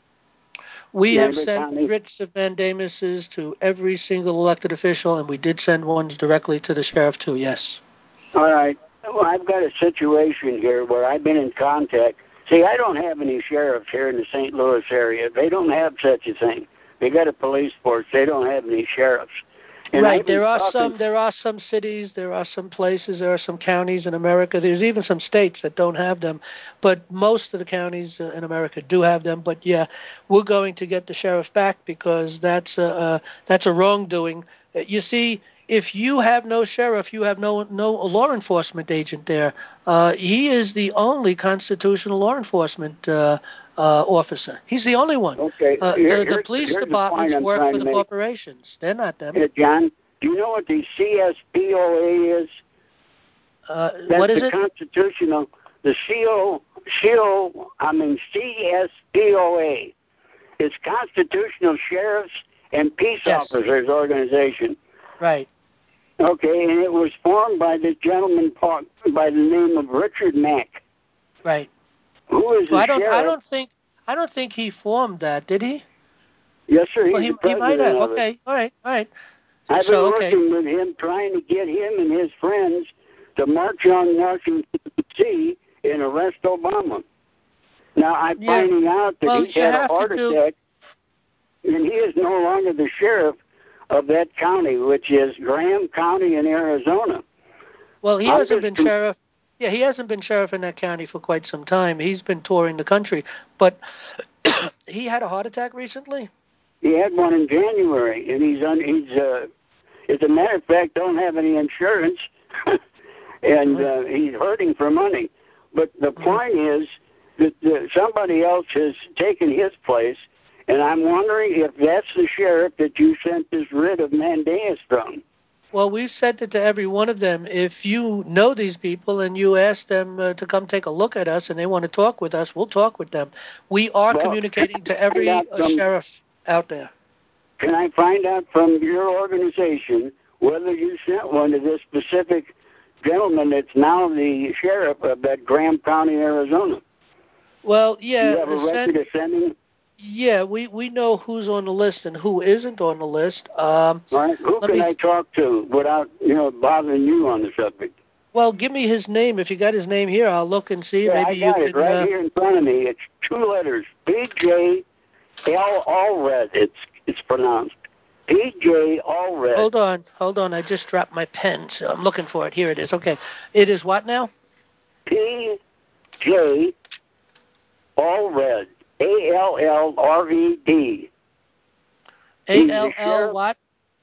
We have Neighbor sent County? writs of mandamuses to every single elected official, and we did send ones directly to the sheriff too, yes. All right. Well, I've got a situation here where I've been in contact. See, I don't have any sheriffs here in the Saint Louis area. They don't have such a thing. They got a police force. They don't have any sheriffs. And right. I've been There are talking- some. There are some cities. There are some places. There are some counties in America. There's even some states that don't have them, but most of the counties uh, in America do have them. But yeah, we're going to get the sheriff back because that's a uh, that's a wrongdoing. Uh, you see, if you have no sheriff, you have no no law enforcement agent there. Uh, he is the only constitutional law enforcement uh, uh, officer. He's the only one. Okay. Uh, Here- the, the here's- police here's the departments point I'm work trying for to the make. corporations. They're not them. Hey, John, do you know what the C S P O A is? Uh, That's what is the it? constitutional, the C O, C O, I mean C S P O A. It's Constitutional Sheriffs and Peace Yes. Officers Organization. Right. Okay, and it was formed by this gentleman pa- by the name of Richard Mack, Right. who is Well, the I don't. sheriff. I don't think. I don't think he formed that, did he? Yes, sir. He's Well, he, the he might president have. of it. Okay, all right, all right. I've been So, okay. working with him, trying to get him and his friends to march on Washington, D C and arrest Obama. Now, I'm Yeah. finding out that Well, he's you had a have to heart do- attack, and he is no longer the sheriff of that county, which is Graham County in Arizona. Well, he I'm hasn't just been com- sheriff. Yeah, he hasn't been sheriff in that county for quite some time. He's been touring the country, but he had a heart attack recently. He had one in January, and he's un, he's uh, as a matter of fact, don't have any insurance, and uh, he's hurting for money. But the point is that uh, somebody else has taken his place, and I'm wondering if that's the sheriff that you sent this writ of mandamus from. Well, we've sent it to every one of them. If you know these people and you ask them uh, to come take a look at us and they want to talk with us, we'll talk with them. We are Well, communicating to every find out uh, some- sheriff out there. Can I find out from your organization whether you sent one to this specific gentleman that's now the sheriff of that Graham County, Arizona? Well, Do yeah. you have a the record sen- of sending? Yeah, we, we know who's on the list and who isn't on the list. Um, All right. Who let can me- I talk to without, you know, bothering you on the subject? Well, give me his name. If you got his name here, I'll look and see. Yeah, Maybe I got you it can. right uh, here in front of me. It's two letters. P J L Allred. It's it's pronounced P J Allred. Hold on, hold on. I just dropped my pen, so I'm looking for it. Here it is. Okay, it is what now? P J Allred. A L L R E D. A L L what?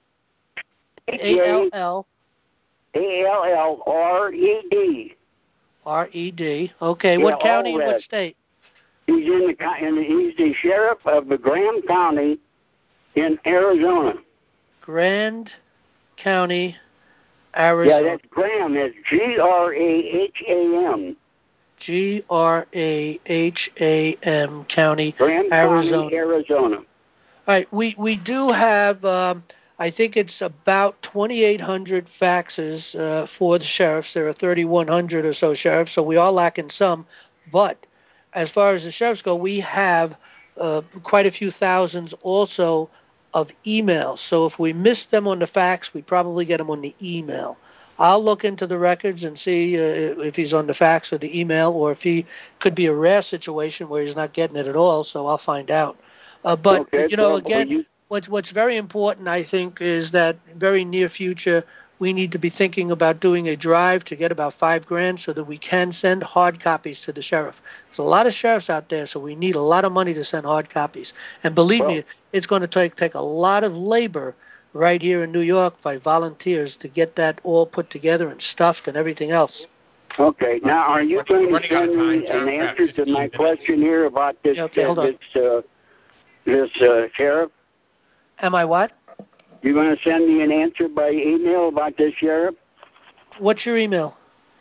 A L L A L L R E D. R E D. Okay, Yeah, what county and Allred. what state? He's in the co- and he's the sheriff of the Graham County in Arizona. Grand County, Yeah, Arizona. that's Graham. That's G R A H A M. G R A H A M County, Graham Arizona. County, Arizona. All right, we, we do have, um, I think it's about twenty-eight hundred faxes uh, for the sheriffs. There are thirty-one hundred or so sheriffs, so we are lacking some. But as far as the sheriffs go, we have uh, quite a few thousands also of emails. So if we miss them on the fax, we probably get them on the email. I'll look into the records and see uh, if he's on the fax or the email, or if he could be a rare situation where he's not getting it at all, so I'll find out. Uh, but, Okay, you know, well, again, you- what's, what's very important, I think, is that very near future, we need to be thinking about doing a drive to get about five grand so that we can send hard copies to the sheriff. There's a lot of sheriffs out there, so we need a lot of money to send hard copies. And believe Well- me, it's going to take, take a lot of labor right here in New York by volunteers to get that all put together and stuffed and everything else. Okay. Now, are you We're going to running out of send time, me John. an We're at answer to fifteen my minutes. question here about this Yeah, okay, uh, hold on. this uh, this uh, sheriff? Am I what? You going to send me an answer by email about this sheriff? What's your email?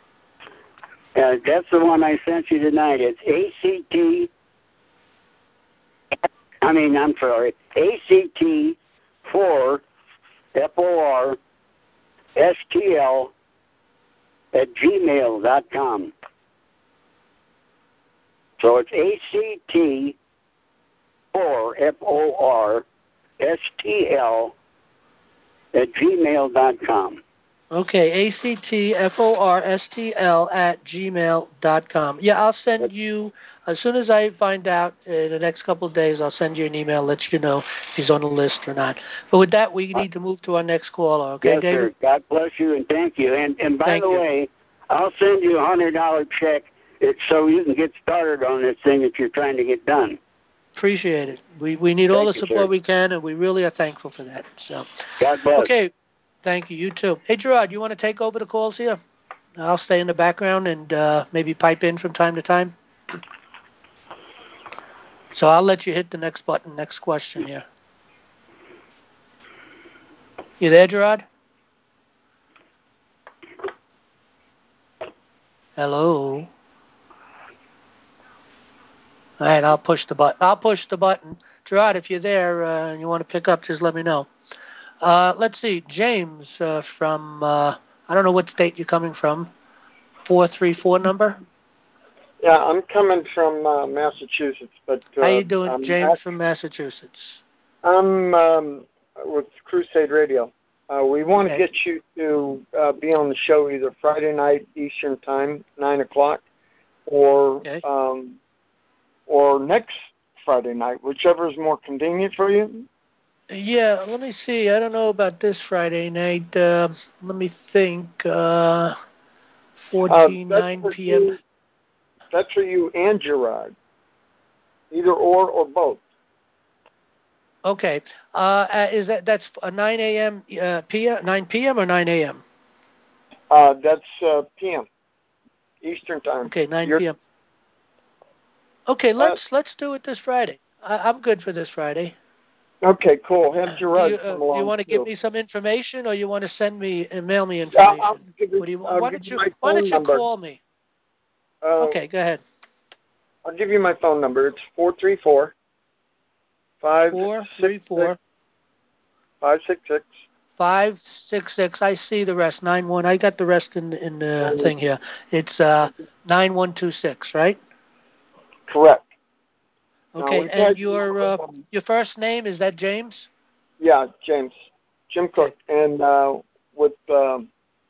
Uh, that's the one I sent you tonight. It's A C T. I mean, I'm sorry, A C T four F O R S T L at gmail dot com. So it's A C T four F O R S T L at gmail dot com. Okay, A C T F O R S T L at gmail dot com. Yeah, I'll send you, as soon as I find out in the next couple of days, I'll send you an email, let you know if he's on the list or not. But with that, we need to move to our next caller, okay, Yes, David? sir. God bless you and thank you. And and by Thank the you. way, I'll send you a hundred dollar check. It's so you can get started on this thing that you're trying to get done. Appreciate it. We we need all Thank the you, support sir. we can, and we really are thankful for that. So, God bless. okay, thank you. You too. Hey, Gerard, you want to take over the calls here? I'll stay in the background and uh, maybe pipe in from time to time. So I'll let you hit the next button, next question here. You there, Gerard? Hello. All right, I'll push the button. I'll push the button. Gerard, if you're there uh, and you want to pick up, just let me know. Uh, let's see. James uh, from, uh, I don't know what state you're coming from. four three four number? Yeah, I'm coming from uh, Massachusetts, but uh, How you doing, I'm James act- from Massachusetts? I'm um, with Crusade Radio. Uh, we want to Okay. get you to uh, be on the show either Friday night Eastern Time, nine o'clock, or Okay. um, or next Friday night, whichever is more convenient for you. Yeah, let me see. I don't know about this Friday night. Uh, let me think. Uh, fourteen, Uh, that's nine for p.m. you- That's for you and Gerard. Either or or both. Okay. Uh, uh, is that that's a nine a.m. Uh, p.m. nine p.m. or nine a.m. Uh, that's uh, P M Eastern Time. Okay, nine You're- p.m. Okay, let's let's do it this Friday. I, I'm good for this Friday. Okay, cool. Have Do Gerard you, uh, come do along you want to too. give me some information, or you want to send me and mail me I'll, information? I'll give you, What do you, I'll why give don't you you my Why don't phone you number. call me? Uh, Okay, go ahead. I'll give you my phone number. It's four three four five Four three four five six six. five six six. I see the rest. Nine one. I got the rest in in the thing here. It's uh nine one two six, right? Correct. Okay, we've and had- your uh, your first name, is that James? Yeah, James. Jim Cook. And uh, with um,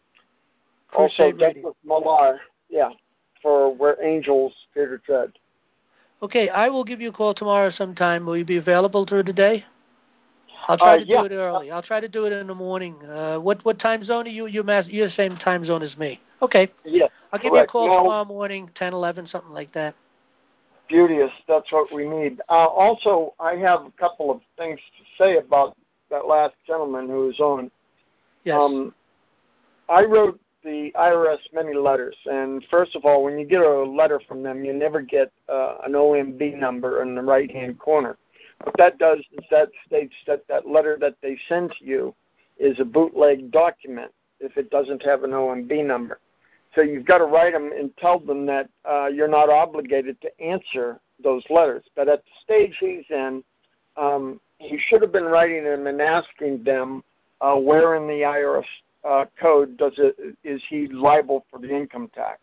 also Crusade Radio. Douglas Millar. Yeah, for Where Angels Fear to Tread. Okay, I will give you a call tomorrow sometime. Will you be available through the day? I'll try Uh, to yeah. do it early. I'll try to do it in the morning. Uh, what what time zone are you? You're, mass, you're the same time zone as me. Okay. Yeah, I'll give you a correct. call Now, tomorrow morning, ten, eleven, something like that. Beauteous. That's what we need. Uh, also, I have a couple of things to say about that last gentleman who was on. Yes. Um, I wrote the I R S many letters, and first of all, when you get a letter from them, you never get uh, an O M B number in the right-hand corner. What that does is that states that that letter that they send to you is a bootleg document if it doesn't have an O M B number. So you've got to write them and tell them that uh, you're not obligated to answer those letters. But at the stage he's in, um, he should have been writing them and asking them uh, where in the I R S uh, code does it is he liable for the income tax.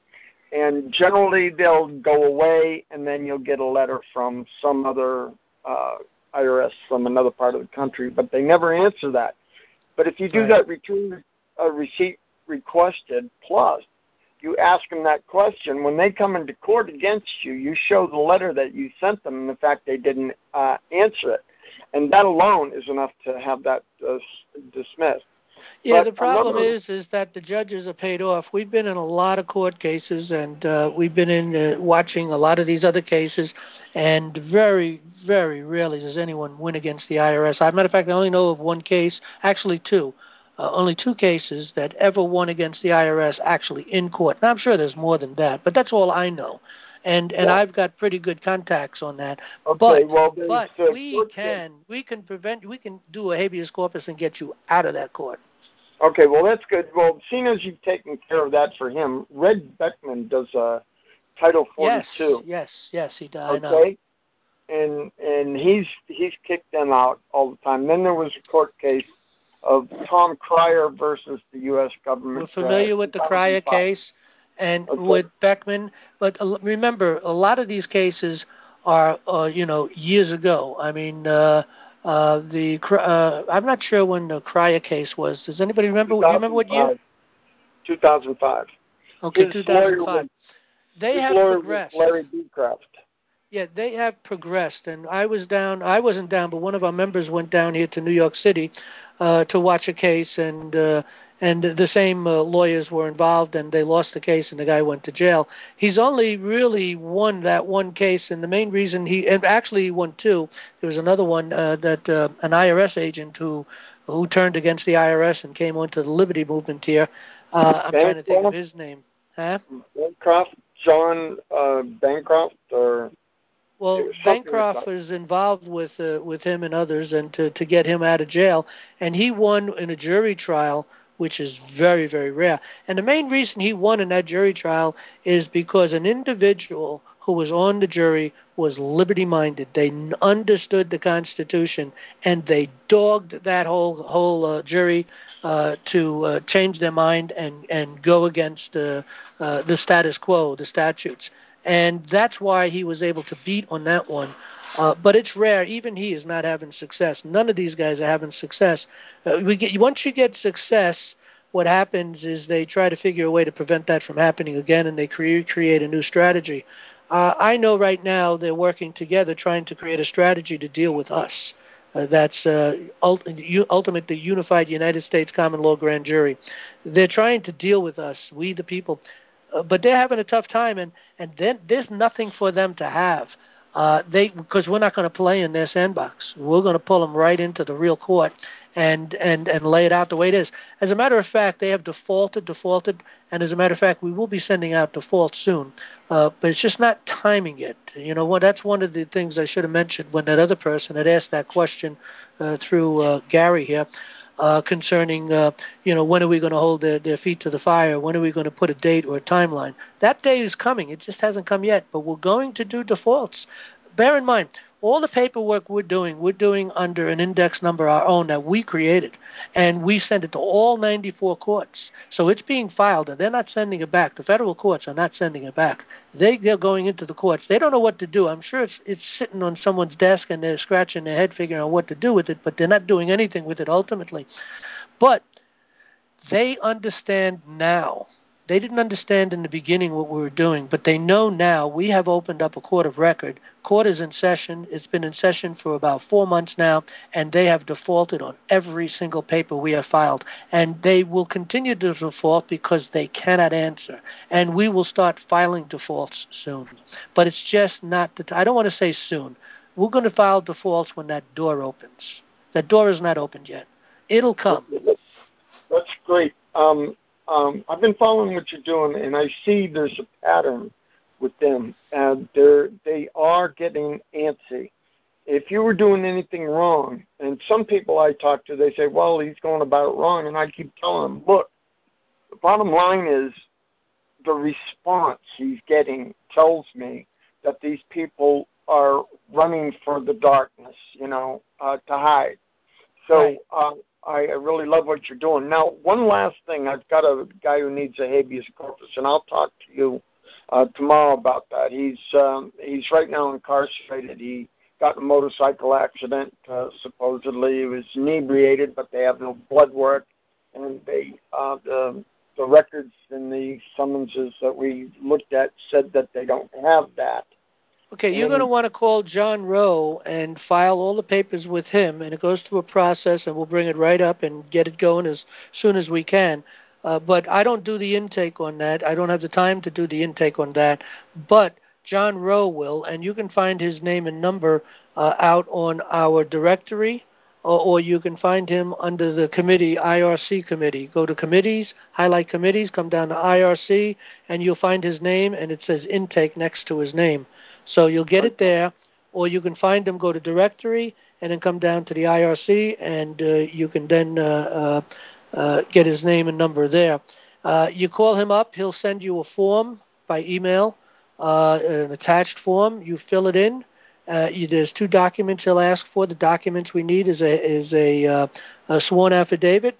And generally they'll go away, and then you'll get a letter from some other uh, I R S from another part of the country, but they never answer that. But if you do Right. that return uh, receipt requested, plus you ask them that question, when they come into court against you, you show the letter that you sent them and the fact they didn't uh, answer it. And that alone is enough to have that uh, dismissed. Yeah, But the problem another- is is that the judges are paid off. We've been in a lot of court cases, and uh, we've been in uh, watching a lot of these other cases, and very, very rarely does anyone win against the I R S. As a matter of fact, I only know of one case, actually two, uh, only two cases that ever won against the I R S actually in court. Now, I'm sure there's more than that, but that's all I know. And and Yeah. I've got pretty good contacts on that. Okay, but well, there's, but uh, we court case- can we can prevent we can do a habeas corpus and get you out of that court. Okay, well, that's good. Well, seeing as you've taken care of that for him, Red Beckman does uh, Title forty-two. Yes, yes, yes, he does. I know. Okay, and and he's he's kicked them out all the time. Then there was a court case of Tom Cryer versus the U S government. We're familiar uh, with the Cryer two thousand five. case and Okay. with Beckman, but uh, remember, a lot of these cases are, uh, you know, years ago. I mean, uh, uh, the uh, I'm not sure when the Cryer case was. Does anybody remember? Do you remember what year? two thousand five. Okay, His two thousand lawyer five. was- They His have lawyer progressed. was Larry Beecraft. Yeah, they have progressed, and I was down. I wasn't down, but one of our members went down here to New York City uh, to watch a case, and uh, and the same uh, lawyers were involved, and they lost the case, and the guy went to jail. He's only really won that one case, and the main reason he and actually he won two. There was another one uh, that uh, an I R S agent who who turned against the I R S and came onto the Liberty Movement here. Uh, I'm trying to think of his name. Huh? Bancroft, John uh, Bancroft, or Well, It was something Bancroft like was involved with uh, with him and others, and to to get him out of jail, and he won in a jury trial, which is very very rare. And the main reason he won in that jury trial is because an individual who was on the jury was liberty-minded. They n- understood the Constitution, and they dogged that whole whole uh, jury uh, to uh, change their mind and and go against uh, uh, the status quo, the statutes. And that's why he was able to beat on that one. Uh, but it's rare. Even he is not having success. None of these guys are having success. Uh, we get, once you get success, what happens is they try to figure a way to prevent that from happening again, and they create create a new strategy. Uh, I know right now they're working together trying to create a strategy to deal with us. Uh, that's uh, ult- ultimately unified United States common law grand jury. They're trying to deal with us, we the people, uh, but they're having a tough time, and and then there's nothing for them to have. Uh, they because we're not going to play in their sandbox. We're going to pull them right into the real court and and and lay it out the way it is. As a matter of fact, they have defaulted, defaulted, and as a matter of fact, we will be sending out defaults soon. Uh, but it's just not timing it. You know, well, that's one of the things I should have mentioned when that other person had asked that question uh, through uh, Gary here. Uh, concerning, uh, you know, when are we going to hold their, their feet to the fire? When are we going to put a date or a timeline? That day is coming. It just hasn't come yet, but we're going to do defaults. Bear in mind, all the paperwork we're doing, we're doing under an index number our own that we created, and we send it to all ninety-four courts. So it's being filed, and they're not sending it back. The federal courts are not sending it back. They, they're going into the courts. They don't know what to do. I'm sure it's, it's sitting on someone's desk, and they're scratching their head figuring out what to do with it, but they're not doing anything with it ultimately. But they understand now. They didn't understand in the beginning what we were doing, but they know now. We have opened up a court of record. Court is in session. It's been in session for about four months now, and they have defaulted on every single paper we have filed. And they will continue to default because they cannot answer. And we will start filing defaults soon. But it's just not the time. I don't want to say soon. We're going to file defaults when that door opens. That door is not opened yet. It'll come. That's great. Um, Um, I've been following what you're doing, and I see there's a pattern with them, and they're they are getting antsy. If you were doing anything wrong, and some people I talk to, they say, well, he's going about it wrong, and I keep telling them, look, the bottom line is the response he's getting tells me that these people are running for the darkness, you know, uh, to hide. So right. uh, I really love what you're doing. Now, one last thing. I've got a guy who needs a habeas corpus, and I'll talk to you uh, tomorrow about that. He's um, he's right now incarcerated. He got in a motorcycle accident, uh, supposedly. He was inebriated, but they have no blood work. And they uh, the, the records and the summonses that we looked at said that they don't have that. Okay, you're going to want to call John Rowe and file all the papers with him, and it goes through a process, and we'll bring it right up and get it going as soon as we can. Uh, but I don't do the intake on that. I don't have the time to do the intake on that. But John Rowe will, and you can find his name and number uh, out on our directory, or, or you can find him under the committee, I R C committee. Go to committees, highlight committees, come down to I R C, and you'll find his name, and it says intake next to his name. So you'll get it there, or you can find him, go to directory, and then come down to the I R C, and uh, you can then uh, uh, uh, get his name and number there. Uh, you call him up, he'll send you a form by email, uh, an attached form. You fill it in. Uh, you, there's two documents he'll ask for. The documents we need is a, is a, uh, a sworn affidavit.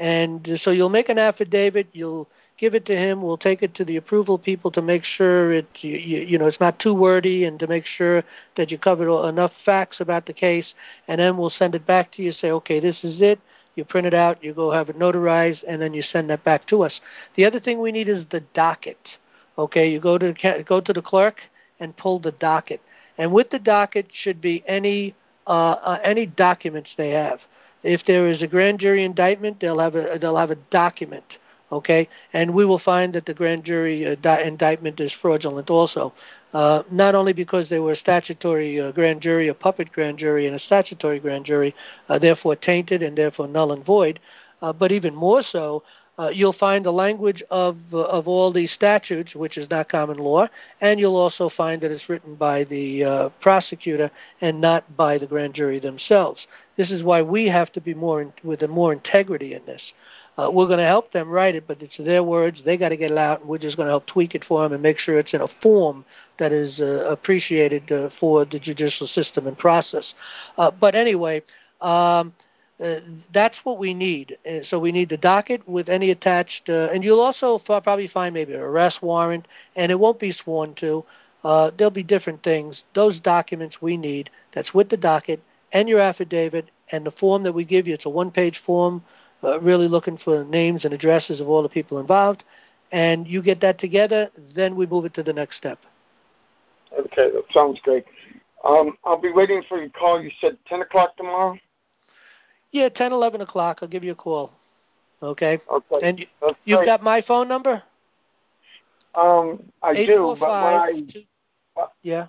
And so you'll make an affidavit, you'll give it to him. We'll take it to the approval people to make sure it, you, you, you know, it's not too wordy, and to make sure that you covered enough facts about the case. And then we'll send it back to you. Say, okay, this is it. You print it out. You go have it notarized, and then you send that back to us. The other thing we need is the docket. Okay, you go to go to the clerk and pull the docket. And with the docket should be any uh, uh, any documents they have. If there is a grand jury indictment, they'll have a they'll have a document. Okay, and we will find that the grand jury uh, di- indictment is fraudulent also, uh, not only because they were a statutory uh, grand jury, a puppet grand jury, and a statutory grand jury, uh, therefore tainted and therefore null and void, uh, but even more so, uh, you'll find the language of uh, of all these statutes, which is not common law, and you'll also find that it's written by the uh, prosecutor and not by the grand jury themselves. This is why we have to be more in, with a more integrity in this. Uh, we're going to help them write it, but it's their words. They got to get it out, and we're just going to help tweak it for them and make sure it's in a form that is uh, appreciated uh, for the judicial system and process. Uh, but anyway, um, uh, that's what we need. Uh, so we need the docket with any attached, uh, and you'll also f- probably find maybe an arrest warrant, and it won't be sworn to. uh, there'll be different things. Those documents we need, that's with the docket and your affidavit and the form that we give you. It's a one-page form, uh, really looking for names and addresses of all the people involved. And you get that together, then we move it to the next step. Okay, that sounds great. Um, I'll be waiting for your call. You said ten o'clock tomorrow? Yeah, ten, eleven o'clock. I'll give you a call. Okay? Okay. And you, That's you've great. got my phone number? Um, I do, but when I... Two, yeah.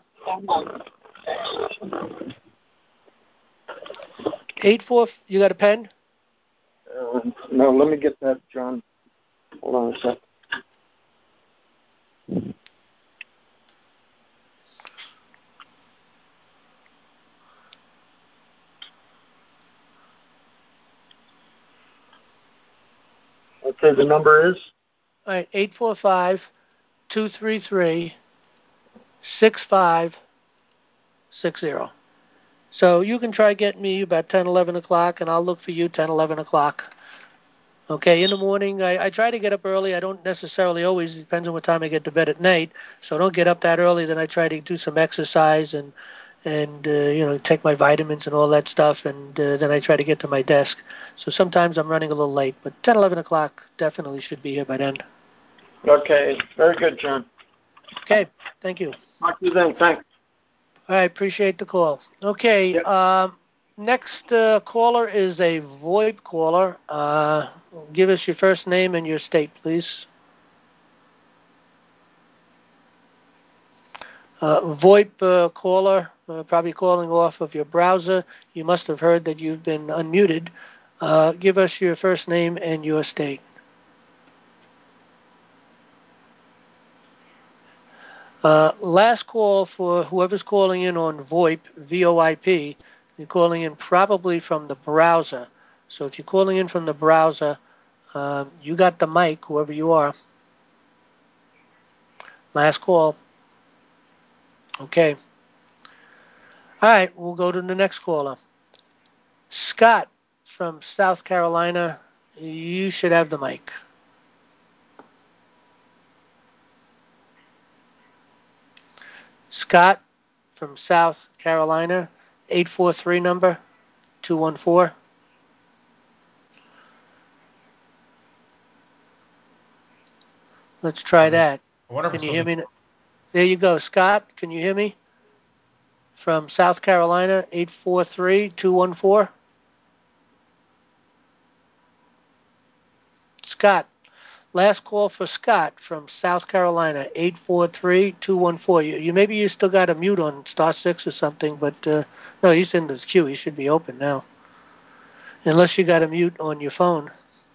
Eight four. You got a pen? Uh, no, let me get that, John. Hold on a sec. Okay, the number is? All right, eight four five, two three three, six five six zero. So you can try getting me about ten, eleven o'clock, and I'll look for you ten, eleven o'clock. Okay, in the morning, I, I try to get up early. I don't necessarily always. It depends on what time I get to bed at night. So I don't get up that early. Then I try to do some exercise and, and uh, you know, take my vitamins and all that stuff, and uh, then I try to get to my desk. So sometimes I'm running a little late, but ten, eleven o'clock definitely should be here by then. Okay, very good, John. Okay, thank you. Talk to you then. Thanks. I appreciate the call. Okay, Yep. um, next uh, caller is a VoIP caller. Uh, give us your first name and your state, please. Uh, VoIP uh, caller, uh, probably calling off of your browser. You must have heard that you've been unmuted. Uh, give us your first name and your state. Uh, last call for whoever's calling in on VoIP, V O I P. You're calling in probably from the browser. So if you're calling in from the browser, um, you got the mic, whoever you are. Last call. Okay. All right, we'll go to the next caller. Scott from South Carolina, you should have the mic. Scott from South Carolina, eight four three number, two one four. Let's try that. I wonder if Can it's you hear something- me? There you go. Scott, can you hear me? From South Carolina, eight four three, two one four. Scott. Last call for Scott from South Carolina, eight four three, two one four. You, you maybe you still got a mute on star six or something, but uh, no, he's in the queue. He should be open now. Unless you got a mute on your phone.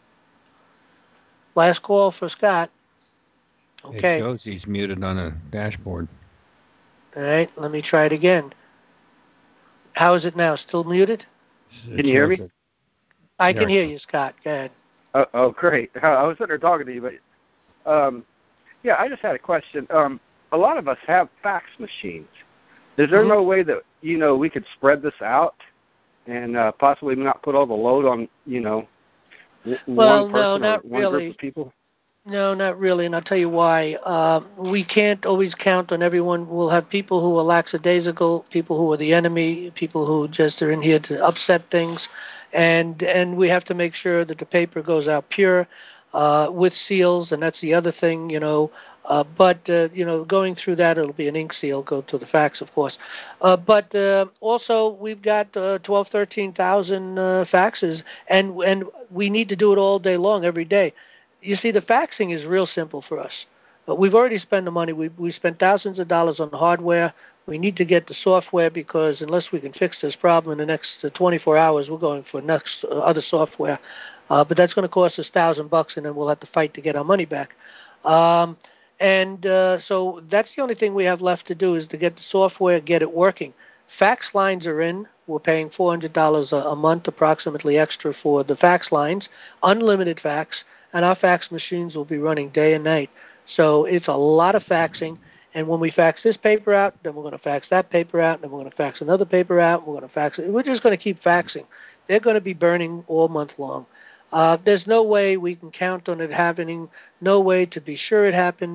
Last call for Scott. Okay. It shows he's muted on a dashboard. All right, let me try it again. How is it now? Still muted? It Can you hear me? shows I There can we hear go. you, Scott. Go ahead. Oh, oh, great. I was sitting there talking to you, but um, yeah, I just had a question. Um, a lot of us have fax machines. Is there Mhm. no way that, you know, we could spread this out and uh, possibly not put all the load on, you know, w- Well, one no, person not or one really. group of people? No, not really, and I'll tell you why. Uh, we can't always count on everyone. We'll have people who are lackadaisical, people who are the enemy, people who just are in here to upset things, and and we have to make sure that the paper goes out pure, uh, with seals, and that's the other thing, you know. Uh, but uh, you know, going through that, it'll be an ink seal, go to the fax, of course. Uh, but uh, also, we've got uh, twelve, thirteen thousand uh, faxes, and and we need to do it all day long, every day. You see, the faxing is real simple for us. But we've already spent the money. We we spent thousands of dollars on the hardware. We need to get the software because unless we can fix this problem in the next uh, twenty-four hours, we're going for next uh, other software. Uh, but that's going to cost us thousand bucks, and then we'll have to fight to get our money back. Um, and uh, so that's the only thing we have left to do is to get the software, get it working. Fax lines are in. We're paying four hundred dollars a, a month approximately extra for the fax lines, unlimited fax, and our fax machines will be running day and night. So it's a lot of faxing, and when we fax this paper out, then we're going to fax that paper out, and then we're going to fax another paper out, we're going to fax it. We're just going to keep faxing. They're going to be burning all month long. Uh, there's no way we can count on it happening, no way to be sure it happened.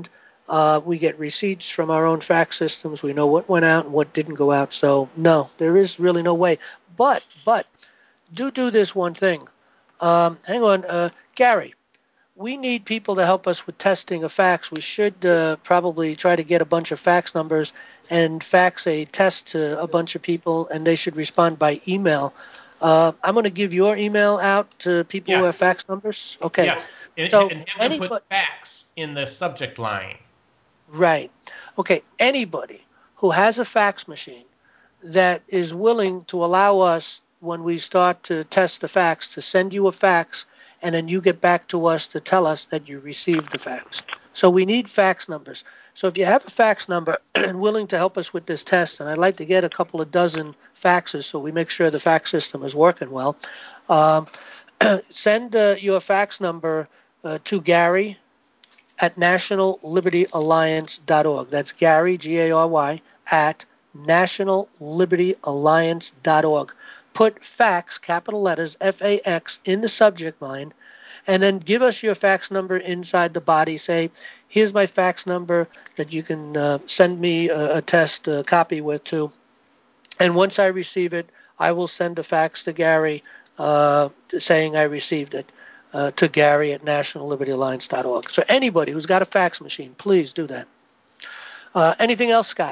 Uh, we get receipts from our own fax systems. We know what went out and what didn't go out. So, no, there is really no way. But, but, do do this one thing. Um, hang on, uh, Gary. We need people to help us with testing a fax. We should uh, probably try to get a bunch of fax numbers and fax a test to a bunch of people, and they should respond by email. Uh, I'm going to give your email out to people yeah. who have fax numbers. Okay. Yeah, and, so and have any, them put fax in the subject line. Right. Okay, anybody who has a fax machine that is willing to allow us, when we start to test the fax, to send you a fax, and then you get back to us to tell us that you received the fax. So we need fax numbers. So if you have a fax number and willing to help us with this test, and I'd like to get a couple of dozen faxes so we make sure the fax system is working well, um, send uh, your fax number uh, to Gary at national liberty alliance dot org. That's Gary, G A R Y, at national liberty alliance dot org. Put fax, capital letters, F A X, in the subject line, and then give us your fax number inside the body. Say, here's my fax number that you can uh, send me a, a test uh, copy with to. And once I receive it, I will send a fax to Gary uh, saying I received it uh, to Gary at national liberty alliance dot org. So anybody who's got a fax machine, please do that. Uh, anything else, Scott?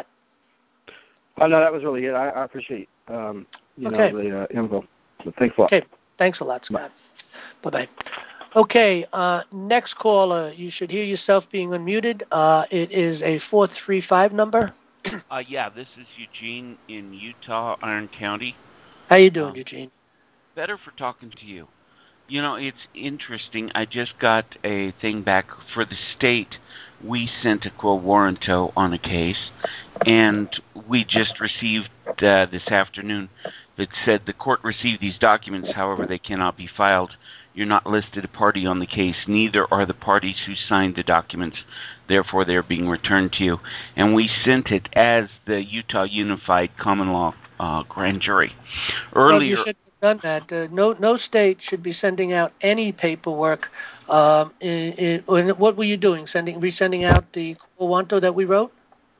Oh, no, that was really it. I, I appreciate um, you okay. know, the uh, info. So thanks a lot. Okay. Thanks a lot, Scott. Bye. Bye-bye. Okay, uh, next caller. You should hear yourself being unmuted. Uh, it is a four three five number. Uh, yeah, this is Eugene in Utah, Iron County. How you doing, um, Eugene? Better for talking to you. You know, it's interesting. I just got a thing back for the state. We sent a quo warranto on a case, and we just received uh, this afternoon that said the court received these documents, however, they cannot be filed. You're not listed a party on the case. Neither are the parties who signed the documents. Therefore, they're being returned to you. And we sent it as the Utah Unified Common Law uh, Grand Jury. Earlier, well, you should have done that. Uh, no, no state should be sending out any paperwork. Um, in, in, what were you doing? Sending, resending out the quo warranto that we wrote?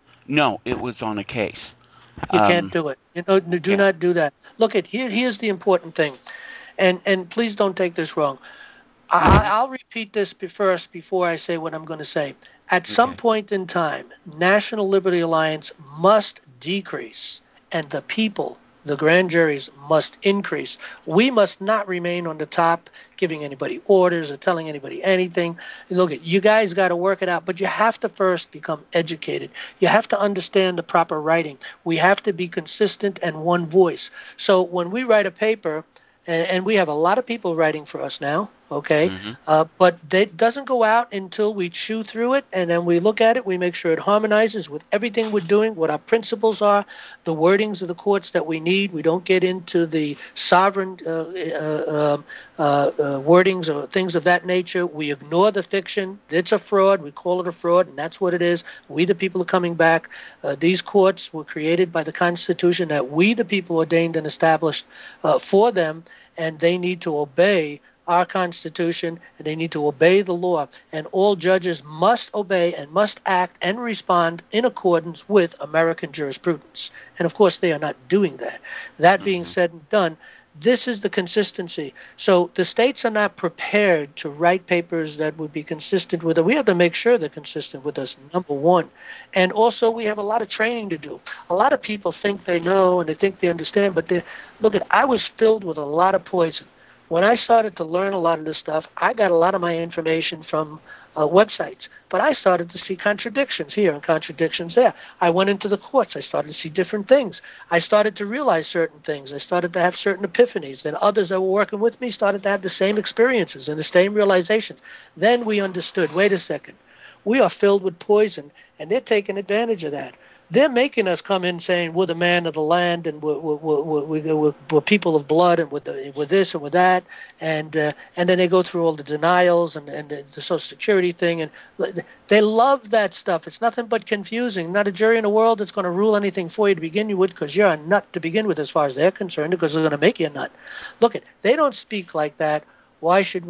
No, it was on a case. You um, can't do it. You know, do yeah. not do that. Look, at here. Here's the important thing. And and please don't take this wrong. I, I'll repeat this first before I say what I'm going to say. At okay. some point in time, National Liberty Alliance must decrease, and the people, the grand juries, must increase. We must not remain on the top giving anybody orders or telling anybody anything. Look, you guys got to work it out, but you have to first become educated. You have to understand the proper writing. We have to be consistent and one voice. So when we write a paper, and we have a lot of people writing for us now, okay? Mm-hmm. Uh, but it doesn't go out until we chew through it, and then we look at it. We make sure it harmonizes with everything we're doing, what our principles are, the wordings of the courts that we need. We don't get into the sovereign uh, uh, uh, uh, wordings or things of that nature. We ignore the fiction. It's a fraud. We call it a fraud, and that's what it is. We, the people, are coming back. Uh, these courts were created by the Constitution that we, the people, ordained and established uh, for them, and they need to obey our Constitution, and they need to obey the law. And all judges must obey and must act and respond in accordance with American jurisprudence. And, of course, they are not doing that. That being mm-hmm. said and done, this is the consistency. So the states are not prepared to write papers that would be consistent with it. We have to make sure they're consistent with us, number one. And also we have a lot of training to do. A lot of people think they know and they think they understand, but they, look, at, I was filled with a lot of poison. When I started to learn a lot of this stuff, I got a lot of my information from uh, websites, but I started to see contradictions here and contradictions there. I went into the courts. I started to see different things. I started to realize certain things. I started to have certain epiphanies. Then others that were working with me started to have the same experiences and the same realizations. Then we understood, wait a second, we are filled with poison, and they're taking advantage of that. They're making us come in saying we're the man of the land and we're, we're, we're, we're, we're people of blood and with with this and with that, and uh, and then they go through all the denials and, and the, the Social Security thing, and they love that stuff. It's nothing but confusing. Not a jury in the world that's going to rule anything for you to begin with, because you're a nut to begin with as far as they're concerned, because they're going to make you a nut. Look, it they don't speak like that. Why should we?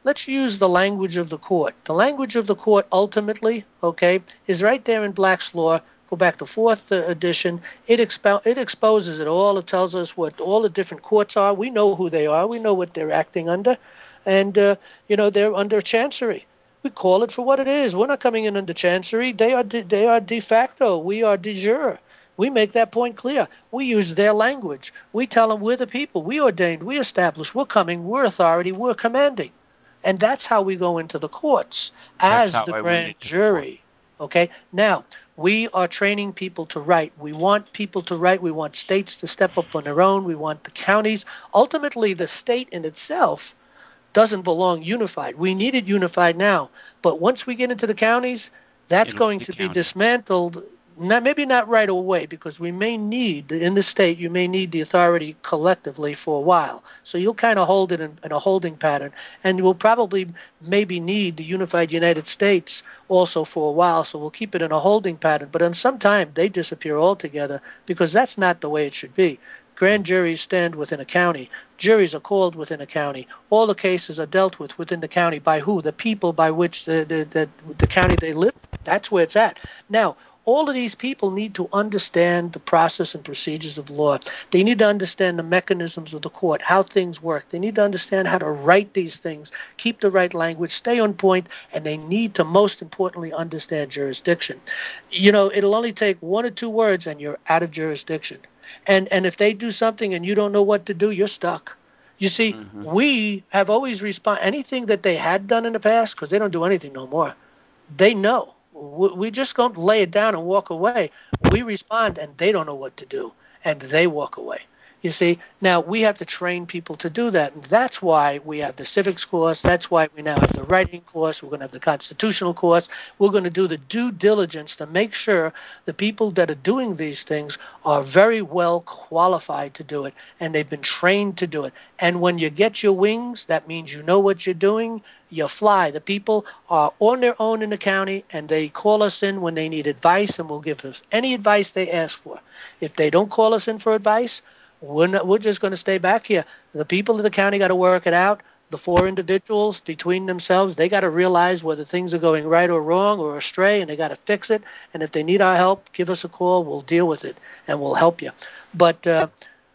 let's use the language of the court. The language of the court ultimately, okay, is right there in Black's Law. Go back to fourth uh, edition. It, expo- it exposes it all. It tells us what all the different courts are. We know who they are. We know what they're acting under. And, uh, you know, they're under Chancery. We call it for what it is. We're not coming in under Chancery. They are de, they are de facto. We are de jure. We make that point clear. We use their language. We tell them we're the people. We ordained. We established. We're coming. We're authority. We're commanding. And that's how we go into the courts as the I grand jury. Okay? Now, we are training people to write. We want people to write. We want states to step up on their own. We want the counties. Ultimately, the state in itself doesn't belong unified. We need it unified now. But once we get into the counties, that's It'll going to be county. dismantled. Not, maybe not right away, because we may need, in the state, you may need the authority collectively for a while. So you'll kind of hold it in, in a holding pattern. And you'll probably maybe need the unified United States also for a while. So we'll keep it in a holding pattern. But in some time, they disappear altogether, because that's not the way it should be. Grand juries stand within a county. Juries are called within a county. All the cases are dealt with within the county. By who? The people by which the, the, the, the county they live. That's where it's at. Now, all of these people need to understand the process and procedures of law. They need to understand the mechanisms of the court, how things work. They need to understand how to write these things, keep the right language, stay on point, and they need to, most importantly, understand jurisdiction. You know, it'll only take one or two words and you're out of jurisdiction. And and if they do something and you don't know what to do, you're stuck. You see, mm-hmm. we have always responded. Anything that they had done in the past, because they don't do anything no more, they know. We just don't lay it down and walk away. We respond, and they don't know what to do, and they walk away. You see, now we have to train people to do that, and that's why we have the civics course. That's why we now have the writing course. We're going to have the constitutional course. We're going to do the due diligence to make sure the people that are doing these things are very well qualified to do it, and they've been trained to do it. And when you get your wings, that means you know what you're doing. You fly. The people are on their own in the county, and they call us in when they need advice, and we'll give us any advice they ask for. If they don't call us in for advice, we're, not, we're just going to stay back here. The people of the county got to work it out. The four individuals between themselves, they got to realize whether things are going right or wrong or astray, and they got to fix it. And if they need our help, give us a call. We'll deal with it, and we'll help you. But uh,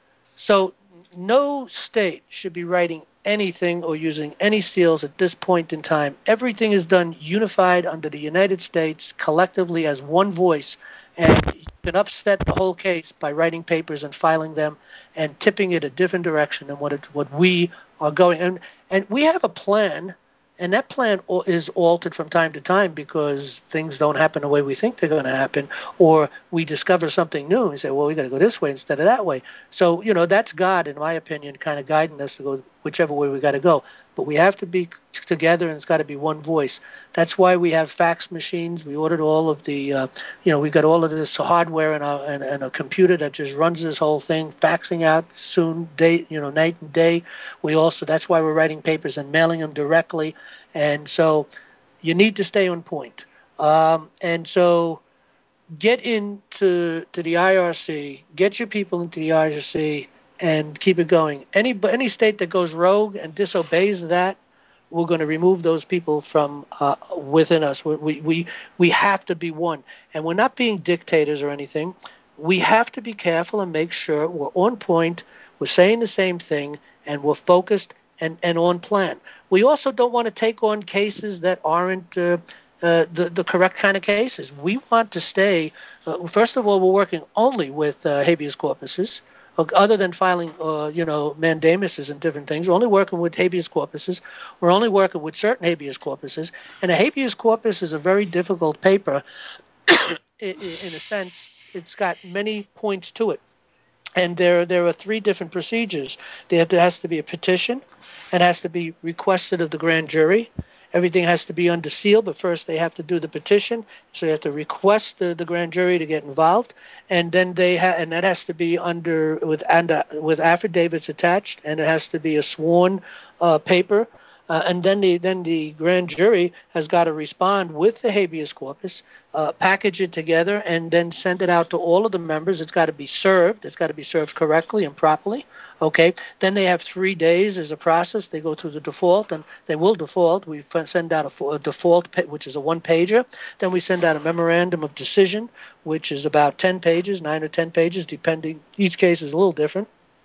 so no state should be writing anything or using any seals at this point in time. Everything is done unified under the United States collectively as one voice, and you can upset the whole case by writing papers and filing them and tipping it a different direction than what it, what we are going. And and we have a plan, and that plan is altered from time to time because things don't happen the way we think they're going to happen, or we discover something new and say, well, we got to go this way instead of that way. So, you know, that's God, in my opinion, kind of guiding us to go whichever way we got to go. But we have to be together, and it's got to be one voice. That's why we have fax machines. We ordered all of the, uh, you know, we've got all of this hardware and a, and, and a computer that just runs this whole thing, faxing out soon, day, you know, night and day. We also, that's why we're writing papers and mailing them directly. And so you need to stay on point. Um, and so get into to the I R C, get your people into the I R C, and keep it going. Any any state that goes rogue and disobeys that, we're going to remove those people from uh, within us. We, we we have to be one. And we're not being dictators or anything. We have to be careful and make sure we're on point, we're saying the same thing, and we're focused and, and on plan. We also don't want to take on cases that aren't uh, uh, the, the correct kind of cases. We want to stay, uh, first of all, we're working only with uh, habeas corpuses. Other than filing, uh, you know, mandamuses and different things, we're only working with habeas corpuses. We're only working with certain habeas corpuses. And a habeas corpus is a very difficult paper. in, in a sense, it's got many points to it. And there there are three different procedures. There has to be a petition. It has to be requested of the grand jury. Everything has to be under seal, but first they have to do the petition. So they have to request the, the grand jury to get involved, and then they ha- and that has to be under with and uh, with affidavits attached, and it has to be a sworn uh, paper Uh, and then the then the grand jury has got to respond with the habeas corpus, uh, package it together, and then send it out to all of the members. It's got to be served. It's got to be served correctly and properly. Okay. Then they have three days as a process. They go through the default, and they will default. We send out a, a default, which is a one-pager. Then we send out a memorandum of decision, which is about ten pages, nine or ten pages, depending. Each case is a little different.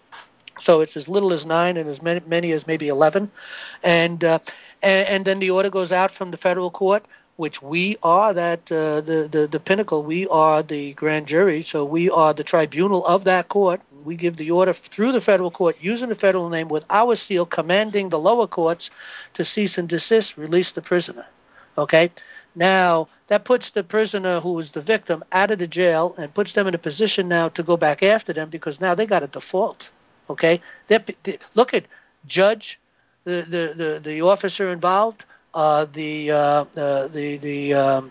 So it's as little as nine and as many, many as maybe eleven. And, uh, and and then the order goes out from the federal court, which we are that uh, the, the, the pinnacle. We are the grand jury, so we are the tribunal of that court. We give the order through the federal court using the federal name with our seal, commanding the lower courts to cease and desist, release the prisoner. Okay? Now, that puts the prisoner who was the victim out of the jail and puts them in a position now to go back after them because now they got a default. Okay, They're, they, look at judge, the the, the, the officer involved, uh, the uh, uh, the the um,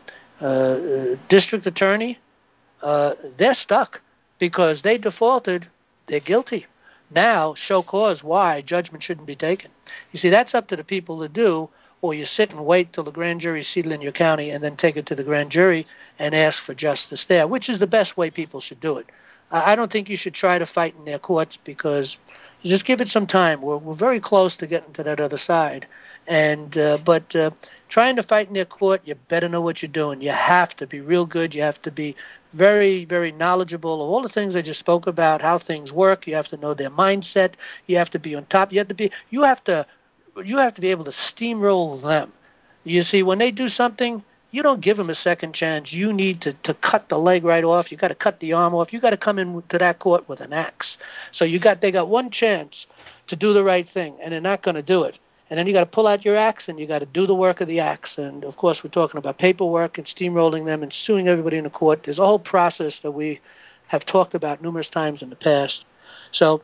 uh, district attorney. Uh, they're stuck because they defaulted. They're guilty. Now, show cause why judgment shouldn't be taken. You see, that's up to the people to do, or you sit and wait till the grand jury is seated in your county and then take it to the grand jury and ask for justice there, which is the best way people should do it. I don't think you should try to fight in their courts because you just give it some time. We're, we're very close to getting to that other side. And uh, But uh, trying to fight in their court, you better know what you're doing. You have to be real good. You have to be very, very knowledgeable of all the things I just spoke about, how things work. You have to know their mindset. You have to be on top. You have to be, you have to, you have to be able to steamroll them. You see, when they do something, you don't give them a second chance. You need to, to cut the leg right off. You got to cut the arm off. You got to come into that court with an axe. So you got they got one chance to do the right thing, and they're not going to do it. And then you got to pull out your axe, and you got to do the work of the axe. And of course, we're talking about paperwork and steamrolling them and suing everybody in the court. There's a whole process that we have talked about numerous times in the past. So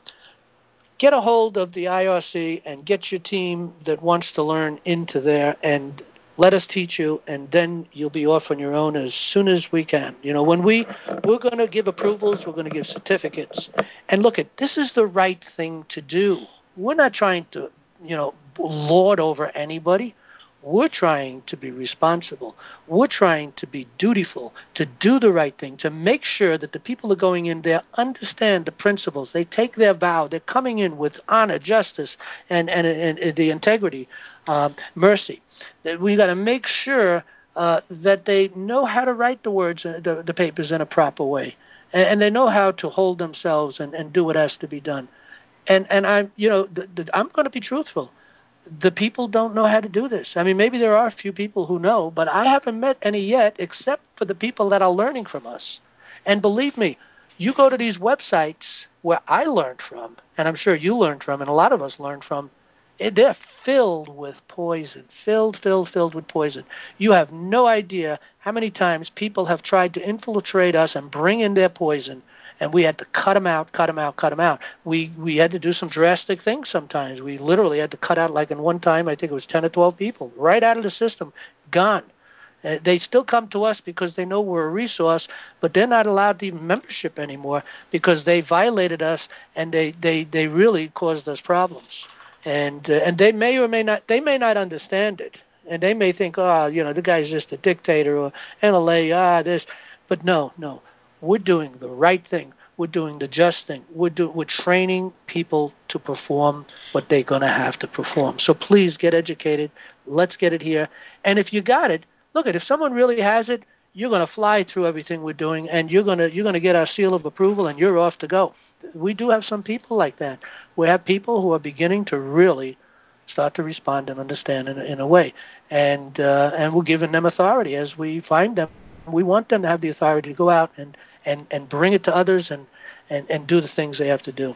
get a hold of the I R C and get your team that wants to learn into there and let us teach you, and then you'll be off on your own as soon as we can. You know, when we, we're going to give approvals, we're going to give certificates. And look, at this is the right thing to do. We're not trying to, you know, lord over anybody. We're trying to be responsible. We're trying to be dutiful, to do the right thing, to make sure that the people who are going in there understand the principles. They take their vow. They're coming in with honor, justice, and, and, and, and the integrity, um, mercy. We've got to make sure uh, that they know how to write the words, uh, the, the papers in a proper way, and, and they know how to hold themselves and, and do what has to be done. And and I'm, you know, the, the, I'm going to be truthful. The people don't know how to do this. I mean, maybe there are a few people who know, but I haven't met any yet, except for the people that are learning from us. And believe me, you go to these websites where I learned from, and I'm sure you learned from, and a lot of us learned from. They're filled with poison, filled, filled, filled with poison. You have no idea how many times people have tried to infiltrate us and bring in their poison, and we had to cut them out, cut them out, cut them out. We we had to do some drastic things sometimes. We literally had to cut out, like in one time, I think it was ten or twelve people, right out of the system, gone. Uh, they still come to us because they know we're a resource, but they're not allowed to even membership anymore because they violated us and they, they, they really caused us problems. And uh, and they may or may not they may not understand it, and they may think, oh, you know, the guy's just a dictator or N L A, ah, this. But no, no, we're doing the right thing. We're doing the just thing. We're do, we're training people to perform what they're going to have to perform. So please get educated. Let's get it here. And if you got it, look at if someone really has it, you're going to fly through everything we're doing, and you're going to you're going to get our seal of approval, and you're off to go. We do have some people like that. We have people who are beginning to really start to respond and understand in, in a way. And uh, and we're giving them authority as we find them. We want them to have the authority to go out and, and, and bring it to others and, and, and do the things they have to do.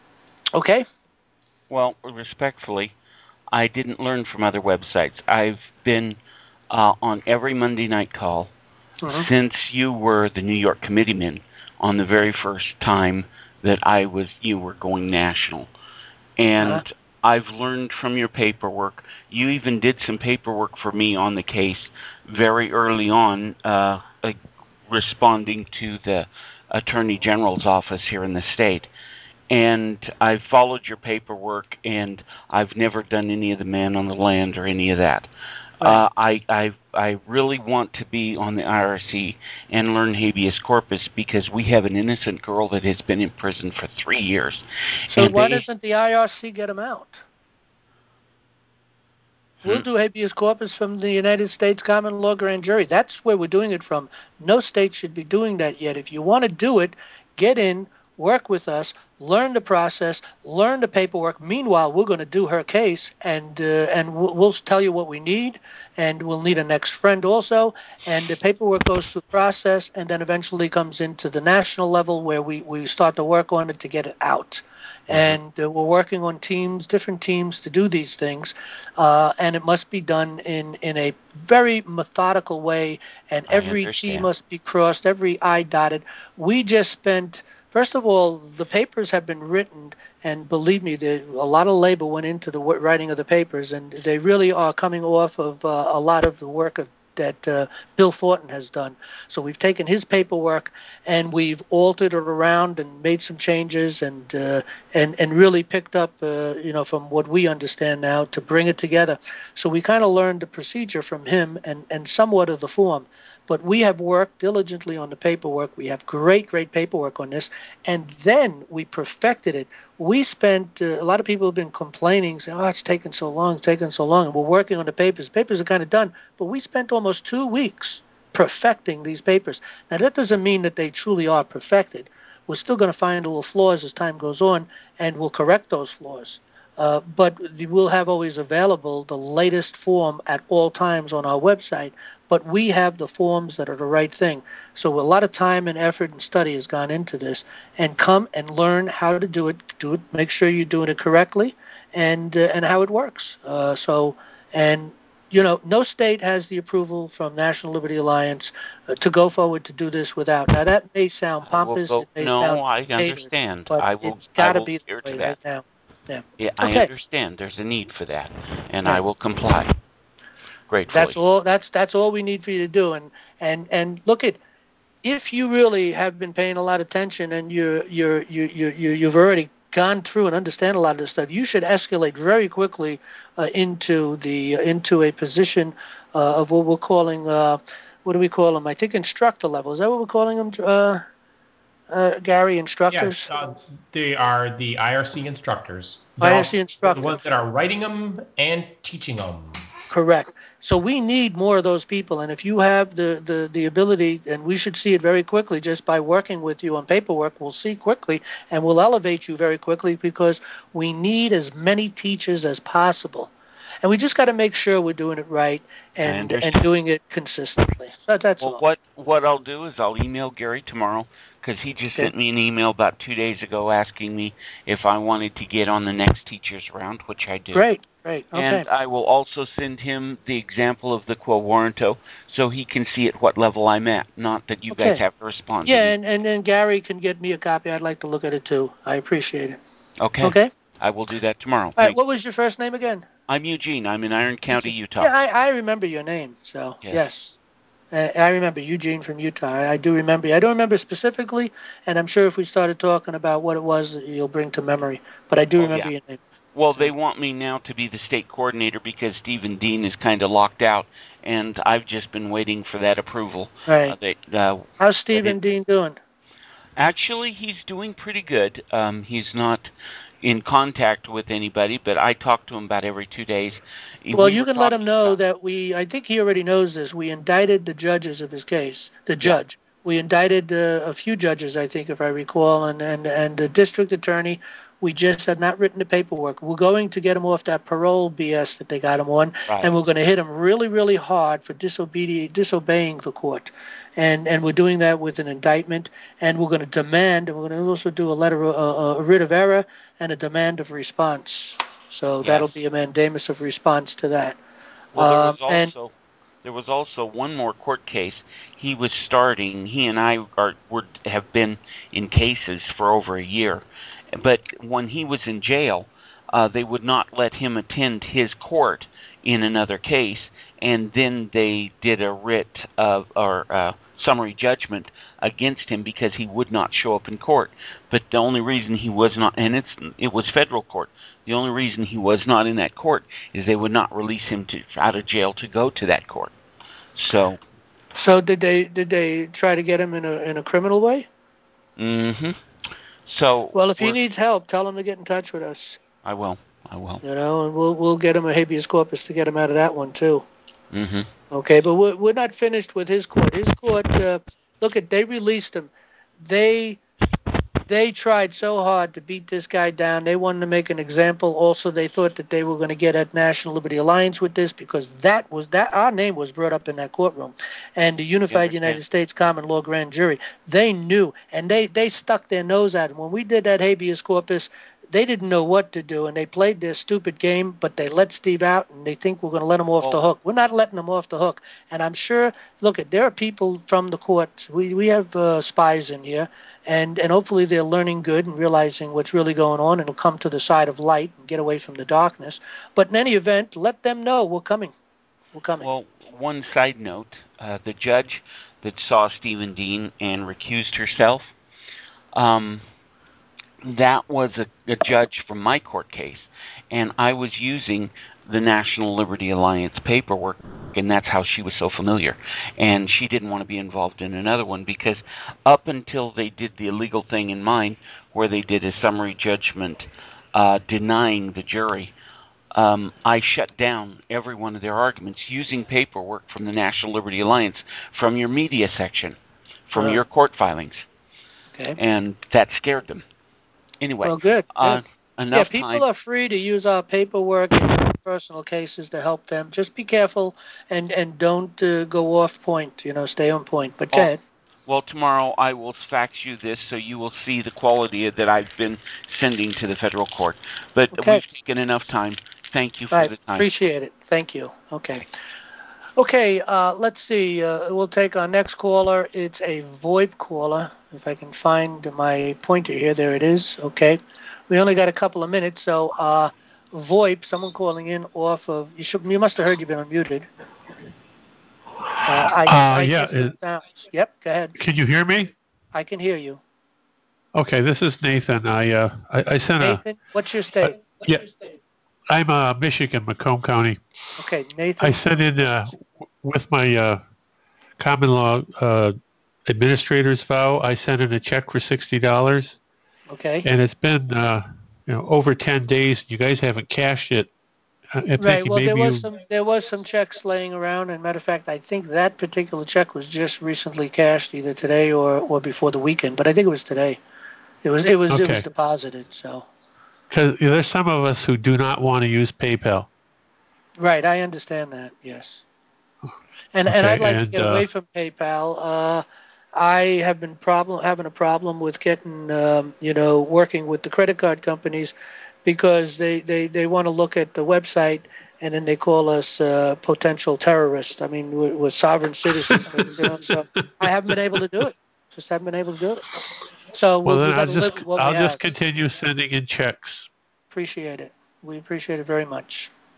Okay? Well, respectfully, I didn't learn from other websites. I've been uh, on every Monday night call uh-huh. since you were the New York committeeman on the very first time that I was you were going national. And uh-huh. I've learned from your paperwork. You even did some paperwork for me on the case very early on, uh, responding to the Attorney General's office here in the state. and I've followed your paperwork, and I've never done any of the man on the land or any of that. Right. Uh, I, I I really want to be on the I R C and learn habeas corpus because we have an innocent girl that has been in prison for three years. So and why they, doesn't the I R C get him out? We'll Hmm? do habeas corpus from the United States common law grand jury. That's where we're doing it from. No state should be doing that yet. If you want to do it, get in, work with us, learn the process, learn the paperwork. Meanwhile, we're going to do her case, and uh, and we'll, we'll tell you what we need, and we'll need a next friend also. And the paperwork goes through the process, and then eventually comes into the national level where we, we start to work on it to get it out. And uh, we're working on teams, different teams, to do these things, uh, and it must be done in, in a very methodical way, and every T must be crossed, every I dotted. We just spent, first of all, the papers have been written, and believe me, there, a lot of labor went into the writing of the papers, and they really are coming off of uh, a lot of the work of that uh, Bill Thornton has done. So we've taken his paperwork and we've altered it around and made some changes and uh, and and really picked up, uh, you know, from what we understand now to bring it together. So we kind of learned the procedure from him and, and somewhat of the form. But we have worked diligently on the paperwork. We have great, great paperwork on this. And then we perfected it. We spent, uh, a lot of people have been complaining, saying, oh, it's taking so long, it's taking so long. And we're working on the papers. The papers are kind of done. But we spent almost two weeks perfecting these papers. Now, that doesn't mean that they truly are perfected. We're still going to find little flaws as time goes on, and we'll correct those flaws. Uh, but we'll have always available the latest form at all times on our website, but we have the forms that are the right thing. So a lot of time and effort and study has gone into this, and come and learn how to do it, do it, make sure you're doing it correctly, and uh, and how it works. Uh, so, and you know, no state has the approval from National Liberty Alliance uh, to go forward to do this without. Now that may sound pompous, go, it may no, sound I catered, understand. but I will. it's got I to will be adhere the way to that. right now. Yeah. Yeah, Okay. I understand. There's a need for that, and Right. I will comply. Gratefully. That's all. That's that's all we need for you to do. And and and look at, if you really have been paying a lot of attention and you're you're you you you you've already gone through and understand a lot of this stuff, you should escalate very quickly uh, into the uh, into a position uh, of what we're calling uh, what do we call them? I think instructor level. Is that what we're calling them? Uh, Uh, Gary, instructors? Yes, uh, they are the I R C instructors. They're I R C instructors. The ones that are writing them and teaching them. Correct. So we need more of those people, and if you have the, the, the ability, and we should see it very quickly just by working with you on paperwork, we'll see quickly, and we'll elevate you very quickly because we need as many teachers as possible. And we just got to make sure we're doing it right and and doing it consistently. So that's well, all. what what I'll do is I'll email Gary tomorrow because he just okay. sent me an email about two days ago asking me if I wanted to get on the next teachers round, which I do. Great, great. Okay. And I will also send him the example of the quo warranto so he can see at what level I'm at. Not that you okay. guys have to respond. Yeah, to and and then Gary can get me a copy. I'd like to look at it too. I appreciate it. Okay. Okay. I will do that tomorrow. All right. What was your first name again? I'm Eugene. I'm in Iron County, Utah. Yeah, I, I remember your name. So yes, yes. Uh, I remember Eugene from Utah. I, I do remember you. I don't remember specifically, and I'm sure if we started talking about what it was, you'll bring to memory. But I do oh, remember yeah. your name. Well, they want me now to be the state coordinator because Stephen Dean is kind of locked out, and I've just been waiting for that approval. Right. Uh, they, uh, How's Stephen it, Dean doing? Actually, he's doing pretty good. Um, he's not in contact with anybody, but I talk to him about every two days. Well, we you can let him know about, that we, I think he already knows this, we indicted the judges of his case, the judge. Yeah. We indicted uh, a few judges, I think, if I recall, and, and, and the district attorney. We just had not written the paperwork. We're going to get him off that parole B S that they got him on, right. and we're going to hit him really, really hard for disobedi- disobeying the court. And and we're doing that with an indictment, and we're going to demand, and we're going to also do a letter, a, a writ of error, and a demand of response. So yes. that'll be a mandamus of response to that. Well, there was um, also and, there was also one more court case. He was starting. He and I are were have been in cases for over a year. But when he was in jail, uh, they would not let him attend his court in another case, and then they did a writ of, or uh, summary judgment against him because he would not show up in court. But the only reason he was not, and it's it was federal court, the only reason he was not in that court is they would not release him to, out of jail to go to that court. So, so did they did they try to get him in a in a criminal way? Mm-hmm. So, well, if he needs help, tell him to get in touch with us. I will. I will. You know, and we'll we'll get him a habeas corpus to get him out of that one too. Mm-hmm. Okay, but we're we're not finished with his court. His court, uh, look at they released him. They they tried so hard to beat this guy down. They wanted to make an example. Also, they thought that they were going to get at National Liberty Alliance with this because that was that our name was brought up in that courtroom, and the Unified United States Common Law Grand Jury. They knew, and they they stuck their nose at him when we did that habeas corpus. They didn't know what to do, and they played their stupid game, but they let Steve out, and they think we're going to let him off oh. the hook. We're not letting him off the hook. And I'm sure, look, there are people from the courts. We we have uh, spies in here, and, and hopefully they're learning good and realizing what's really going on, and will come to the side of light and get away from the darkness. But in any event, let them know we're coming. We're coming. Well, one side note, uh, the judge that saw Stephen Dean and recused herself, um... that was a, a judge from my court case, and I was using the National Liberty Alliance paperwork, and that's how she was so familiar. And she didn't want to be involved in another one because up until they did the illegal thing in mine, where they did a summary judgment uh, denying the jury, um, I shut down every one of their arguments using paperwork from the National Liberty Alliance, from your media section, from uh, your court filings. Okay. And that scared them. Anyway, well, good. Uh, good. enough yeah, people time. are free to use our paperwork in personal cases to help them. Just be careful and and don't uh, go off point. You know, stay on point. But go oh, ahead. Well, tomorrow I will fax you this so you will see the quality that I've been sending to the federal court. But okay. we've taken enough time. Thank you for I the time. Appreciate it. Thank you. Okay. Okay, uh, let's see. Uh, we'll take our next caller. It's a VoIP caller. If I can find my pointer here. There it is. Okay. We only got a couple of minutes, so uh, VoIP, someone calling in off of... You, should, you must have heard you've been unmuted. Uh, I, uh, I yeah. It, yep, go ahead. Can you hear me? I can hear you. Okay, this is Nathan. I uh, I, I sent Nathan, a... Nathan, what's your state? Uh, yeah. I'm uh, Michigan, Macomb County. Okay, Nathan. I sent in uh, with my uh, common law uh, administrator's vow. I sent in a check for sixty dollars. Okay. And it's been uh, you know over ten days. You guys haven't cashed it. I right. Well, maybe there was you... some there was some checks laying around. And matter of fact, I think that particular check was just recently cashed, either today or, or before the weekend. But I think it was today. It was it was okay. it was deposited. So. Because there's some of us who do not want to use PayPal. Right, I understand that. Yes, and okay, and I'd like and, to get uh, away from PayPal. Uh, I have been problem having a problem with getting, um, you know, working with the credit card companies because they, they, they want to look at the website and then they call us uh, potential terrorists. I mean, we're, we're sovereign citizens. You know, so I haven't been able to do it. Just haven't been able to do it. So well, we, then we I'll got to just live with what I'll we just have. continue sending in checks. Appreciate it. We appreciate it very much.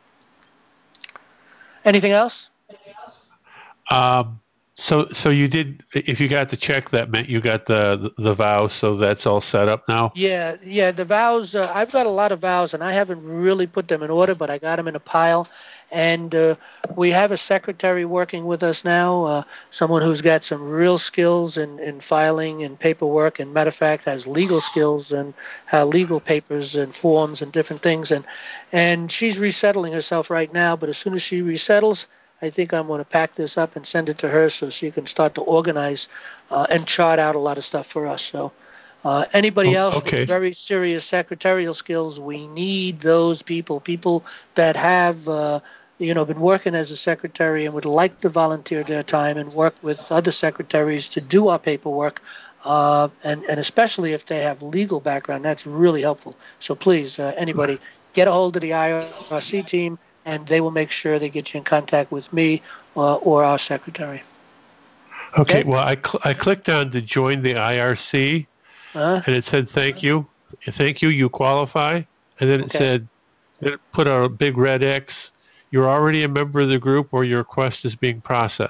Anything else? Um. So so you did. If you got the check, that meant you got the the, the vow. So that's all set up now. Yeah, yeah. The vows. Uh, I've got a lot of vows, and I haven't really put them in order, but I got them in a pile. And uh, we have a secretary working with us now, uh, someone who's got some real skills in, in filing and paperwork, and matter of fact has legal skills and uh, legal papers and forms and different things. And and she's resettling herself right now, but as soon as she resettles, I think I'm going to pack this up and send it to her so she can start to organize uh, and chart out a lot of stuff for us. So uh, anybody oh, else okay. with very serious secretarial skills, we need those people, people that have, uh, you know, been working as a secretary and would like to volunteer their time and work with other secretaries to do our paperwork, uh, and, and especially if they have legal background. That's really helpful. So please, uh, anybody, get a hold of the I R C team, and they will make sure they get you in contact with me uh, or our secretary. Okay, okay? well, I, cl- I clicked on to join the I R C, uh, and it said, thank you. Thank you, you qualify. And then it okay. said, it put a big red X. You're already a member of the group or your request is being processed.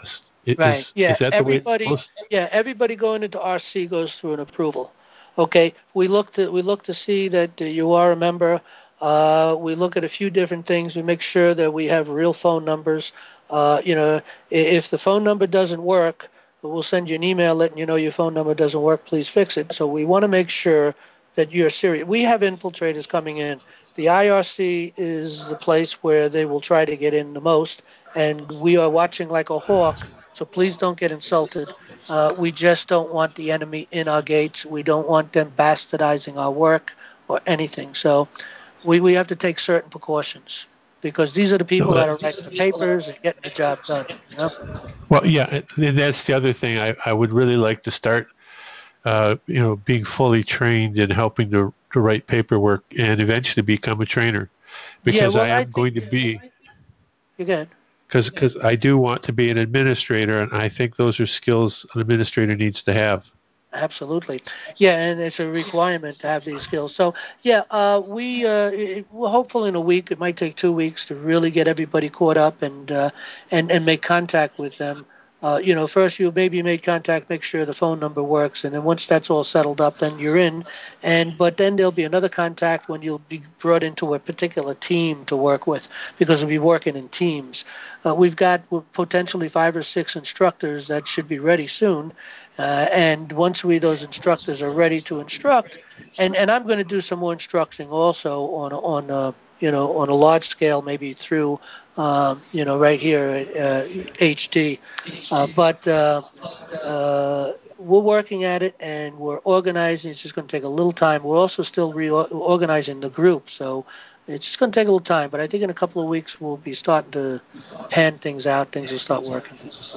Is, right. Yeah. Is that everybody. the way it's yeah. Everybody going into R C goes through an approval. Okay. We look to we look to see that uh, you are a member. Uh, we look at a few different things. We make sure that we have real phone numbers. Uh, you know, if the phone number doesn't work, we'll send you an email letting you know your phone number doesn't work. Please fix it. So we want to make sure that you're serious. We have infiltrators coming in. The I R C is the place where they will try to get in the most, and we are watching like a hawk. So please don't get insulted. Uh, we just don't want the enemy in our gates. We don't want them bastardizing our work or anything. So we, we have to take certain precautions because these are the people So, uh, that are writing the papers and getting the job done. You know? Well, yeah, that's the other thing. I, I would really like to start, uh, you know, being fully trained and helping to, to write paperwork and eventually become a trainer, because yeah, well, I am I going to be. Again. Because because I do want to be an administrator, and I think those are skills an administrator needs to have. Absolutely. Yeah, and it's a requirement to have these skills. So, yeah, uh, we, uh, it, we're hopeful in a week. It might take two weeks to really get everybody caught up and uh, and, and make contact with them. Uh, you know, first you maybe make contact, make sure the phone number works, and then once that's all settled up, then you're in. And but then there'll be another contact when you'll be brought into a particular team to work with, because we'll be working in teams. Uh, we've got potentially five or six instructors that should be ready soon. Uh, and once we those instructors are ready to instruct, and, and I'm going to do some more instructing also on on uh, you know on a large scale, maybe through um, you know right here at uh, H D, uh, but uh, uh, we're working at it and we're organizing. It's just going to take a little time. We're also still reorganizing the group, so it's just going to take a little time. But I think in a couple of weeks we'll be starting to pan things out. Things will start working.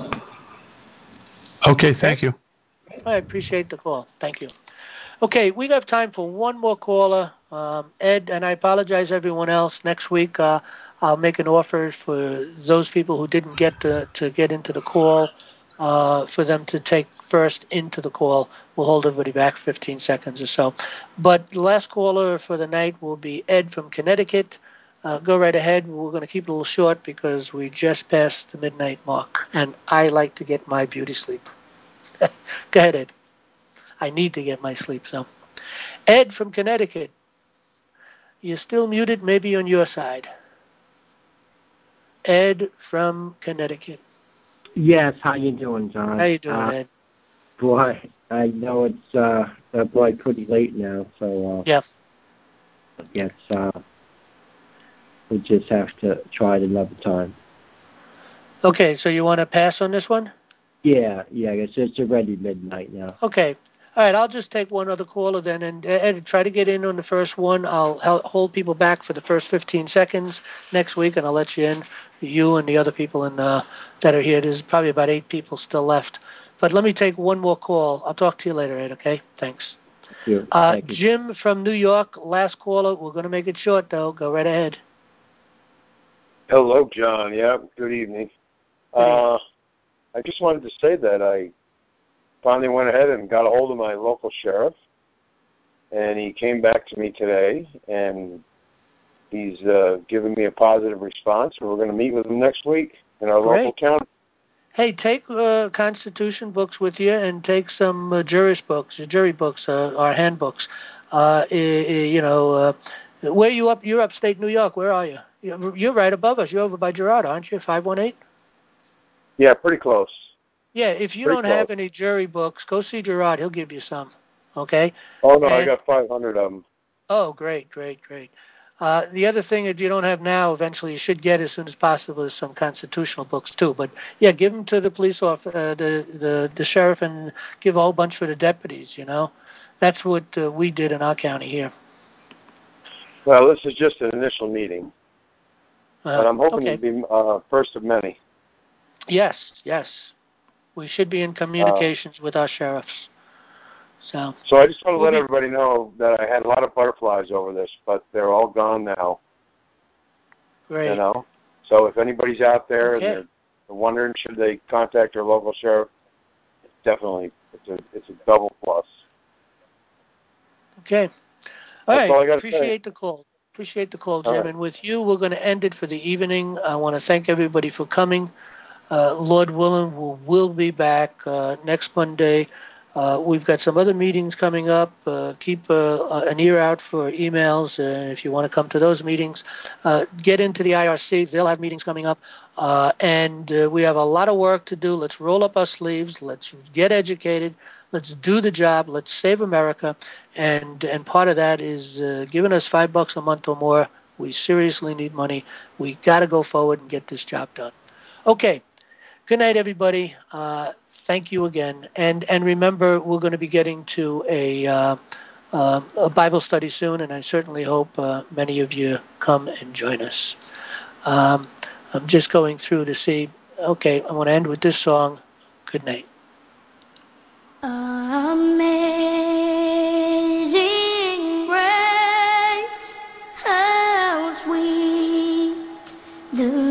Okay, thank you. I appreciate the call. Thank you. Okay, we have time for one more caller. Um, Ed, and I apologize everyone else. Next week uh, I'll make an offer for those people who didn't get to, to get into the call uh, for them to take first into the call. We'll hold everybody back fifteen seconds or so. But the last caller for the night will be Ed from Connecticut. Uh, go right ahead. We're going to keep it a little short because we just passed the midnight mark, and I like to get my beauty sleep. Go ahead, Ed. I need to get my sleep, so. Ed from Connecticut. You're still muted, maybe on your side. Ed from Connecticut. Yes, how you doing, John? How you doing, uh, Ed? Boy, I know it's uh, uh boy pretty late now, so uh, yeah. I guess uh, we just have to try it another time. Okay, so you want to pass on this one? Yeah, yeah, it's it's already midnight now. Okay. All right, I'll just take one other caller then, and Ed, try to get in on the first one. I'll hold people back for the first fifteen seconds next week, and I'll let you in, you and the other people in, uh, that are here. There's probably about eight people still left. But let me take one more call. I'll talk to you later, Ed, okay? Thanks. Thank you. Uh, Thank you. Jim from New York, last caller. We're going to make it short, though. Go right ahead. Hello, John. Yeah, good evening. Good evening. Uh, I just wanted to say that I finally went ahead and got a hold of my local sheriff, and he came back to me today, and he's uh, given me a positive response, and we're going to meet with him next week in our Great. local county. Hey, take uh, Constitution books with you, and take some uh, juris books, uh, jury books, uh, our handbooks. Uh, you know, uh, where are you up? You're upstate New York. Where are you? You're right above us. You're over by Gerard, aren't you? five one eight? Yeah, pretty close. Yeah, if you pretty don't close. have any jury books, go see Gerard. He'll give you some. Okay? Oh, no, and, I got five hundred of them. Oh, great, great, great. Uh, the other thing that you don't have now, eventually you should get as soon as possible, is some constitutional books too. But yeah, give them to the police officer, uh, the, the the sheriff, and give a whole bunch for the deputies. You know, that's what uh, we did in our county here. Well, this is just an initial meeting, uh, but I'm hoping okay. to be uh, first of many. Yes, yes, we should be in communications uh, with our sheriffs. So, so I just want to we'll let be, everybody know that I had a lot of butterflies over this, but they're all gone now. Great. You know, so if anybody's out there okay. and they're, they're wondering should they contact their local sheriff, definitely it's a it's a double plus. Okay. All That's right. all I gotta Appreciate say. the call. Appreciate the call, Jim. Right. And with you, we're going to end it for the evening. I want to thank everybody for coming. Uh, Lord willing, we'll, we'll be back uh, next Monday. Uh, we've got some other meetings coming up. Uh, keep uh, an ear out for emails uh, if you want to come to those meetings. Uh, get into the I R C. They'll have meetings coming up. Uh, and uh, we have a lot of work to do. Let's roll up our sleeves. Let's get educated. Let's do the job. Let's save America. And, and part of that is uh, giving us five bucks a month or more. We seriously need money. We got to go forward and get this job done. Okay. Good night, everybody. Uh, thank you again. And and remember, we're going to be getting to a, uh, uh, a Bible study soon, and I certainly hope uh, many of you come and join us. Um, I'm just going through to see. Okay, I want to end with this song. Good night. Amazing grace, how sweet the